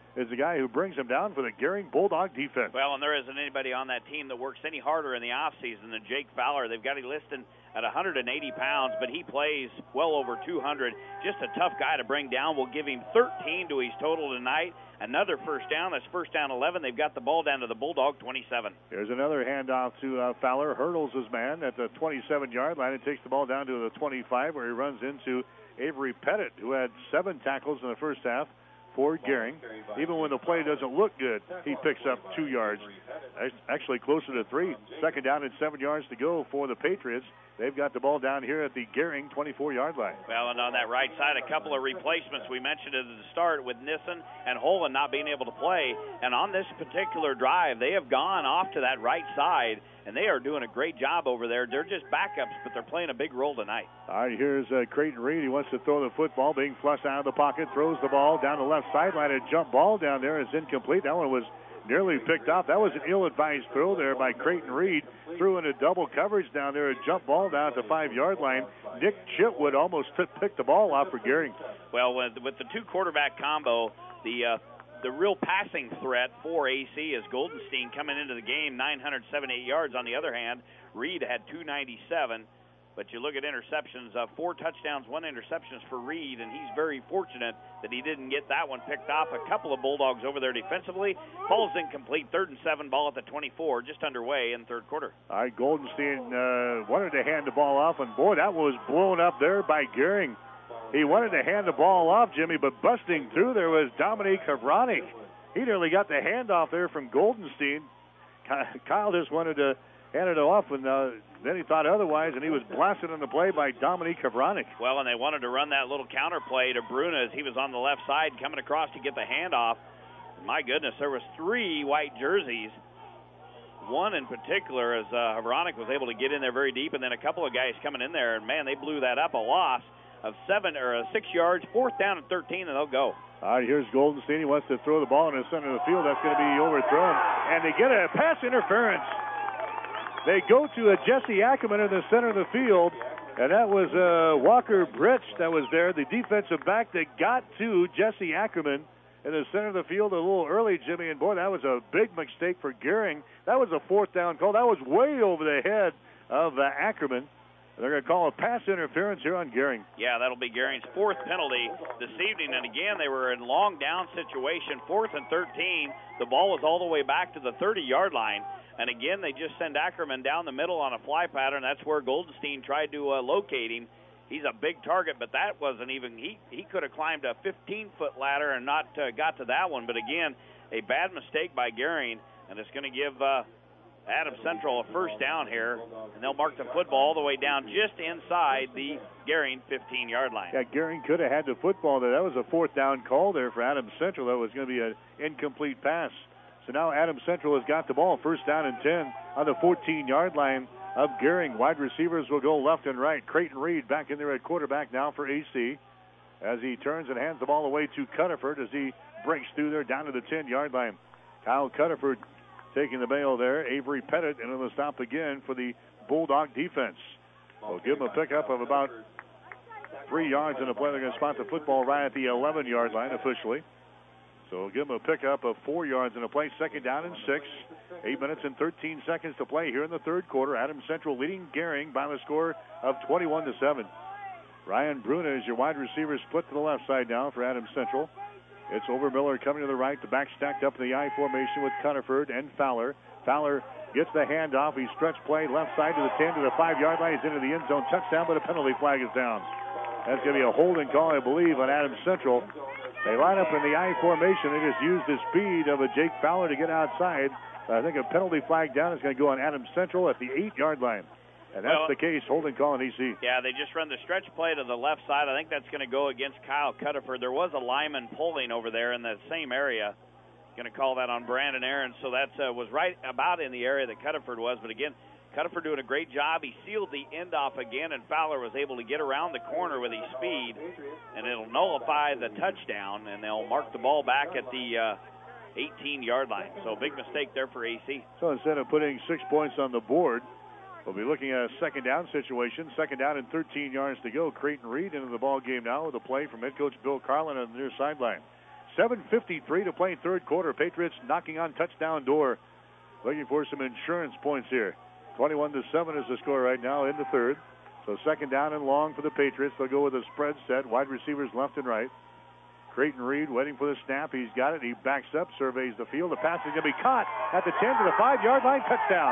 is the guy who brings him down for the Gering Bulldog defense. Well, and there isn't anybody on that team that works any harder in the offseason than Jake Fowler. They've got him listed at one hundred eighty pounds, but he plays well over two hundred. Just a tough guy to bring down. We'll give him thirteen to his total tonight. Another first down. That's first down eleven. They've got the ball down to the Bulldog twenty-seven. Here's another handoff to uh, Fowler. Hurdles his man at the twenty-seven-yard line and takes the ball down to the twenty-five, where he runs into Avery Pettit, who had seven tackles in the first half for Gering. Even when the play doesn't look good, he picks up two yards. Actually closer to three. Second down and seven yards to go for the Patriots. They've got the ball down here at the Gering twenty-four-yard line. Well, and on that right side, a couple of replacements. We mentioned it at the start with Nissen and Holland not being able to play. And on this particular drive, they have gone off to that right side, and they are doing a great job over there. They're just backups, but they're playing a big role tonight. All right, here's uh, Creighton Reed. He wants to throw the football, being flushed out of the pocket, throws the ball down the left sideline. A jump ball down there is incomplete. That one was nearly picked off. That was an ill-advised throw there by Creighton Reed. Threw into double coverage down there. A jump ball down at the five-yard line. Nick Chitwood almost t- picked the ball off for Gering. Well, with, with the two-quarterback combo, the uh, the real passing threat for A C is Goldenstein coming into the game, nine hundred seventy-eight yards. On the other hand, Reed had two ninety-seven. But you look at interceptions, uh, four touchdowns, one interceptions for Reed, and he's very fortunate that he didn't get that one picked off. A couple of Bulldogs over there defensively. Ball's incomplete, third and seven, ball at the twenty-four, just underway in the third quarter. All right, Goldenstein uh, wanted to hand the ball off, and boy, that was blown up there by Gering. He wanted to hand the ball off, Jimmy, but busting through there was Dominique Havranek. He nearly got the handoff there from Goldenstein. Kyle just wanted to hand it off, and uh, then he thought otherwise, and he was blasted on the play by Dominique Havranek. Well, and they wanted to run that little counter play to Bruna as he was on the left side coming across to get the handoff. My goodness, there was three white jerseys. One in particular, as uh, Havranek was able to get in there very deep, and then a couple of guys coming in there, and man, they blew that up. A loss of seven or uh, six yards, fourth down and thirteen, and they'll go. All right, here's Goldenstein. He wants to throw the ball in the center of the field. That's going to be overthrown, and they get a pass interference. They go to a Jesse Ackerman in the center of the field, and that was uh, Walker Britch that was there, the defensive back that got to Jesse Ackerman in the center of the field a little early, Jimmy. And, boy, that was a big mistake for Gering. That was a fourth down call. That was way over the head of uh, Ackerman. They're going to call a pass interference here on Gering. Yeah, that'll be Gering's fourth penalty this evening. And, again, they were in long down situation, fourth and thirteen. The ball was all the way back to the thirty-yard line. And, again, they just send Ackerman down the middle on a fly pattern. That's where Goldenstein tried to uh, locate him. He's a big target, but that wasn't even he, – he could have climbed a fifteen-foot ladder and not uh, got to that one. But, again, a bad mistake by Gering, and it's going to give uh, Adams Central a first down here. And they'll mark the football all the way down just inside the Gering fifteen-yard line. Yeah, Gering could have had the football there. That was a fourth down call there for Adams Central. That was going to be an incomplete pass. So now Adams Central has got the ball, first down and ten on the fourteen-yard line of Gering. Wide receivers will go left and right. Creighton Reed back in there at quarterback now for A C as he turns and hands the ball away to Cunniford as he breaks through there down to the ten-yard line. Kyle Cunniford taking the bail there. Avery Pettit into the stop again for the Bulldog defense. We'll give him a pickup of about three yards in the play. They're going to spot the football right at the eleven-yard line officially. So we'll give him a pickup of four yards in a play. Second down and six. Eight minutes and thirteen seconds to play here in the third quarter. Adams Central leading Gering by the score of twenty-one to seven. Ryan Bruna is your wide receiver, split to the left side now for Adams Central. It's Overmiller coming to the right. The back stacked up in the I formation with Cunniford and Fowler. Fowler gets the handoff. He stretch play left side to the ten to the five-yard line. He's into the end zone. Touchdown, but a penalty flag is down. That's going to be a holding call, I believe, on Adams Central. They line up in the I formation. They just use the speed of a Jake Fowler to get outside. I think a penalty flag down is going to go on Adams Central at the eight-yard line. And that's well, the case, holding call in E C. Yeah, they just run the stretch play to the left side. I think that's going to go against Kyle Cunniford. There was a lineman pulling over there in the same area. Going to call that on Brandon Aaron. So that uh, was right about in the area that Cunniford was. But again, Cunniford doing a great job. He sealed the end off again, and Fowler was able to get around the corner with his speed, and it'll nullify the touchdown, and they'll mark the ball back at the eighteen-yard line. So big mistake there for A C. So instead of putting six points on the board, we'll be looking at a second down situation. Second down and thirteen yards to go. Creighton Reed into the ball game now with a play from head coach Bill Carlin on the near sideline. seven fifty-three to play third quarter. Patriots knocking on touchdown door. Looking for some insurance points here. twenty-one to seven is the score right now in the third. So second down and long for the Patriots. They'll go with a spread set. Wide receivers left and right. Creighton Reed waiting for the snap. He's got it. He backs up, surveys the field. The pass is going to be caught at the ten to the five-yard line. Touchdown.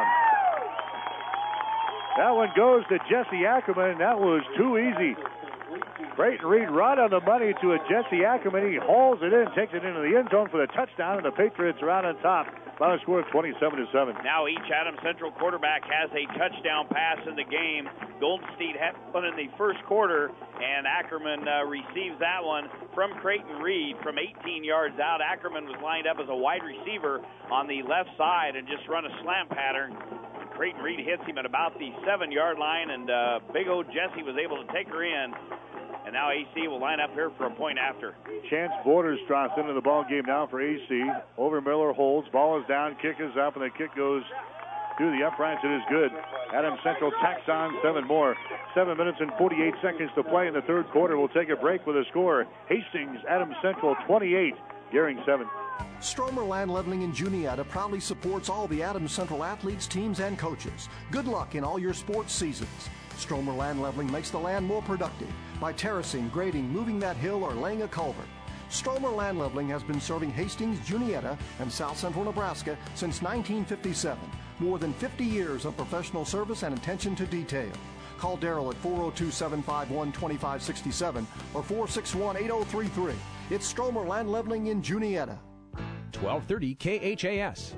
That one goes to Jesse Ackerman, and that was too easy. Creighton Reed right on the money to a Jesse Ackerman. He hauls it in, takes it into the end zone for the touchdown, and the Patriots are out on top. Final score of twenty-seven to seven. Now each Adams Central quarterback has a touchdown pass in the game. Goldenstein had one in the first quarter, and Ackerman uh, receives that one from Creighton Reed from eighteen yards out. Ackerman was lined up as a wide receiver on the left side and just run a slant pattern. Creighton Reed hits him at about the seven-yard line, and uh, big old Jesse was able to take her in. And now A C will line up here for a point after. Chance Borderstrass into the ball game now for A C. Over Miller holds. Ball is down. Kick is up, and the kick goes through the uprights. It is good. Adams Central tacks on seven more. Seven minutes and forty-eight seconds to play in the third quarter. We'll take a break with a score. Hastings, Adams Central twenty-eight. Gehring seven. Stromer Land Leveling in Juniata proudly supports all the Adams Central athletes, teams, and coaches. Good luck in all your sports seasons. Stromer Land Leveling makes the land more productive by terracing, grading, moving that hill, or laying a culvert. Stromer Land Leveling has been serving Hastings, Juniata, and South Central Nebraska since nineteen fifty-seven. More than fifty years of professional service and attention to detail. Call Darrell at four oh two, seven five one, two five six seven or four six one, eight oh three three. It's Stromer Land Leveling in Juniata. twelve thirty K H A S.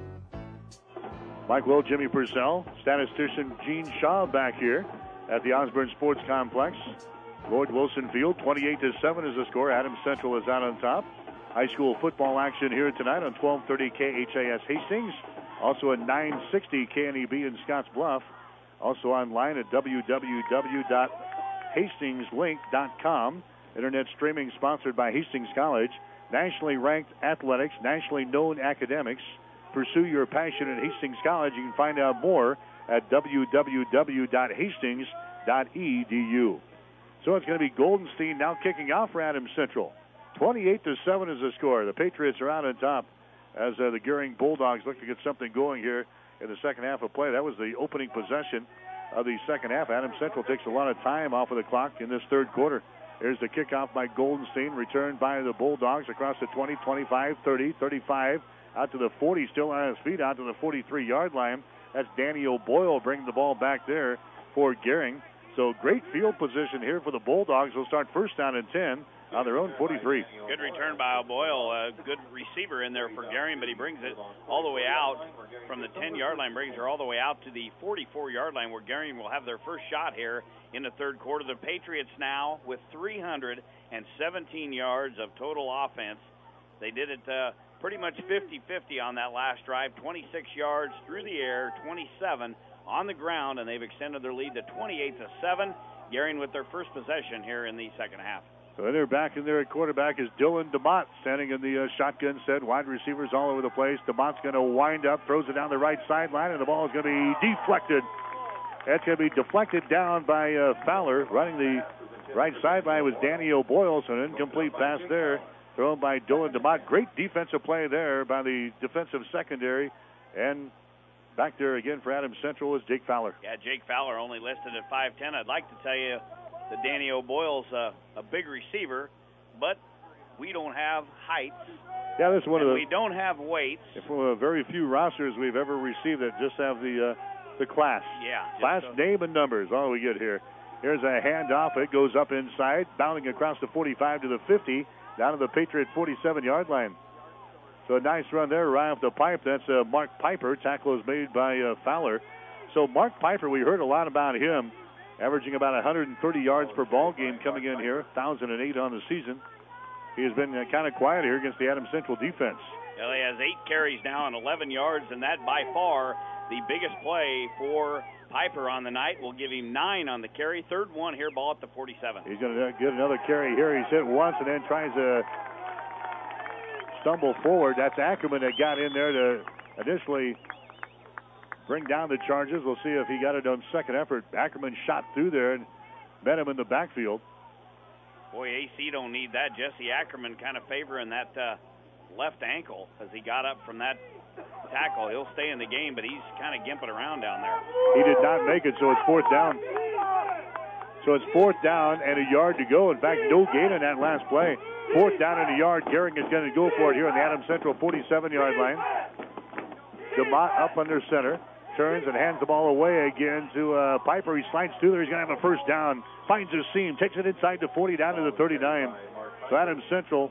Mike Will, Jimmy Purcell, statistician Gene Shaw back here at the Osborne Sports Complex. Lloyd Wilson Field, twenty-eight to seven is the score. Adams Central is out on top. High school football action here tonight on twelve thirty K H A S Hastings. Also at nine sixty K N E B in Scotts Bluff. Also online at w w w dot hastings link dot com. Internet streaming sponsored by Hastings College. Nationally ranked athletics, nationally known academics. Pursue your passion at Hastings College. You can find out more at w w w dot hastings dot e d u. So it's going to be Goldenstein now kicking off for Adams Central. twenty-eight to seven is the score. The Patriots are out on top as uh, the Gehring Bulldogs look to get something going here in the second half of play. That was the opening possession of the second half. Adams Central takes a lot of time off of the clock in this third quarter. Here's the kickoff by Goldenstein, returned by the Bulldogs across the twenty, twenty-five, thirty, thirty-five, out to the forty, still on his feet, out to the forty-three-yard line. That's Danny O'Boyle bringing the ball back there for Gehring. So great field position here for the Bulldogs. They'll start first down and ten on their own forty-three. Good return by O'Boyle. A good receiver in there for Gehring, but he brings it all the way out from the ten-yard line, brings her all the way out to the forty-four-yard line where Gehring will have their first shot here in the third quarter. The Patriots now with three hundred seventeen yards of total offense. They did it uh, pretty much fifty-fifty on that last drive. twenty-six yards through the air, twenty-seven on the ground, and they've extended their lead to twenty-eight to seven. Gehring with their first possession here in the second half. So they're back in there at quarterback is Dylan DeMott standing in the uh, shotgun set. Wide receivers all over the place. DeMott's going to wind up, throws it down the right sideline, and the ball is going to be deflected. That's going to be deflected down by uh, Fowler. Running the right sideline was Danny O'Boyle, so an incomplete pass there thrown by Dylan DeMott. Great defensive play there by the defensive secondary. And back there again for Adams Central is Jake Fowler. Yeah, Jake Fowler only listed at five ten. I'd like to tell you that Danny O'Boyle's a, a big receiver, but we don't have height. Yeah, this is one and of the. We don't have weights. It's one of the very few rosters we've ever received that just have the uh, the class. Yeah. Class, so. name, and numbers. All we get here. Here's a handoff. It goes up inside, bounding across the forty-five to the fifty, down to the Patriot forty-seven-yard line. So a nice run there, right off the pipe. That's uh, Mark Piper. Tackle is made by uh, Fowler. So Mark Piper, we heard a lot about him, averaging about one hundred thirty yards per ball game coming in here, one thousand eight on the season. He has been uh, kind of quiet here against the Adams Central defense. Well, he has eight carries now and eleven yards, and that by far the biggest play for Piper on the night. Will give him nine on the carry. Third one here, ball at the forty-seven. He's going to get another carry here. He's hit once and then tries to stumble forward. That's Ackerman that got in there to initially bring down the charges. We'll see if he got it on second effort. Ackerman shot through there and met him in the backfield. Boy, A C don't need that. Jesse Ackerman kind of favoring that uh, left ankle as he got up from that tackle. He'll stay in the game, but he's kind of gimping around down there. He did not make it, so it's fourth down. So it's fourth down and a yard to go. In fact, no gain in that last play. Fourth down and a yard. Gehring is going to go for it here on the Adams Central forty-seven-yard line. DeMott up under center. Turns and hands the ball away again to uh, Piper. He slides through there. He's going to have a first down. Finds his seam. Takes it inside to forty, down to the thirty-nine. So Adams Central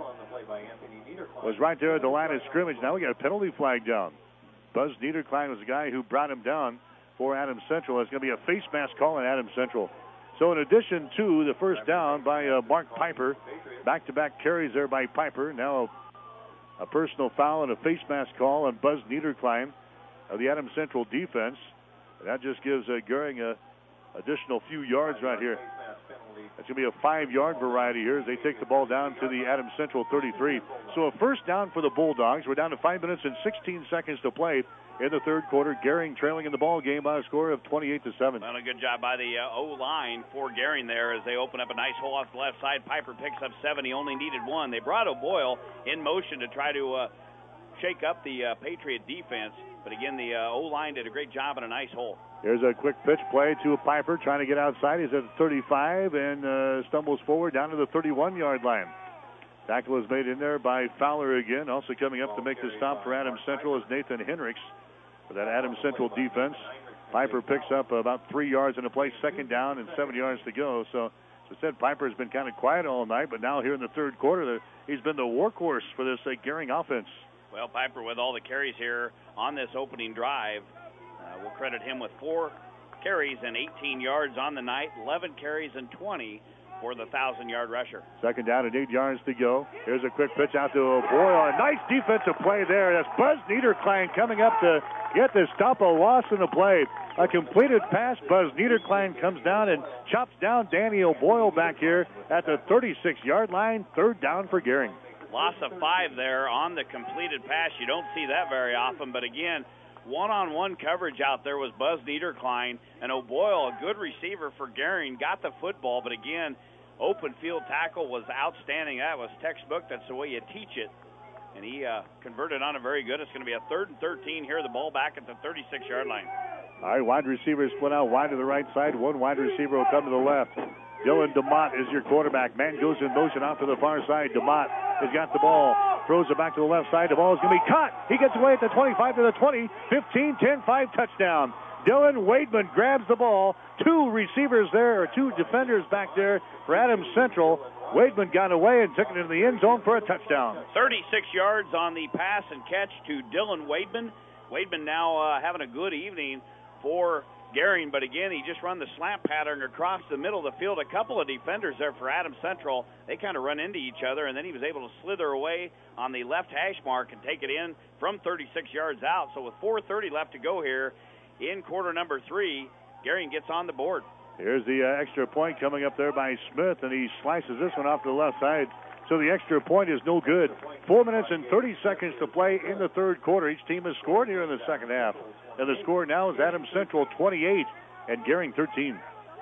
was right there at the line of scrimmage. Now we got a penalty flag down. Buzz Niederklein was the guy who brought him down for Adams Central. It's going to be a face mask call on Adams Central. So in addition to the first down by uh, Mark Piper, back-to-back carries there by Piper. Now a, a personal foul and a face mask call on Buzz Niederklein of the Adams Central defense. That just gives uh, Gehring a additional few yards right here. That's going to be a five-yard variety here as they take the ball down to the Adams Central thirty-three. So a first down for the Bulldogs. We're down to five minutes and sixteen seconds to play in the third quarter. Gehring trailing in the ball game by a score of twenty-eight to seven. Well, a good job by the uh, O-line for Gehring there as they open up a nice hole off the left side. Piper picks up seven. He only needed one. They brought O'Boyle in motion to try to uh, shake up the uh, Patriot defense. But again, the uh, O-line did a great job in a nice hole. Here's a quick pitch play to Piper trying to get outside. He's at the thirty-five and uh, stumbles forward down to the thirty-one-yard line. Tackle is made in there by Fowler again. Also coming up to make the stop for Adams Central is Nathan Hendricks for that Adams Central defense. Piper picks up about three yards in the play, second down and seven yards to go. So, as I said, Piper has been kind of quiet all night, but now here in the third quarter, he's been the workhorse for this uh, Gehring offense. Well, Piper with all the carries here on this opening drive. Uh, we'll credit him with four carries and eighteen yards on the night, eleven carries and twenty for the one thousand-yard rusher. Second down and eight yards to go. Here's a quick pitch out to O'Boyle. A nice defensive play there. That's Buzz Niederklein coming up to get the stop, a loss in the play. A completed pass. Buzz Niederklein comes down and chops down Danny O'Boyle back here at the thirty-six-yard line. Third down for Gehring. Loss of five there on the completed pass. You don't see that very often, but again, one-on-one coverage out there was Buzz Niederklein, and O'Boyle, a good receiver for Gehring, got the football, but again, open field tackle was outstanding. That was textbook. That's the way you teach it, and he uh, converted on it very good. It's going to be a third and thirteen here, the ball back at the thirty-six-yard line. All right, wide receivers split out wide to the right side. One wide receiver will come to the left. Dylan DeMott is your quarterback. Man goes in motion out to the far side. DeMott has got the ball. Throws it back to the left side. The ball is going to be caught. He gets away at the twenty-five to the twenty. fifteen, ten, five, touchdown. Dylan Wademan grabs the ball. Two receivers there, or two defenders back there for Adams Central. Wademan got away and took it into the end zone for a touchdown. thirty-six yards on the pass and catch to Dylan Wademan. Wademan now uh, having a good evening for Gehring, but again, he just run the slant pattern across the middle of the field. A couple of defenders there for Adams Central. They kind of run into each other, and then he was able to slither away on the left hash mark and take it in from thirty-six yards out. So with four thirty left to go here in quarter number three, Gehring gets on the board. Here's the uh, extra point coming up there by Smith, and he slices this one off to the left side. So the extra point is no good. Four minutes and thirty seconds to play in the third quarter. Each team has scored here in the second half. And the score now is Adams Central twenty-eight and Gehring thirteen.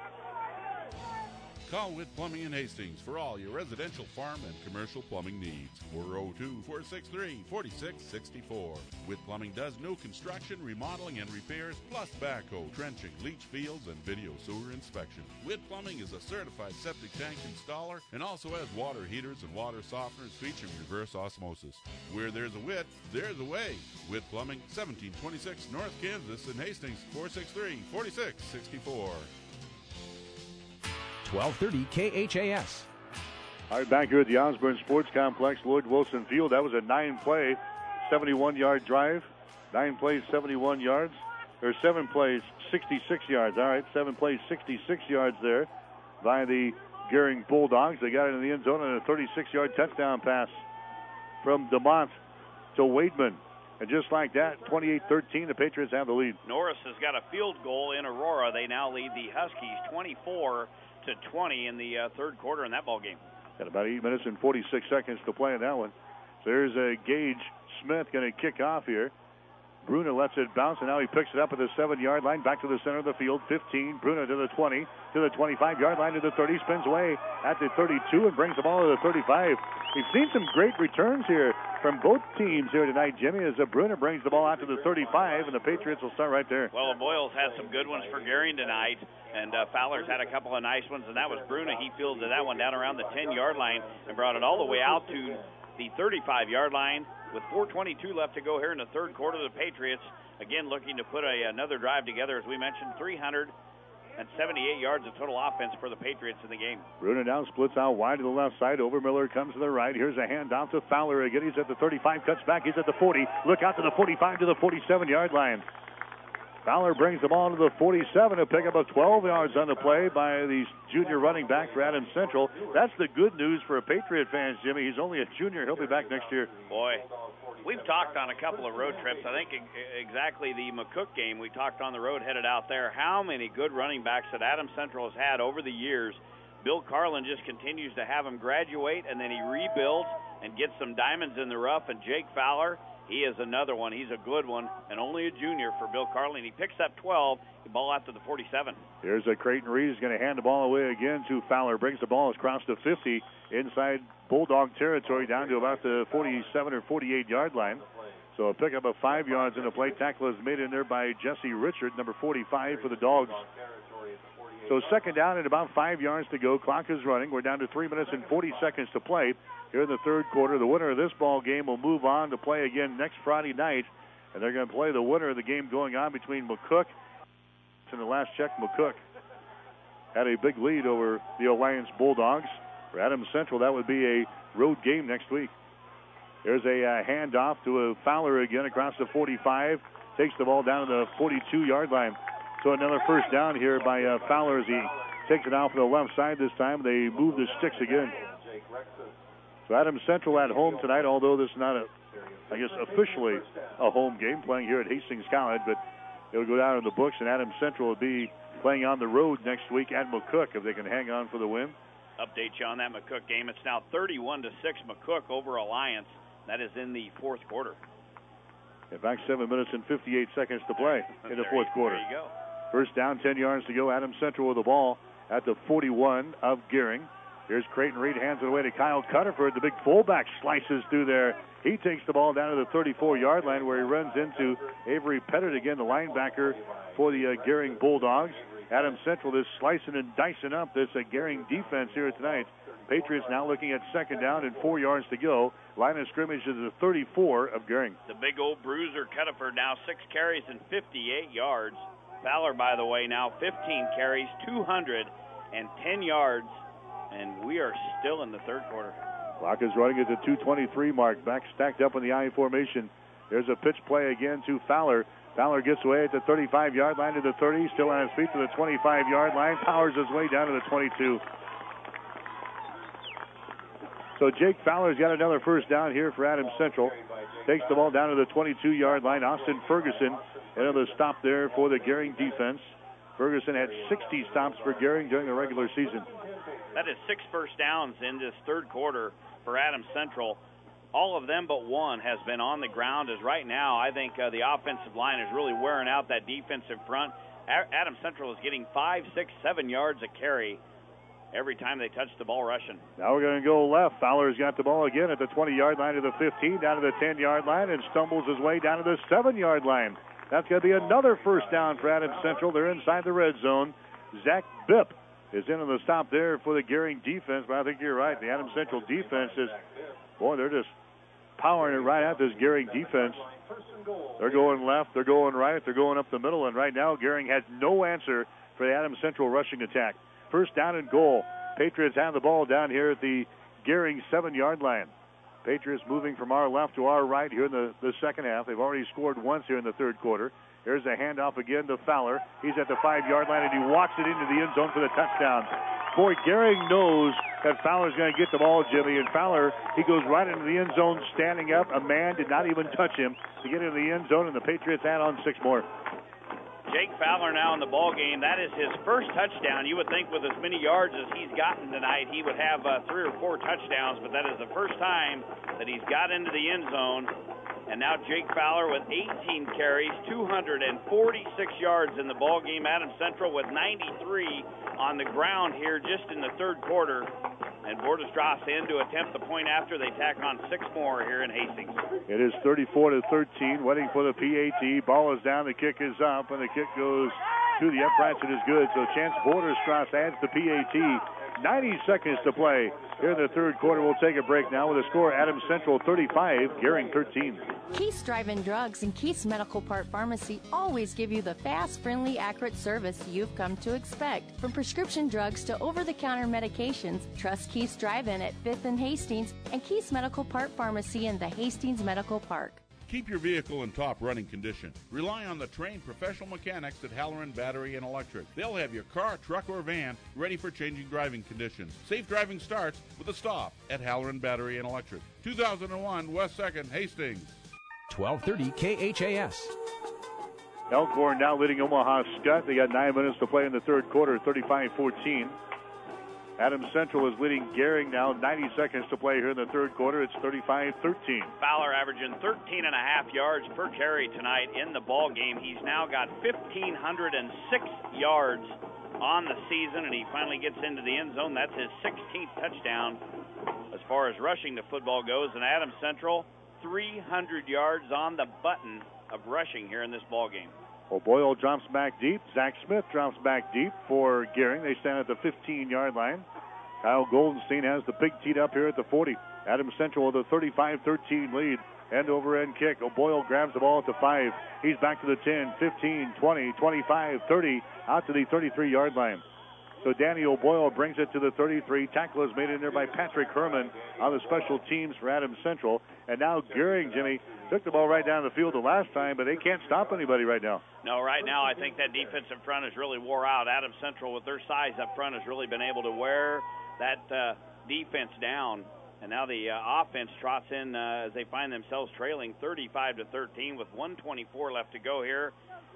Call Witt Plumbing in Hastings for all your residential, farm, and commercial plumbing needs. four oh two, four six three, four six six four. Witt Plumbing does new construction, remodeling, and repairs, plus backhoe, trenching, leach fields, and video sewer inspection. Witt Plumbing is a certified septic tank installer and also has water heaters and water softeners featuring reverse osmosis. Where there's a Witt, there's a way. Witt Plumbing, seventeen twenty-six North Kansas in Hastings, four six three, four six six four. twelve thirty K H A S. All right, back here at the Osborne Sports Complex, Lloyd Wilson Field. That was a nine-play, seventy-one-yard drive. Nine plays, seventy-one yards. Or seven plays, sixty-six yards. All right, seven plays, sixty-six yards there by the Gehring Bulldogs. They got it in the end zone on a thirty-six-yard touchdown pass from DeMont to Wademan. And just like that, twenty-eight thirteen, the Patriots have the lead. Norris has got a field goal in Aurora. They now lead the Huskies twenty-four to twenty in the uh, third quarter in that ball game. Got about eight minutes and forty-six seconds to play in that one. So there's a Gage Smith going to kick off here. Bruna lets it bounce, and now he picks it up at the seven-yard line, back to the center of the field. fifteen, Bruna to the twenty, to the twenty-five-yard line, to the thirty, spins away at the thirty-two and brings the ball to the thirty-five. We've seen some great returns here from both teams here tonight, Jimmy, as Bruner brings the ball out to the thirty-five, and the Patriots will start right there. Well, Boyles has some good ones for Gering tonight, and uh, Fowler's had a couple of nice ones, and that was Bruner. He fielded that one down around the ten-yard line and brought it all the way out to the thirty-five-yard line with four twenty-two left to go here in the third quarter. The Patriots, again, looking to put a, another drive together. As we mentioned, three hundred seventy-eight yards of total offense for the Patriots in the game. Bruner now splits out wide to the left side. Overmiller comes to the right. Here's a handoff to Fowler again. He's at the thirty-five, cuts back. He's at the forty. Look out to the forty-five to the forty-seven-yard line. Fowler brings the ball to the forty-seven to pick up a twelve yards on the play by the junior running back for Adams Central. That's the good news for Patriot fans, Jimmy. He's only a junior. He'll be back next year. Boy, we've talked on a couple of road trips. I think exactly the McCook game we talked on the road headed out there. How many good running backs that Adams Central has had over the years. Bill Carlin just continues to have him graduate, and then he rebuilds and gets some diamonds in the rough. And Jake Fowler, he is another one. He's a good one, and only a junior for Bill Carlin. He picks up twelve, the ball out to the forty-seven. Here's a Creighton Reed. He's going to hand the ball away again to Fowler. Brings the ball across the fifty inside Bulldog territory down to about the forty-seven or forty-eight-yard line. So a pickup of five yards in the play. Tackle is made in there by Jesse Richard, number forty-five for the Dogs. So second down and about five yards to go. Clock is running. We're down to three minutes and forty seconds to play here in the third quarter. The winner of this ball game will move on to play again next Friday night, and they're going to play the winner of the game going on between McCook. In the last check, McCook had a big lead over the Alliance Bulldogs. For Adams Central, that would be a road game next week. There's a uh, handoff to a Fowler again across the forty-five. Takes the ball down to the forty-two-yard line. So another first down here by uh, Fowler as he takes it out for the left side this time. They move the sticks again. So Adams Central at home tonight, although this is not, a, I guess, officially a home game, playing here at Hastings College, but it'll go down in the books, and Adams Central will be playing on the road next week at McCook if they can hang on for the win. Update you on that McCook game. It's now thirty-one to six McCook over Alliance. That is in the fourth quarter. In fact, seven minutes and fifty-eight seconds to play in the fourth quarter. There you go. First down, ten yards to go. Adams Central with the ball at the forty-one of Gering. Here's Creighton Reed, hands it away to Kyle Cutterford. The big fullback slices through there. He takes the ball down to the thirty-four-yard line where he runs into Avery Pettit again, the linebacker for the uh, Gering Bulldogs. Adams Central is slicing and dicing up this uh, Gering defense here tonight. Patriots now looking at second down and four yards to go. Line of scrimmage is the thirty-four of Gering. The big old bruiser Cutterford now six carries and fifty-eight yards. Fowler, by the way, now fifteen carries, two hundred ten yards, and we are still in the third quarter. Clock is running at the two twenty-three mark. Back stacked up in the I formation. There's a pitch play again to Fowler. Fowler gets away at the thirty-five-yard line to the thirty. Still on his feet to the twenty-five-yard line. Powers his way down to the twenty-two. So Jake Fowler's got another first down here for Adams Central. Takes the ball down to the twenty-two-yard line. Austin Ferguson, another stop there for the Gering defense. Ferguson had sixty stops for Gering during the regular season. That is six first downs in this third quarter for Adams Central. All of them but one has been on the ground, as right now I think uh, the offensive line is really wearing out that defensive front. A- Adams Central is getting five, six, seven yards a carry every time they touch the ball rushing. Now we're going to go left. Fowler's got the ball again at the twenty-yard line to the fifteen, down to the ten-yard line, and stumbles his way down to the seven-yard line. That's going to be another first down for Adams Central. They're inside the red zone. Zach Bipp is in on the stop there for the Gering defense, but I think you're right. The Adams Central defense is, boy, they're just powering it right at this Gering defense. They're going left, they're going right, they're going up the middle, and right now Gering has no answer for the Adams Central rushing attack. First down and goal. Patriots have the ball down here at the Gering seven-yard line. Patriots moving from our left to our right here in the, the second half. They've already scored once here in the third quarter. Here's a handoff again to Fowler. He's at the five-yard line, and he walks it into the end zone for the touchdown. Boy, Gering knows that Fowler's going to get the ball, Jimmy, and Fowler, he goes right into the end zone standing up. A man did not even touch him to get into the end zone, and the Patriots add on six more. Jake Fowler now in the ball game. That is his first touchdown. You would think with as many yards as he's gotten tonight, he would have uh, three or four touchdowns, but that is the first time that he's got into the end zone. And now Jake Fowler with eighteen carries, two hundred forty-six yards in the ball game. Adams Central with ninety-three on the ground here just in the third quarter. And Bordestrasse in to attempt the point after. They tack on six more here in Hastings. It is thirty-four to thirteen, waiting for the P A T. Ball is down, the kick is up, and the kick goes to the uprights. It is good. So Chance Bordestrasse adds the P A T. ninety seconds to play here in the third quarter. We'll take a break now with a score: Adams Central thirty-five, Gering thirteen. Keith's Drive-In Drugs and Keith's Medical Park Pharmacy always give you the fast, friendly, accurate service you've come to expect. From prescription drugs to over-the-counter medications, trust Keith's Drive-In at fifth and Hastings and Keith's Medical Park Pharmacy in the Hastings Medical Park. Keep your vehicle in top running condition. Rely on the trained professional mechanics at Halloran Battery and Electric. They'll have your car, truck, or van ready for changing driving conditions. Safe driving starts with a stop at Halloran Battery and Electric. two thousand one West second, Hastings. twelve thirty K H A S. Elkhorn now leading Omaha Skutt. They got nine minutes to play in the third quarter, thirty-five fourteen. Adams Central is leading Gering now, ninety seconds to play here in the third quarter. It's thirty-five thirteen. Fowler averaging thirteen and a half yards per carry tonight in the ball game. He's now got one thousand five hundred six yards on the season, and he finally gets into the end zone. That's his sixteenth touchdown as far as rushing the football goes. And Adams Central, three hundred yards on the button of rushing here in this ball game. O'Boyle drops back deep. Zach Smith drops back deep for Gering. They stand at the fifteen-yard line. Kyle Goldenstein has the pig teed up here at the forty. Adams Central with a thirty-five thirteen lead. End-over-end kick. O'Boyle grabs the ball at the five. He's back to the ten, fifteen, twenty, twenty-five, thirty, out to the thirty-three-yard line. So Danny O'Boyle brings it to the thirty-three. Tackle is made in there by Patrick Herman on the special teams for Adams Central. And now Gering, Jimmy, took the ball right down the field the last time, but they can't stop anybody right now. No, right now I think that defensive front has really wore out. Adams Central, with their size up front, has really been able to wear that uh, defense down. And now the uh, offense trots in uh, as they find themselves trailing thirty-five to thirteen with one twenty-four left to go here.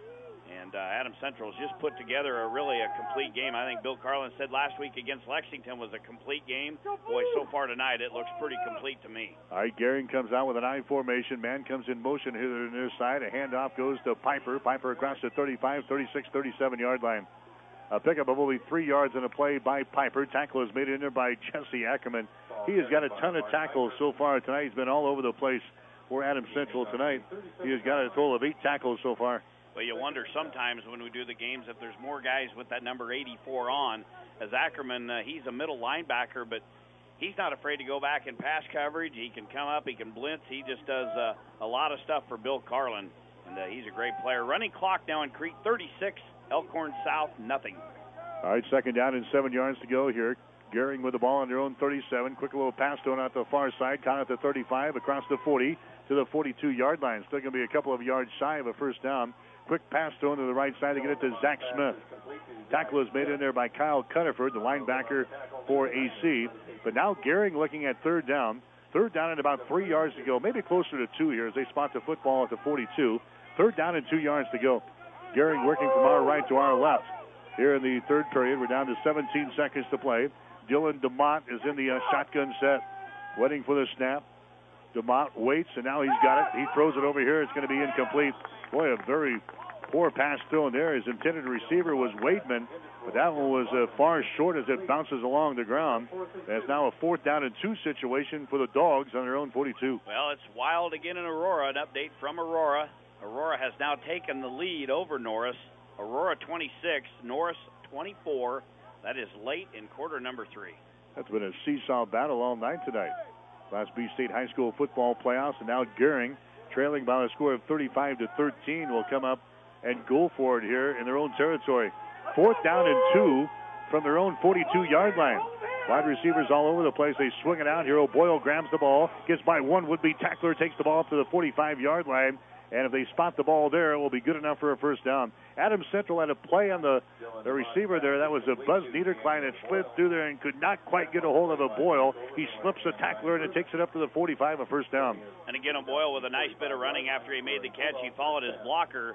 And uh, Adams Central has just put together a really a complete game. I think Bill Carlin said last week against Lexington was a complete game. Boy, so far tonight it looks pretty complete to me. All right, Gering comes out with an I formation. Man comes in motion here on their side. A handoff goes to Piper. Piper across the thirty-five, thirty-six, thirty-seven-yard line. A pickup of only three yards in a play by Piper. Tackle is made in there by Jesse Ackerman. He has got a ton of tackles so far tonight. He's been all over the place for Adams Central tonight. He has got a total of eight tackles so far. Well, you wonder sometimes when we do the games if there's more guys with that number eighty-four on. As Ackerman, uh, he's a middle linebacker, but he's not afraid to go back in pass coverage. He can come up, he can blitz. He just does uh, a lot of stuff for Bill Carlin, and uh, he's a great player. Running clock now in Crete, thirty-six, Elkhorn South, nothing. All right, second down and seven yards to go here. Gering with the ball on their own thirty-seven. Quick little pass thrown out the far side. Caught at the thirty-five, across the forty to the forty-two-yard line. Still going to be a couple of yards shy of a first down. Quick pass thrown to the right side to get it to Zach Smith. Tackle is made in there by Kyle Cunniford, the linebacker for A C. But now Gering looking at third down. Third down and about three yards to go, maybe closer to two here as they spot the football at the forty-two. Third down and two yards to go. Gering working from our right to our left. Here in the third period, we're down to seventeen seconds to play. Dylan DeMott is in the uh, shotgun set, waiting for the snap. DeMott waits, and now he's got it. He throws it over here. It's going to be incomplete. Boy, a very poor pass thrown there. His intended receiver was Wademan, but that one was uh, far short as it bounces along the ground. There's now a fourth down and two situation for the Dogs on their own forty-two. Well, it's wild again in Aurora. An update from Aurora. Aurora has now taken the lead over Norris. Aurora twenty-six, Norris twenty-four. That is late in quarter number three. That's been a seesaw battle all night tonight. Class B State High School football playoffs, and now Gering, trailing by a score of thirty-five to thirteen, will come up and go for it here in their own territory. Fourth down and two from their own forty-two-yard line. Wide receivers all over the place. They swing it out here. O'Boyle grabs the ball, gets by one would-be tackler, takes the ball up to the forty-five-yard line. And if they spot the ball there, it will be good enough for a first down. Adams Central had a play on the, the receiver there. That was a Buzz Niederklein that slid through there and could not quite get a hold of O'Boyle. He slips a tackler, and it takes it up to the forty-five, a first down. And again, O'Boyle with a nice bit of running after he made the catch. He followed his blocker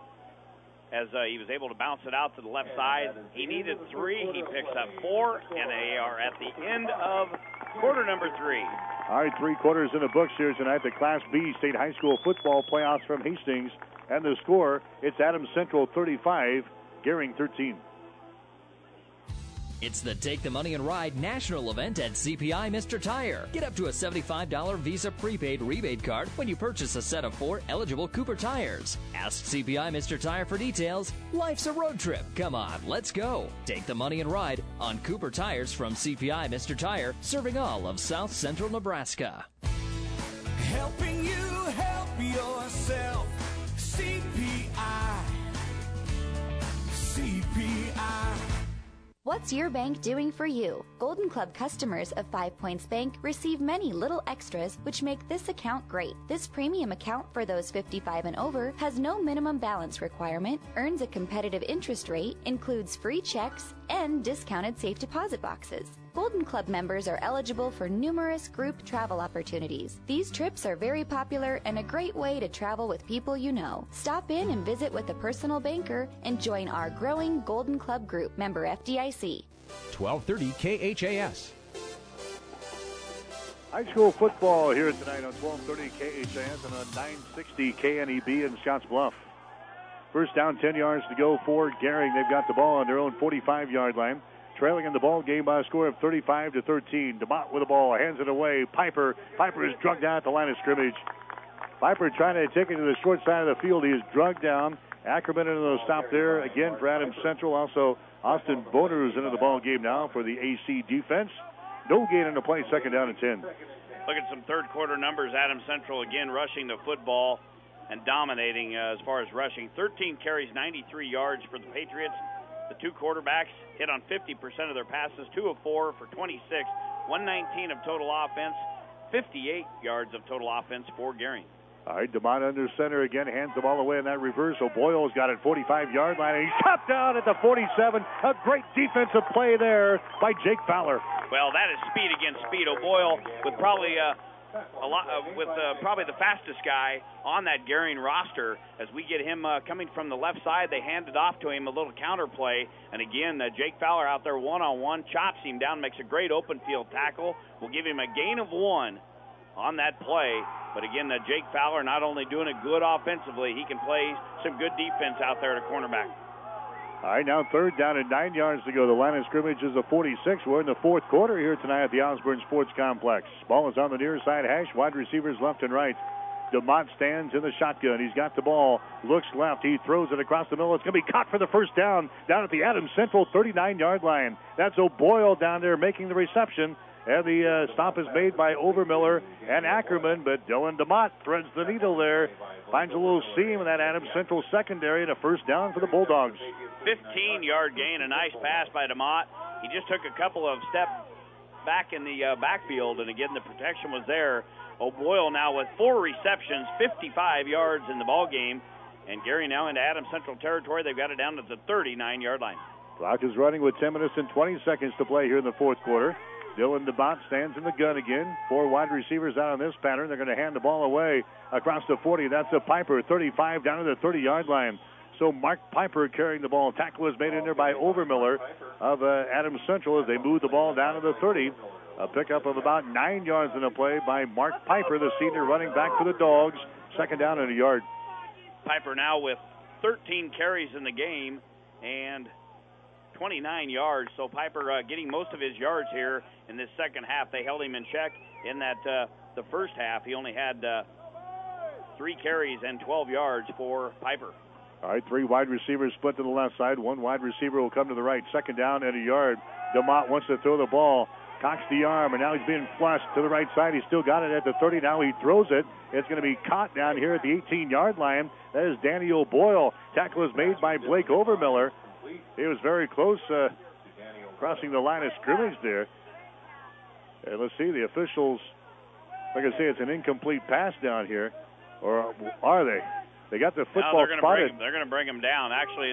as uh, he was able to bounce it out to the left side. He needed three. He picks up four, and they are at the end of quarter number three. All right, three quarters in the books here tonight. The Class B State High School football playoffs from Hastings. And the score, it's Adams Central thirty-five, Gering thirteen. It's the Take the Money and Ride national event at C P I Mister Tire. Get up to a seventy-five dollars Visa prepaid rebate card when you purchase a set of four eligible Cooper tires. Ask C P I Mister Tire for details. Life's a road trip. Come on, let's go. Take the money and ride on Cooper tires from C P I Mister Tire, serving all of South Central Nebraska. Helping you help yourself. C P I. C P I. What's your bank doing for you? Golden Club customers of Five Points Bank receive many little extras which make this account great. This premium account for those fifty-five and over has no minimum balance requirement, earns a competitive interest rate, includes free checks, and discounted safe deposit boxes. Golden Club members are eligible for numerous group travel opportunities. These trips are very popular and a great way to travel with people you know. Stop in and visit with a personal banker and join our growing Golden Club group, member F D I C. twelve thirty K H A S. High school football here tonight on twelve thirty K H A S and on nine sixty K N E B in Scotts Bluff. First down, ten yards to go for Gehring. They've got the ball on their own forty-five-yard line. Trailing in the ball game by a score of thirty-five to thirteen. DeMott with the ball, hands it away. Piper. Piper is drugged down at the line of scrimmage. Piper trying to take it to the short side of the field. He is drugged down. Ackerman into the stop there again for Adams Central. Also, Austin Boner is into the ball game now for the A C defense. No gain in the play, second down and ten. Look at some third quarter numbers. Adams Central again rushing the football and dominating uh, as far as rushing. thirteen carries, ninety-three yards for the Patriots. The two quarterbacks hit on fifty percent of their passes, two of four for twenty-six, one nineteen of total offense, fifty-eight yards of total offense for Gehring. All right, DeMont under center again, hands the ball away in that reverse. O'Boyle's got it forty-five-yard line, and he's chopped down at the forty-seven. A great defensive play there by Jake Fowler. Well, that is speed against speed. O'Boyle with probably uh, a lot uh, with uh, probably the fastest guy on that Gehring roster. As we get him uh, coming from the left side, they hand it off to him, a little counter play, and again uh, Jake Fowler out there one-on-one, chops him down, makes a great open field tackle. We'll give him a gain of one on that play. But again, uh, Jake Fowler not only doing it good offensively, he can play some good defense out there at a cornerback. All right, now third down and nine yards to go. The line of scrimmage is a forty-six. We're in the fourth quarter here tonight at the Osborne Sports Complex. Ball is on the near side hash. Wide receivers left and right. DeMont stands in the shotgun. He's got the ball. Looks left. He throws it across the middle. It's going to be caught for the first down down at the Adams Central thirty-nine-yard line. That's O'Boyle down there making the reception. And the uh, stop is made by Overmiller and Ackerman, but Dylan DeMott threads the needle there. Finds a little seam in that Adams Central secondary, and a first down for the Bulldogs. fifteen-yard gain, a nice pass by DeMott. He just took a couple of steps back in the uh, backfield, and again, the protection was there. O'Boyle now with four receptions, fifty-five yards in the ball game, and Gehring now into Adams Central territory. They've got it down to the thirty-nine-yard line. Clock is running with ten minutes and twenty seconds to play here in the fourth quarter. Dylan DeMott stands in the gun again. Four wide receivers out on this pattern. They're going to hand the ball away across the forty. That's a Piper, thirty-five down to the thirty-yard line. So Mark Piper carrying the ball. Tackle is made in there by Overmiller of uh, Adams Central as they move the ball down to the thirty. A pickup of about nine yards in the play by Mark Piper, the senior running back for the Dogs. Second down and a yard. Piper now with thirteen carries in the game and twenty-nine yards. So Piper uh, getting most of his yards here in this second half. They held him in check in that uh, the first half. He only had uh, three carries and twelve yards for Piper. All right, three wide receivers split to the left side. One wide receiver will come to the right. Second down and a yard. DeMott wants to throw the ball. Cocks the arm, and now he's being flushed to the right side. He's still got it at the thirty. Now he throws it. It's going to be caught down here at the eighteen-yard line. That is Danny O'Boyle. Tackle is made by Blake Overmiller. He was very close uh, crossing the line of scrimmage there. And let's see, the officials, like I say, it's an incomplete pass down here. Or are they? They got the football no, they're gonna spotted. Bring him, they're going to bring him down. Actually,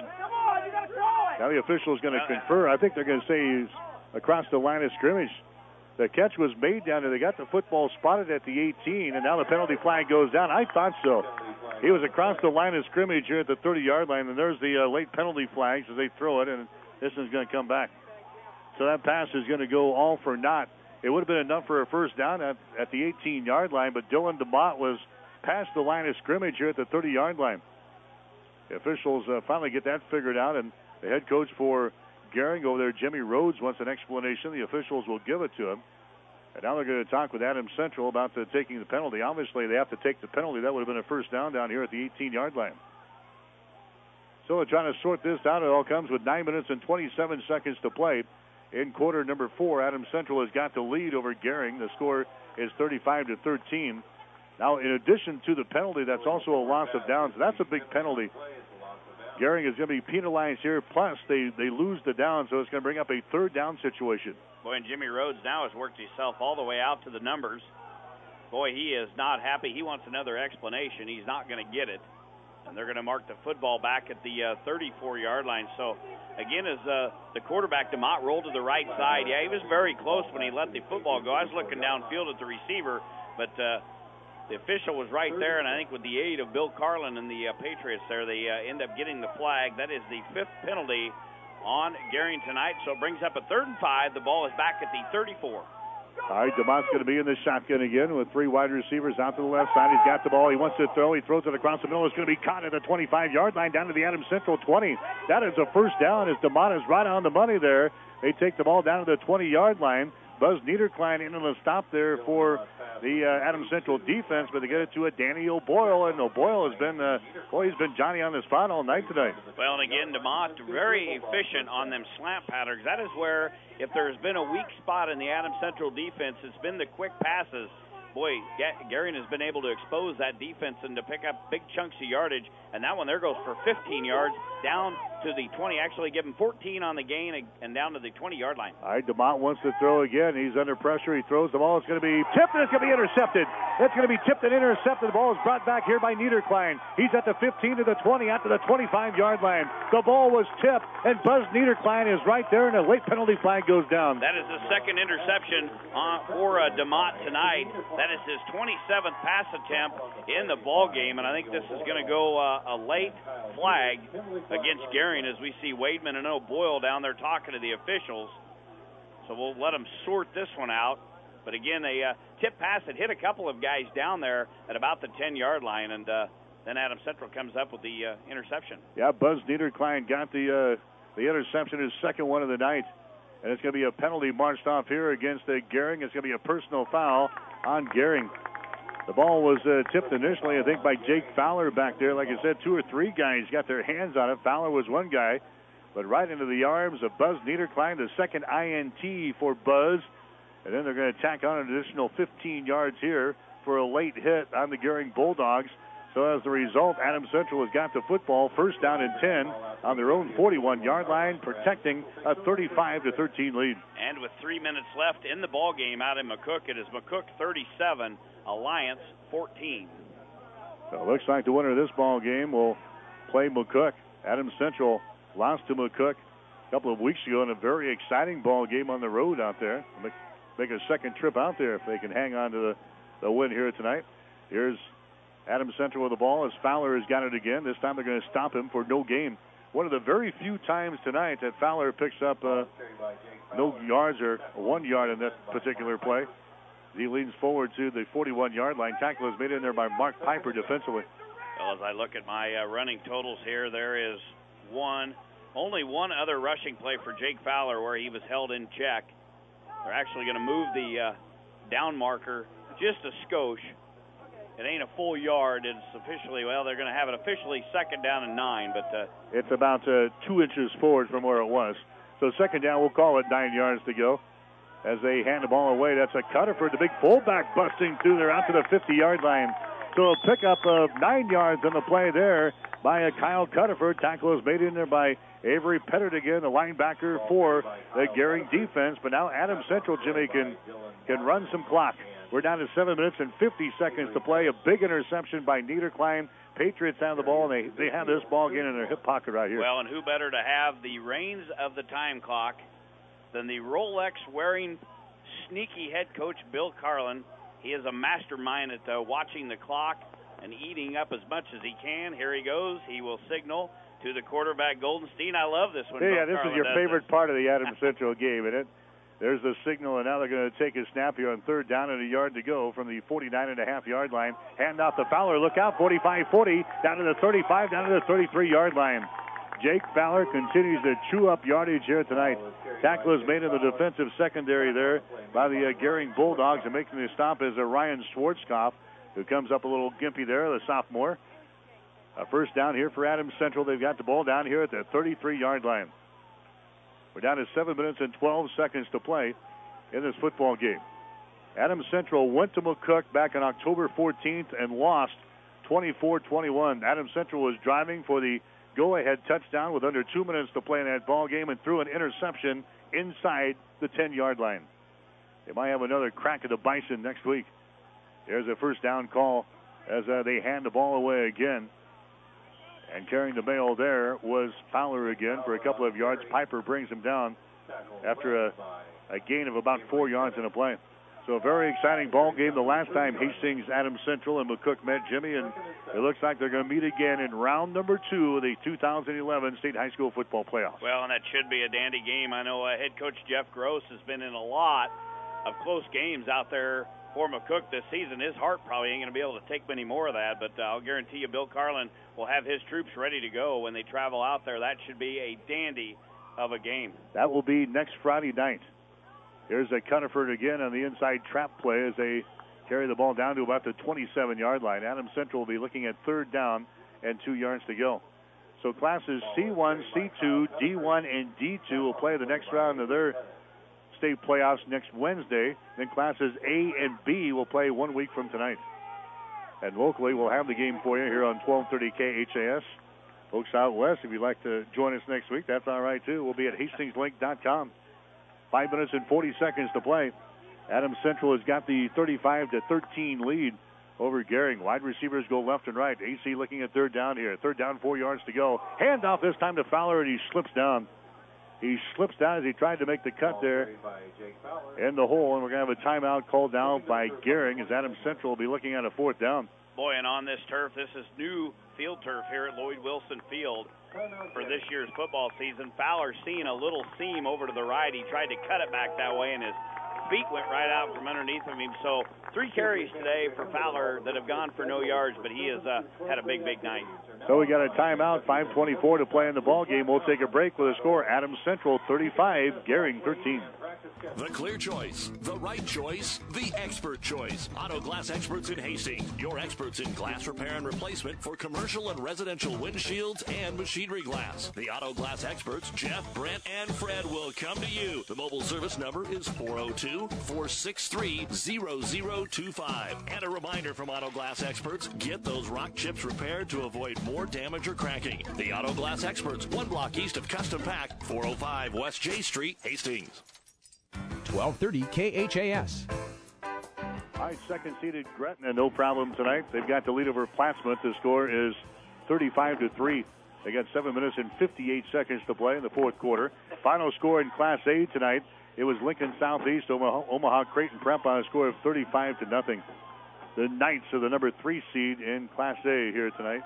now the official is going to confer. I think they're going to say he's across the line of scrimmage. The catch was made down there. They got the football spotted at the eighteen, and now the penalty flag goes down. I thought so. He was across the line of scrimmage here at the thirty-yard line, and there's the uh, late penalty flags as they throw it, and this one's going to come back. So that pass is going to go all for naught. It would have been enough for a first down at, at the eighteen-yard line, but Dylan DeMott was past the line of scrimmage here at the thirty-yard line. The officials uh, finally get that figured out, and the head coach for Gehring over there. Jimmy Rhodes wants an explanation. The officials will give it to him. And now they're going to talk with Adams Central about the, taking the penalty. Obviously, they have to take the penalty. That would have been a first down down here at the eighteen-yard line. So they're trying to sort this out. It all comes with nine minutes and twenty-seven seconds to play. In quarter number four, Adams Central has got the lead over Gehring. The score is thirty-five to thirteen. Now, in addition to the penalty, that's also a loss of downs. That's a big penalty. Gehring is going to be penalized here. Plus, they, they lose the down, so it's going to bring up a third down situation. Boy, and Jimmy Rhodes now has worked himself all the way out to the numbers. Boy, he is not happy. He wants another explanation. He's not going to get it. And they're going to mark the football back at the uh, thirty-four-yard line. So, again, as uh, the quarterback, DeMott, rolled to the right side, yeah, he was very close when he let the football go. I was looking downfield at the receiver, but uh, the official was right there, and I think with the aid of Bill Carlin and the uh, Patriots there, they uh, end up getting the flag. That is the fifth penalty on Gehring tonight, so it brings up a third and five. The ball is back at the thirty-four. All right, DeMott's going to be in the shotgun again with three wide receivers out to the left side. He's got the ball. He wants to throw. He throws it across the middle. It's going to be caught at the twenty-five-yard line down to the Adams Central twenty. That is a first down as DeMott is right on the money there. They take the ball down to the twenty-yard line. Buzz Niederklein in on the stop there for the uh, Adams Central defense, but they get it to a Danny O'Boyle, and O'Boyle has been, uh, boy, he's been Johnny on the spot all night tonight. Well, and again, DeMott very efficient on them slant patterns. That is where, if there's been a weak spot in the Adams Central defense, it's been the quick passes. Boy, Gehring has been able to expose that defense and to pick up big chunks of yardage, and that one there goes for fifteen yards down to the twenty, actually give him fourteen on the gain and down to the twenty-yard line. All right, DeMott wants to throw again. He's under pressure. He throws the ball. It's going to be tipped, and it's going to be intercepted. It's going to be tipped and intercepted. The ball is brought back here by Niederklein. He's at the fifteen to the twenty, out to the twenty-five-yard line. The ball was tipped, and Buzz Niederklein is right there, and a late penalty flag goes down. That is the second interception uh, for uh, DeMott tonight. That is his twenty-seventh pass attempt in the ball game, and I think this is going to go uh, a late flag against Gehring as we see Wademan and O'Boyle down there talking to the officials. So we'll let them sort this one out. But again, a uh, tip pass that hit a couple of guys down there at about the ten-yard line, and uh, then Adams Central comes up with the uh, interception. Yeah, Buzz Niederklein got the uh, the interception, his second one of the night. And it's going to be a penalty marched off here against uh, Gehring. It's going to be a personal foul on Gehring. The ball was uh, tipped initially, I think, by Jake Fowler back there. Like I said, two or three guys got their hands on it. Fowler was one guy, but right into the arms of Buzz Niederklein, the second I N T for Buzz. And then they're going to tack on an additional fifteen yards here for a late hit on the Gehring Bulldogs. So as a result, Adams Central has got the football first down and ten on their own forty-one-yard line, protecting a thirty-five to thirteen lead. And with three minutes left in the ball game out in McCook, it is McCook thirty-seven, Alliance fourteen. So it looks like the winner of this ball game will play McCook. Adams Central lost to McCook a couple of weeks ago in a very exciting ball game on the road out there. Make, make a second trip out there if they can hang on to the, the win here tonight. Here's Adams Central with the ball as Fowler has got it again. This time they're going to stop him for no gain. One of the very few times tonight that Fowler picks up uh, no yards or one yard in that particular play. He leans forward to the forty-one-yard line. Tackle is made in there by Mark Piper defensively. Well, as I look at my uh, running totals here, there is one, only one other rushing play for Jake Fowler where he was held in check. They're actually going to move the uh, down marker just a skosh. It ain't a full yard. It's officially, well, they're going to have it officially second down and nine, but uh, it's about uh, two inches forward from where it was. So second down, we'll call it nine yards to go. As they hand the ball away, that's a Cutter-Ford, the big fullback busting through there out to the fifty-yard line. So a pickup of nine yards on the play there by a Kyle Cutter-Ford. Tackle is made in there by Avery Pettit again, the linebacker for the Gehring defense. But now Adams Central, Jimmy, can, can run some clock. We're down to seven minutes and fifty seconds to play. A big interception by Niederklein. Patriots have the ball, and they, they have this ball again in their hip pocket right here. Well, and who better to have the reins of the time clock than the Rolex-wearing, sneaky head coach Bill Carlin. He is a mastermind at uh, watching the clock and eating up as much as he can. Here he goes. He will signal to the quarterback, Goldenstein. I love this one. Yeah, Bill this Carlin is your does favorite this. part of the Adams Central game, isn't it? There's the signal, and now they're going to take a snap here on third down and a yard to go from the forty-nine and a half yard line. Hand off to Fowler. Look out, forty-five forty, down to the thirty-five, down to the thirty-three yard line. Jake Fowler continues to chew up yardage here tonight. Tackle is made in the defensive secondary there by the uh, Gering Bulldogs, and making the stop is uh, Ryan Schwarzkopf, who comes up a little gimpy there, the sophomore. A first down here for Adams Central. They've got the ball down here at the thirty-three-yard line. We're down to seven minutes and twelve seconds to play in this football game. Adams Central went to McCook back on October fourteenth and lost twenty-four twenty-one. Adams Central was driving for the go-ahead touchdown with under two minutes to play in that ball game and threw an interception inside the ten-yard line. They might have another crack at the Bison next week. There's a first down call as uh, they hand the ball away again. And carrying the mail there was Fowler again for a couple of yards. Piper brings him down after a, a gain of about four yards in a play. So a very exciting ball game. The last time Hastings, Adams Central, and McCook met, Jimmy, and it looks like they're going to meet again in round number two of the two thousand eleven State High School Football Playoffs. Well, and that should be a dandy game. I know uh, head coach Jeff Gross has been in a lot of close games out there for McCook this season. His heart probably ain't going to be able to take many more of that, but uh, I'll guarantee you Bill Carlin will have his troops ready to go when they travel out there. That should be a dandy of a game. That will be next Friday night. Here's a Cunniford again on the inside trap play as they carry the ball down to about the twenty-seven-yard line. Adams Central will be looking at third down and two yards to go. So classes C one, C two, D one, and D two will play the next round of their state playoffs next Wednesday. Then classes A and B will play one week from tonight. And locally, we'll have the game for you here on twelve thirty K H A S. Folks out west, if you'd like to join us next week, that's all right, too. We'll be at hastings link dot com. Five minutes and forty seconds to play. Adams Central has got the thirty-five to thirteen lead over Gering. Wide receivers go left and right. A C looking at third down here. Third down, four yards to go. Handoff this time to Fowler, and he slips down. He slips down as he tried to make the cut there in the hole, and we're going to have a timeout called down by Gering as Adams Central will be looking at a fourth down. Boy, and on this turf, this is new field turf here at Lloyd Wilson Field for this year's football season. Fowler seeing a little seam over to the right. He tried to cut it back that way, and his feet went right out from underneath of him. So three carries today for Fowler that have gone for no yards, but he has uh, had a big, big night. So we got a timeout, five twenty-four to play in the ball game. We'll take a break with a score. Adams Central thirty-five, Gering thirteen. The clear choice, the right choice, the expert choice. Auto Glass Experts in Hastings. Your experts in glass repair and replacement for commercial and residential windshields and machinery glass. The Auto Glass Experts, Jeff, Brent, and Fred will come to you. The mobile service number is four oh two, four six three, zero zero two five. And a reminder from Auto Glass Experts, get those rock chips repaired to avoid more damage or cracking. The Auto Glass Experts, one block east of Custom Pack, four oh five West J Street, Hastings. twelve thirty K H A S. All right, second-seeded Gretna, no problem tonight. They've got the lead over Plattsmouth. The score is thirty-five to three. They got seven minutes and fifty-eight seconds to play in the fourth quarter. Final score in Class A tonight, it was Lincoln Southeast, Omaha, Omaha Creighton Prep on a score of thirty-five to nothing. The Knights are the number three seed in Class A here tonight.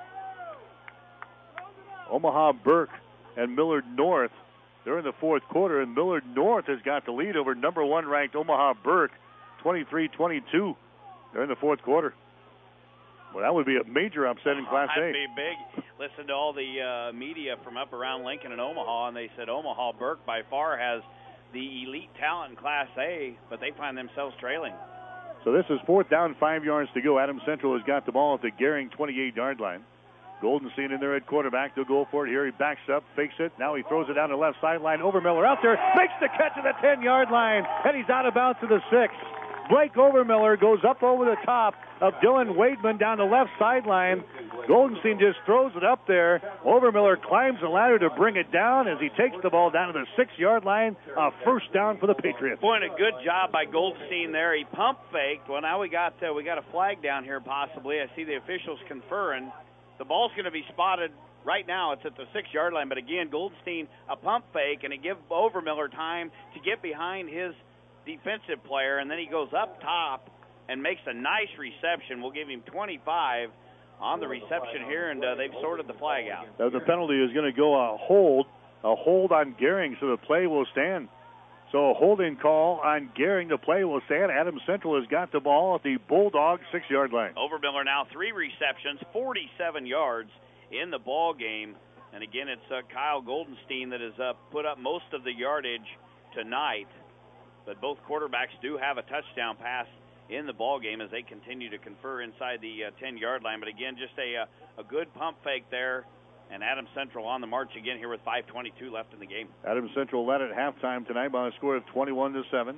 Omaha Burke and Millard North, they're in the fourth quarter, and Millard North has got the lead over number one ranked Omaha Burke, twenty-three twenty-two. They're in the fourth quarter. Well, that would be a major upset in Class oh, A. That'd be big. Listen to all the uh, media from up around Lincoln and Omaha, and they said Omaha Burke by far has the elite talent in Class A, but they find themselves trailing. So this is fourth down, five yards to go. Adams Central has got the ball at the Gering twenty-eight-yard line. Goldenstein in there at quarterback. They'll go for it here. He backs up, fakes it. Now he throws it down the left sideline. Overmiller out there, makes the catch at the ten-yard line, and he's out of bounds to the six. Blake Overmiller goes up over the top of Dylan Wademan down the left sideline. Goldenstein just throws it up there. Overmiller climbs the ladder to bring it down as he takes the ball down to the six-yard line. A first down for the Patriots. Boy, and a good job by Goldstein there. He pump faked. Well, now we got uh, we got a flag down here possibly. I see the officials conferring. The ball's going to be spotted right now. It's at the six-yard line. But, again, Goldstein, a pump fake, and it gives Overmiller time to get behind his defensive player, and then he goes up top and makes a nice reception. We'll give him twenty-five on the reception here, and uh, they've sorted the flag out. Now the penalty is going to go a hold, a hold on Gering, so the play will stand. So a holding call on Gering. The play will stand. Adams Central has got the ball at the Bulldog six-yard line. Overmiller now three receptions, forty-seven yards in the ball game And again, it's uh, Kyle Goldenstein that has uh, put up most of the yardage tonight. But both quarterbacks do have a touchdown pass in the ball game as they continue to confer inside the ten-yard line. But again, just a, a good pump fake there. And Adams Central on the march again here with five twenty-two left in the game. Adams Central led at halftime tonight by a score of twenty-one to seven.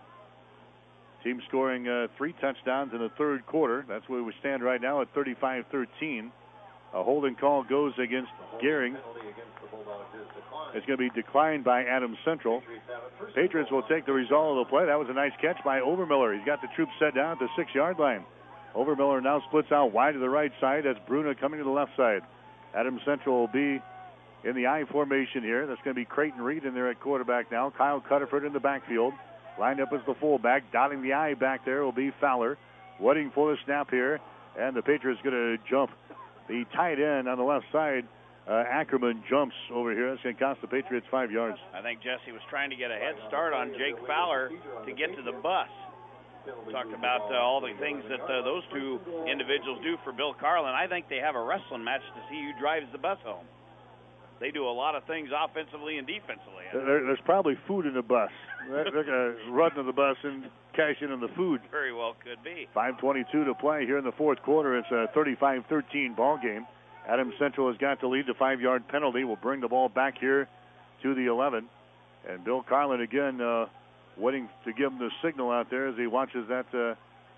Team scoring uh, three touchdowns in the third quarter. That's where we stand right now at thirty-five thirteen. A holding call goes against Gehring. It's going to be declined by Adams Central. Patriots will take the result of the play. That was a nice catch by Overmiller. He's got the troops set down at the six-yard line. Overmiller now splits out wide to the right side. That's Bruna coming to the left side. Adams Central will be in the I formation here. That's going to be Creighton Reed in there at quarterback now. Kyle Cutterford in the backfield. Lined up as the fullback. Dotting the I back there will be Fowler. Waiting for the snap here. And the Patriots going to jump. The tight end on the left side, uh, Ackerman, jumps over here. That's going to cost the Patriots five yards. I think Jesse was trying to get a head start on Jake Fowler to get to the bus. Talked about uh, all the things that uh, those two individuals do for Bill Carlin. I think they have a wrestling match to see who drives the bus home. They do a lot of things offensively and defensively. There, there's probably food in the bus. They're going to run to the bus and cash in on the food. Very well could be. five twenty-two to play here in the fourth quarter. It's a thirty-five thirteen ball game. Adams Central has got to lead. The five-yard penalty will bring the ball back here to the eleven. And Bill Carlin again uh, waiting to give him the signal out there as he watches that uh,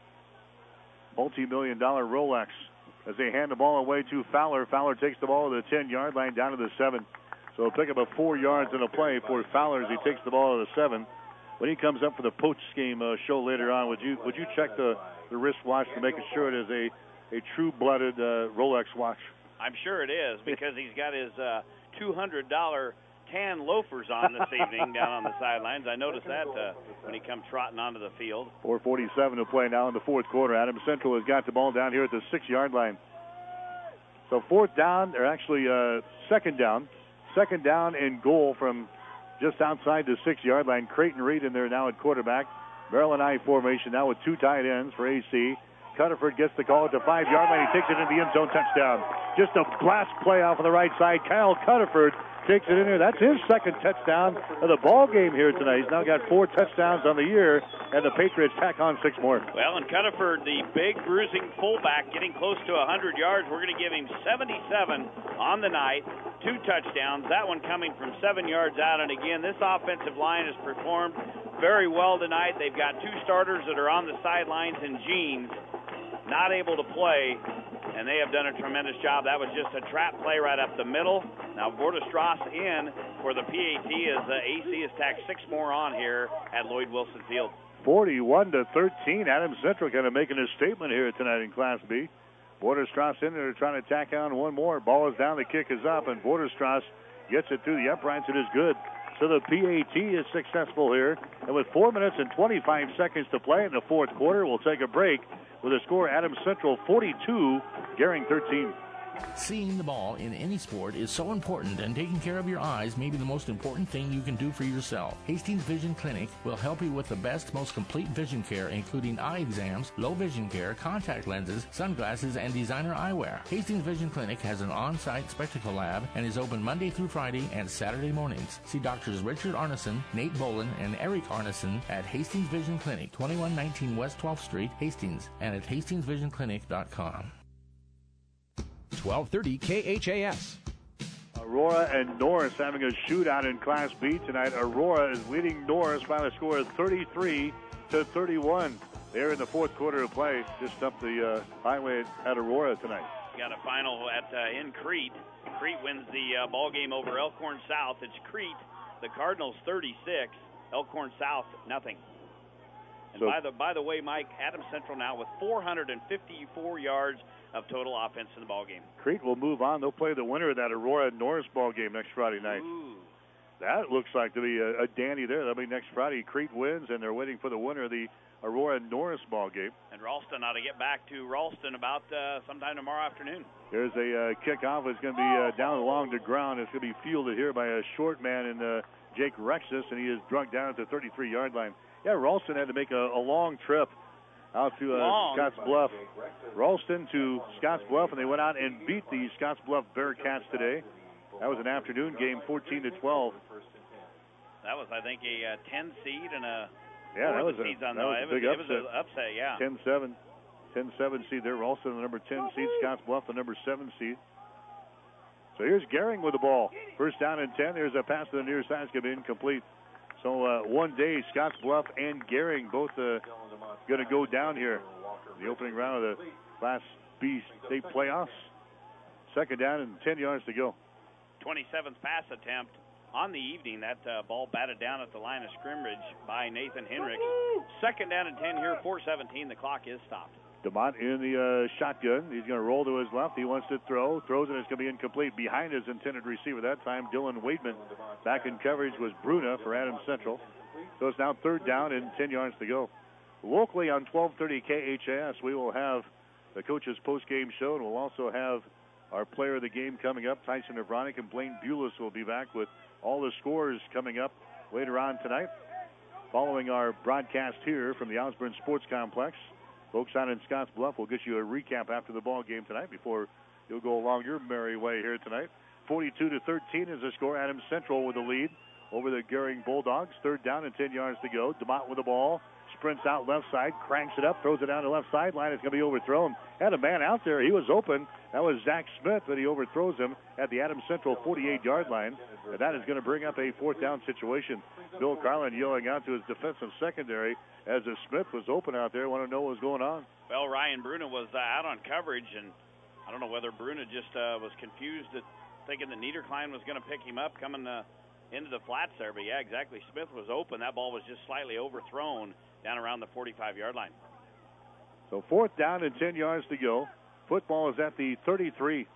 multi-million dollar Rolex. As they hand the ball away to Fowler. Fowler takes the ball to the ten-yard line down to the seven. So he'll pick up a four yards in a play for Fowler as he takes the ball to the seven. When he comes up for the post game uh, show later on, would you would you check the, the wristwatch to make sure it is a, a true-blooded uh, Rolex watch? I'm sure it is because he's got his uh, two hundred dollars tan loafers on this evening down on the sidelines. I noticed that uh, when he comes trotting onto the field. four forty-seven to play now in the fourth quarter. Adams Central has got the ball down here at the six-yard line. So fourth down, or actually uh, second down. Second down and goal from just outside the six-yard line. Creighton Reed in there now at quarterback. Maryland I formation now with two tight ends for A C. Cutterford gets the call at the five-yard line. He takes it into the end zone, touchdown. Just a blast play off on the right side. Kyle Cutterford takes it in there. That's his second touchdown of the ball game here tonight. He's now got four touchdowns on the year, and the Patriots tack on six more. Well, and Cutterford, the big bruising fullback, getting close to one hundred yards. We're going to give him seventy-seven on the night, two touchdowns, that one coming from seven yards out. And again, this offensive line has performed very well tonight. They've got two starters that are on the sidelines in jeans, not able to play, and they have done a tremendous job. That was just a trap play right up the middle. Now Bordestrasse in for the P A T as the A C has tacked six more on here at Lloyd Wilson Field. forty-one to thirteen. Adams Central kind of making a statement here tonight in Class B. Bordestrasse in there trying to tack on one more. Ball is down, the kick is up, and Bordestrasse gets it through the uprights. It is good. So the P A T is successful here. And with four minutes and twenty-five seconds to play in the fourth quarter, we'll take a break with a score Adams Central forty-two, Gehring thirteen. Seeing the ball in any sport is so important, and taking care of your eyes may be the most important thing you can do for yourself. Hastings Vision Clinic will help you with the best, most complete vision care, including eye exams, low vision care, contact lenses, sunglasses, and designer eyewear. Hastings Vision Clinic has an on-site spectacle lab and is open Monday through Friday and Saturday mornings. See Doctors Richard Arneson, Nate Bolin, and Eric Arneson at Hastings Vision Clinic, twenty-one nineteen West twelfth Street, Hastings, and at hastings vision clinic dot com. twelve thirty K H A S. Aurora and Norris having a shootout in Class B tonight. Aurora is leading Norris by a score of thirty-three to thirty-one. They're in the fourth quarter of play, just up the uh, highway at Aurora tonight. Got a final at uh, in Crete. Crete wins the uh, ball game over Elkhorn South. It's Crete, the Cardinals thirty-six, Elkhorn South nothing. And So- by the by the way, Mike, Adams Central now with four hundred fifty-four yards of total offense in the ball game. Crete will move on. They'll play the winner of that Aurora and Norris ball game next Friday night. Ooh. That looks like to be a, a dandy there. That'll be next Friday. Crete wins, and they're waiting for the winner of the Aurora and Norris ball game. And Ralston ought to get back to Ralston about uh, sometime tomorrow afternoon. There's a uh, kickoff. It's going to be uh, down along the ground. It's going to be fielded here by a short man in uh, Jake Rexus, and he is drunk down at the thirty-three-yard line. Yeah, Ralston had to make a, a long trip out to uh, Long. Scotts Bluff. Ralston to Scotts Bluff, and they went out and beat the Scotts Bluff Bearcats today. That was an afternoon game, fourteen to twelve. That was, I think, a uh, ten seed and a yeah, that was a, seeds on that was it a was, big it upset. was an upset, yeah. ten seven. ten seven seed there. Also the number ten seed, Scotts Bluff, the number seven seed. So here's Gehring with the ball. First down and ten. There's a pass to the near side. It's going to be incomplete. So uh, one day, Scotts Bluff and Gehring both uh, going to go down here. The opening round of the Class B state playoffs. Second down and ten yards to go. twenty-seventh pass attempt on the evening. That uh, ball batted down at the line of scrimmage by Nathan Henricks. Second down and ten here, four seventeen. The clock is stopped. DeMont in the uh, shotgun. He's going to roll to his left. He wants to throw. Throws and it's going to be incomplete behind his intended receiver that time. Dylan Waitman. Back in coverage was Bruna for Adams Central. So it's now third down and ten yards to go. Locally on twelve thirty K H A S, we will have the coach's post-game show, and we'll also have our player of the game coming up. Tyson Avronic and Blaine Bulis will be back with all the scores coming up later on tonight. Following our broadcast here from the Osborne Sports Complex, folks out in Scotts Bluff will get you a recap after the ball game tonight before you'll go along your merry way here tonight. forty-two to thirteen is the score. Adams Central with the lead over the Gehring Bulldogs. Third down and ten yards to go. DeMont with the ball. Sprints out left side, cranks it up, throws it down the left sideline. It's going to be overthrown. Had a man out there. He was open. That was Zach Smith, but he overthrows him at the Adams Central forty-eight-yard line. And that is going to bring up a fourth down situation. Bill Carlin yelling out to his defensive secondary as if Smith was open out there. Want to know what was going on. Well, Ryan Bruna was uh, out on coverage, and I don't know whether Bruna just uh, was confused at thinking that Niederklein was going to pick him up coming uh, into the flats there. But, yeah, exactly. Smith was open. That ball was just slightly overthrown down around the forty-five-yard line. So fourth down and ten yards to go. Football is at the thirty-three.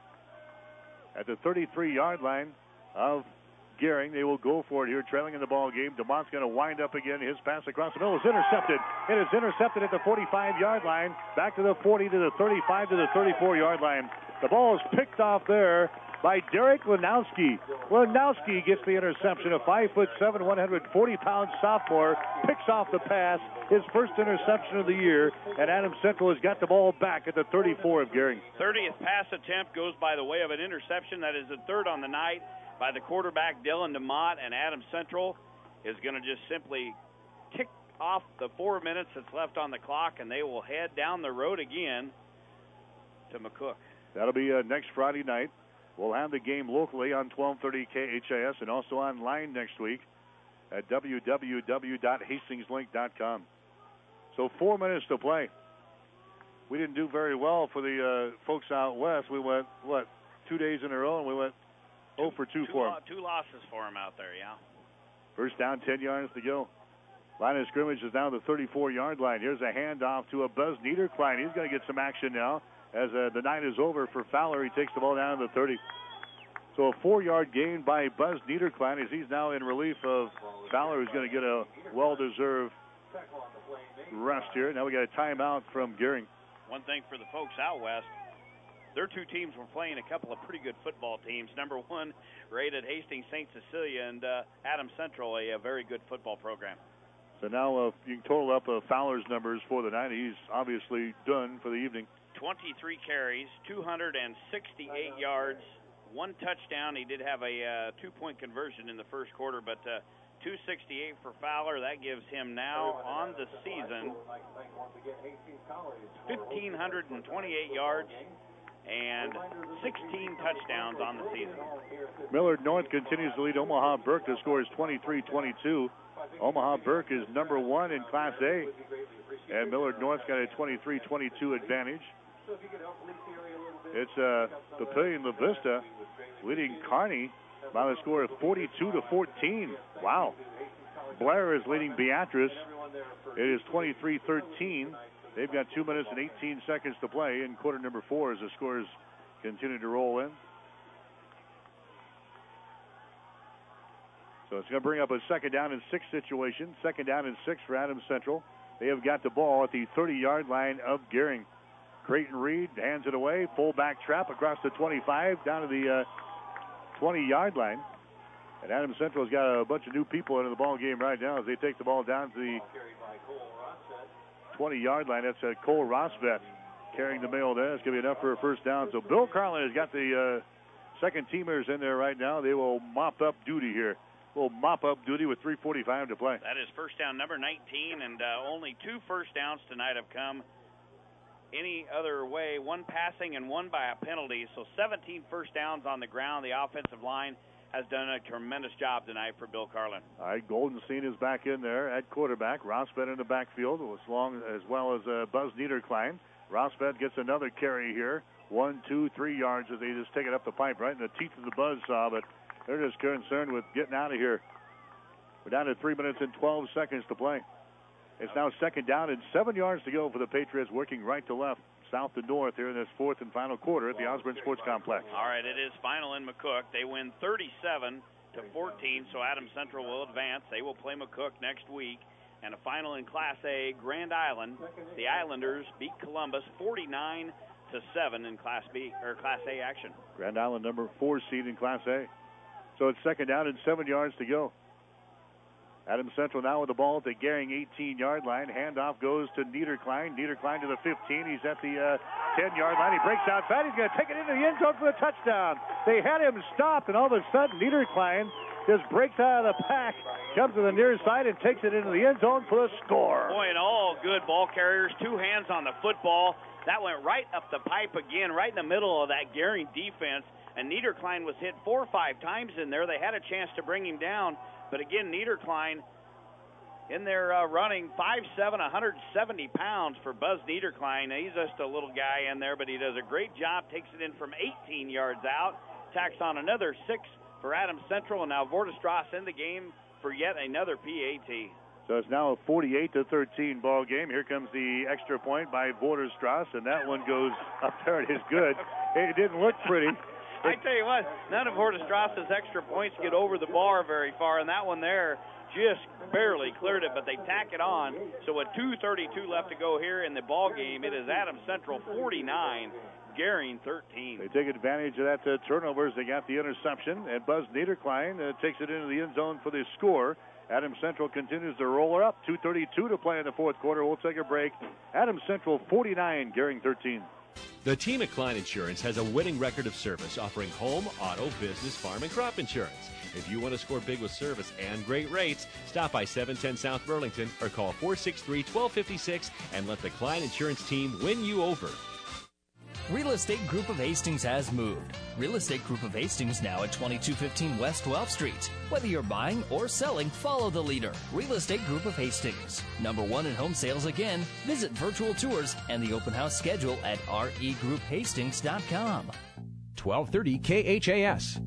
At the thirty-three-yard line of Gehring. They will go for it here, trailing in the ball game. DeMont's going to wind up again. His pass across the middle is intercepted. It is intercepted at the forty-five-yard line. Back to the forty, to the thirty-five, to the thirty-four-yard line. The ball is picked off there by Derek Lanowski. Lanowski gets the interception. A five foot seven, one hundred forty pound sophomore picks off the pass. His first interception of the year. And Adams Central has got the ball back at the thirty-four of Gehring. thirtieth pass attempt goes by the way of an interception. That is the third on the night by the quarterback, Dylan DeMont. And Adams Central is going to just simply tick off the four minutes that's left on the clock, and they will head down the road again to McCook. That'll be uh, next Friday night. We'll have the game locally on twelve thirty K H A S and also online next week at w w w dot hastings link dot com. So four minutes to play. We didn't do very well for the uh, folks out west. We went, what, two days in a row, and we went oh for two, two for lo- them. Two losses for them out there, yeah. First down, ten yards to go. Line of scrimmage is down the thirty-four-yard line. Here's a handoff to a Buzz Niederklein. He's going to get some action now. As uh, the night is over for Fowler, he takes the ball down to the thirty. So a four-yard gain by Buzz Niederklein as he's now in relief of Fowler, who's going to get a well-deserved rest here. Now we got a timeout from Gehring. One thing for the folks out west, their two teams were playing a couple of pretty good football teams. Number one rated Hastings Saint Cecilia, and uh, Adams Central, a, a very good football program. So now uh, you can total up uh, Fowler's numbers for the night. He's obviously done for the evening. twenty-three carries, two hundred sixty-eight yards, one touchdown. He did have a uh, two-point conversion in the first quarter, but uh, two sixty-eight for Fowler. That gives him now on the season one thousand five hundred twenty-eight yards and sixteen touchdowns on the season. Millard North continues to lead Omaha Burke. The score is twenty-three twenty-two. Omaha Burke is number one in Class A, and Millard North's got a twenty-three twenty-two advantage. It's uh, Papillion La Vista leading Kearney by the score of forty-two to fourteen. Wow. Blair is leading Beatrice. It is twenty-three thirteen. They've got two minutes and eighteen seconds to play in quarter number four as the scores continue to roll in. So it's going to bring up a second down and six situation. Second down and six for Adams Central. They have got the ball at the thirty-yard line of Gehring. Creighton Reed hands it away. Fullback trap across the twenty-five down to the uh, twenty-yard line. And Adams Central has got a bunch of new people into the ball game right now as they take the ball down to the twenty-yard line. That's uh, Cole Rosvet carrying the mail there. It's going to be enough for a first down. So Bill Carlin has got the uh, second teamers in there right now. They will mop up duty here. Will mop up duty with three forty-five to play. That is first down number nineteen, and uh, only two first downs tonight have come any other way, one passing and one by a penalty. So seventeen first downs on the ground. The offensive line has done a tremendous job tonight for Bill Carlin. All right, Goldenstein is back in there at quarterback. Rosbed in the backfield, as, long, as well as uh, Buzz Niederklein. Rosbed gets another carry here. One, two, three yards as they just take it up the pipe right in the teeth of the buzzsaw, but they're just concerned with getting out of here. We're down to three minutes and twelve seconds to play. It's now second down and seven yards to go for the Patriots, working right to left, south to north here in this fourth and final quarter at the Osborne Sports Complex. All right, it is final in McCook. They win thirty-seven to fourteen, so Adams Central will advance. They will play McCook next week. And a final in Class A, Grand Island. The Islanders beat Columbus forty-nine to seven in Class B or Class A action. Grand Island, number four seed in Class A. So it's second down and seven yards to go. Adams Central now with the ball at the Gehring eighteen-yard line. Handoff goes to Niederklein. Niederklein to the fifteen. He's at the uh, ten-yard line. He breaks outside. He's going to take it into the end zone for the touchdown. They had him stopped, and all of a sudden Niederklein just breaks out of the pack, comes to the near side, and takes it into the end zone for the score. Boy, and all good ball carriers. Two hands on the football. That went right up the pipe again, right in the middle of that Gehring defense. And Niederklein was hit four or five times in there. They had a chance to bring him down. But again, Niederklein in there uh, running five seven, one hundred seventy pounds for Buzz Niederklein. He's just a little guy in there, but he does a great job. Takes it in from eighteen yards out. Tacks on another six for Adams Central, and now Vordestrasse in the game for yet another P A T. So it's now a forty-eight to thirteen ball game. Here comes the extra point by Vordestrasse, and that one goes up there. It is good. It didn't look pretty. I tell you what, none of Vordestrasse's extra points get over the bar very far, and that one there just barely cleared it, but they tack it on. So with two thirty-two left to go here in the ball game, it is Adams Central forty-nine, Gehring thirteen. They take advantage of that uh, turnovers. They got the interception, and Buzz Niederklein uh, takes it into the end zone for the score. Adams Central continues to roll her up. two thirty-two to play in the fourth quarter. We'll take a break. Adams Central forty-nine, Gehring thirteen. The team at Klein Insurance has a winning record of service, offering home, auto, business, farm, and crop insurance. If you want to score big with service and great rates, stop by seven ten South Burlington or call four six three, one two five six and let the Klein Insurance team win you over. Real Estate Group of Hastings has moved. Real Estate Group of Hastings now at twenty-two fifteen West twelfth Street. Whether you're buying or selling, follow the leader. Real Estate Group of Hastings. Number one in home sales again. Visit virtual tours and the open house schedule at r e group hastings dot com. twelve thirty K H A S.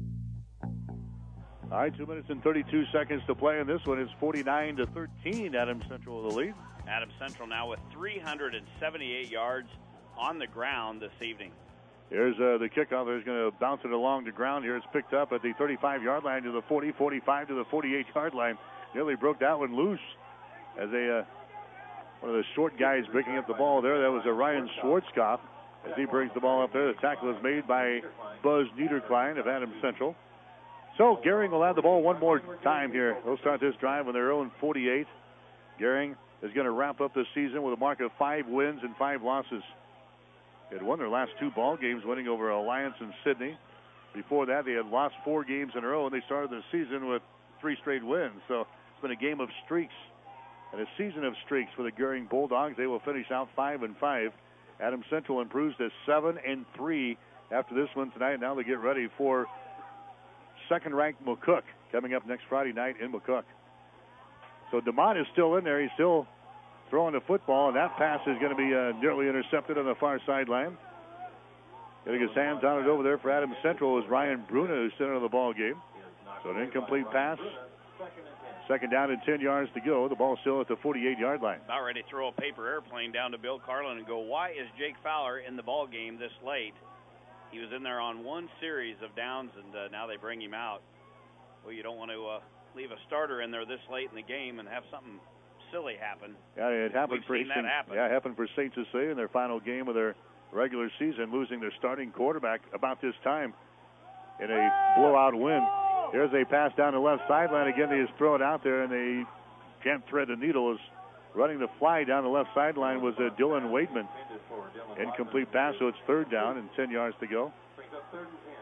All right, two minutes and thirty-two seconds to play, and this one is forty-nine to thirteen. Adams Central with the lead. Adams Central now with three hundred seventy-eight yards on the ground this evening. Here's uh, the kickoff. They're going to bounce it along the ground here. It's picked up at the thirty-five-yard line to the forty, forty-five to the forty-eight-yard line. Nearly broke that one loose as a uh, one of the short guys picking up the ball there. That was a Ryan Schwarzkopf as he brings the ball up there. The tackle is made by Buzz Niederklein of Adams Central. So Gehring will have the ball one more time here. They'll start this drive with their own forty-eight. Gehring is going to wrap up the season with a mark of five wins and five losses. They had won their last two ball games, winning over Alliance and Sydney. Before that, they had lost four games in a row, and they started the season with three straight wins. So it's been a game of streaks and a season of streaks for the Gehring Bulldogs. They will finish out five and five. Adams Central improves to seven and three after this one tonight. Now they get ready for second-ranked McCook coming up next Friday night in McCook. So DeMott is still in there. He's still throwing the football, and that pass is going to be uh, nearly intercepted on the far sideline. Getting his hands on it over there for Adams Central is Ryan Bruna, who's center of the ball game. So an incomplete pass. Second down and ten yards to go. The ball still at the forty-eight-yard line. About ready to throw a paper airplane down to Bill Carlin and go, why is Jake Fowler in the ball game this late? He was in there on one series of downs, and uh, now they bring him out. Well, you don't want to uh, leave a starter in there this late in the game and have something silly happen. Yeah, it happened We've for seen that happen. Yeah, it happened for Saint Cecilia in their final game of their regular season, losing their starting quarterback about this time in a blowout win. Here's a pass down the left sideline. Again, they just throw it out there, and they can't thread the needle. As running the fly down the left sideline was uh, Dylan Waitman. Incomplete pass, so it's third down and ten yards to go.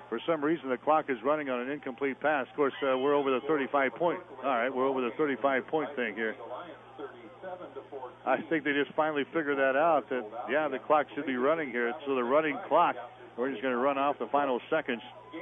For some reason, the clock is running on an incomplete pass. Of course, uh, we're over the thirty-five point. All right, we're over the thirty-five point thing here. I think they just finally figured that out, that, yeah, the clock should be running here. So the running clock, we're just going to run off the final seconds.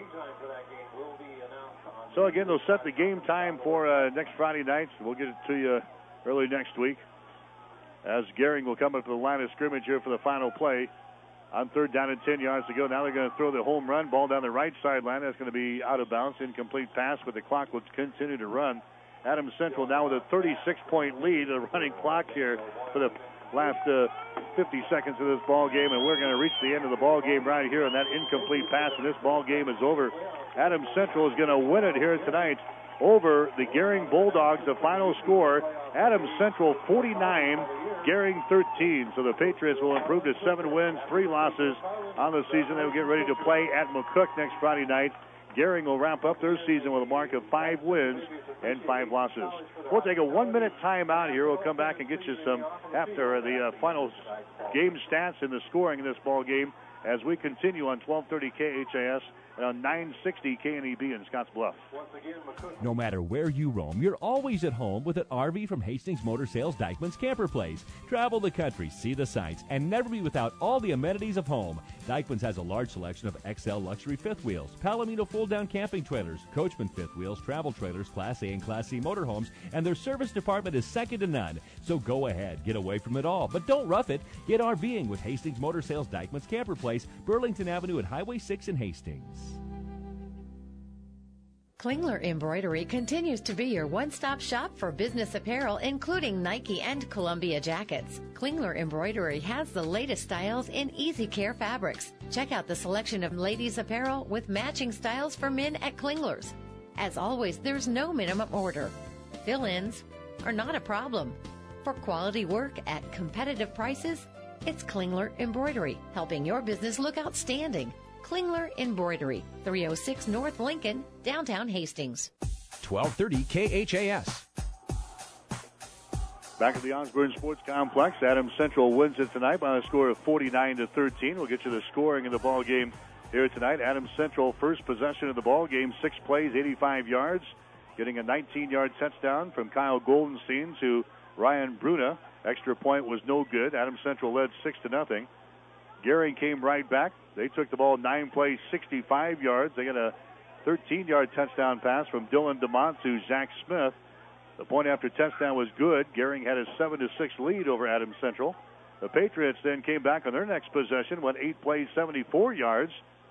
So, again, they'll set the game time for uh, next Friday night. We'll get it to you early next week, as Gehring will come up to the line of scrimmage here for the final play. On third down and ten yards to go. Now they're going to throw the home run ball down the right sideline. That's going to be out of bounds. Incomplete pass, but the clock will continue to run. Adams Central now with a thirty-six point lead. A running clock here for the last uh, fifty seconds of this ball game, and we're going to reach the end of the ball game right here on that incomplete pass, and this ball game is over. Adams Central is going to win it here tonight over the Gehring Bulldogs. The final score, Adams Central forty-nine, Gehring thirteen. So the Patriots will improve to seven wins, three losses on the season. They'll get ready to play at McCook next Friday night. Gehring will wrap up their season with a mark of five wins and five losses. We'll take a one-minute timeout here. We'll come back and get you some after the uh, final game stats and the scoring in this ball game as we continue on twelve thirty K H A S and on nine sixty K N E B in Scottsbluff. No matter where you roam, you're always at home with an R V from Hastings Motor Sales Dykeman's Camper Place. Travel the country, see the sights, and never be without all the amenities of home. Dykeman's has a large selection of X L luxury fifth wheels, Palomino fold-down camping trailers, Coachman fifth wheels, travel trailers, Class A and Class C motorhomes, and their service department is second to none. So go ahead, get away from it all, but don't rough it. Get RVing with Hastings Motor Sales Dykeman's Camper Place, Burlington Avenue at Highway six in Hastings. Klingler Embroidery continues to be your one-stop shop for business apparel, including Nike and Columbia jackets. Klingler Embroidery has the latest styles in easy care fabrics. Check out the selection of ladies' apparel with matching styles for men at Klingler's. As always, there's no minimum order. Fill-ins are not a problem. For quality work at competitive prices, it's Klingler Embroidery, helping your business look outstanding. Klingler Embroidery, three oh six North Lincoln, downtown Hastings. twelve thirty K H A S. Back at the Osborne Sports Complex, Adams Central wins it tonight by a score of forty-nine to thirteen. We'll get you the scoring in the ball game here tonight. Adams Central first possession of the ball game, six plays, eighty-five yards, getting a nineteen-yard touchdown from Kyle Goldenstein to Ryan Bruna. Extra point was no good. Adams Central led six to nothing. Gehring came right back. They took the ball nine plays, sixty-five yards. They got a thirteen-yard touchdown pass from Dylan DeMont to Zach Smith. The point after touchdown was good. Gehring had a seven to six lead over Adams Central. The Patriots then came back on their next possession, went eight plays, seventy-four yards.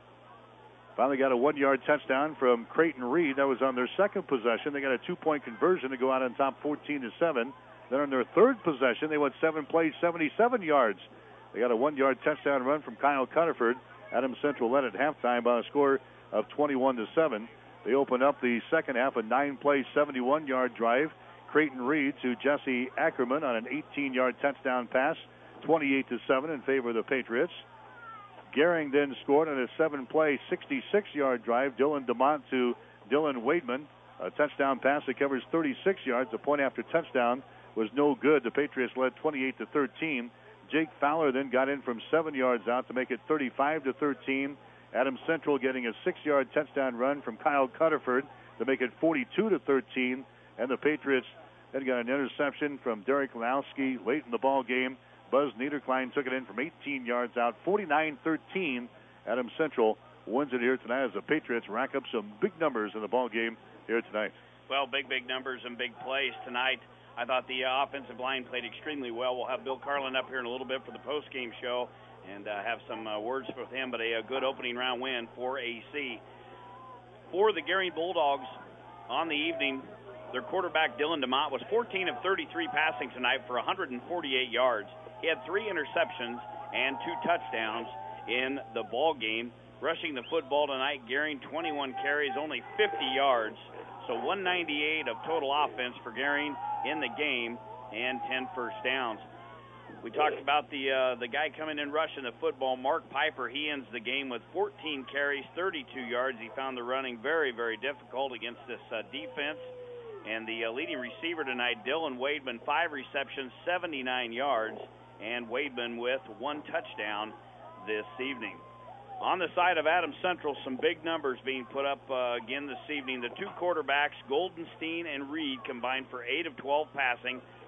Finally got a one-yard touchdown from Creighton Reed. That was on their second possession. They got a two-point conversion to go out on top fourteen to seven. Then on their third possession, they went seven plays, seventy-seven yards. They got a one-yard touchdown run from Kyle Cunniford. Adams Central led at halftime by a score of twenty-one to seven. They opened up the second half, a nine-play, seventy-one-yard drive. Creighton Reed to Jesse Ackerman on an eighteen-yard touchdown pass, twenty-eight to seven in favor of the Patriots. Gehring then scored on a seven-play, sixty-six-yard drive. Dylan DeMont to Dylan Wademan, a touchdown pass that covers thirty-six yards. The point after touchdown was no good. The Patriots led twenty-eight to thirteen. Jake Fowler then got in from seven yards out to make it thirty-five to thirteen. Adams Central getting a six-yard touchdown run from Kyle Cunniford to make it forty-two to thirteen. And the Patriots then got an interception from Derek Lowski late in the ball game. Buzz Niederklein took it in from eighteen yards out, forty-nine thirteen. Adams Central wins it here tonight as the Patriots rack up some big numbers in the ball game here tonight. Well, big, big numbers and big plays tonight. I thought the uh, offensive line played extremely well. We'll have Bill Carlin up here in a little bit for the post-game show and uh, have some uh, words with him, but a, a good opening round win for A C. For the Gehring Bulldogs on the evening, their quarterback Dylan DeMont was fourteen of thirty-three passing tonight for one hundred forty-eight yards. He had three interceptions and two touchdowns in the ball game. Rushing the football tonight, Gehring twenty-one carries, only fifty yards. So one ninety-eight of total offense for Gehring in the game and ten first downs. We talked about the uh, the guy coming in rushing the football, Mark Piper. He ends the game with fourteen carries, thirty-two yards. He found the running very, very difficult against this uh, defense. And the uh, leading receiver tonight, Dylan Wademan, five receptions, seventy-nine yards, and Wademan with one touchdown this evening. On the side of Adams Central, some big numbers being put up uh, again this evening. The two quarterbacks, Goldenstein and Reed, combined for eight of twelve passing,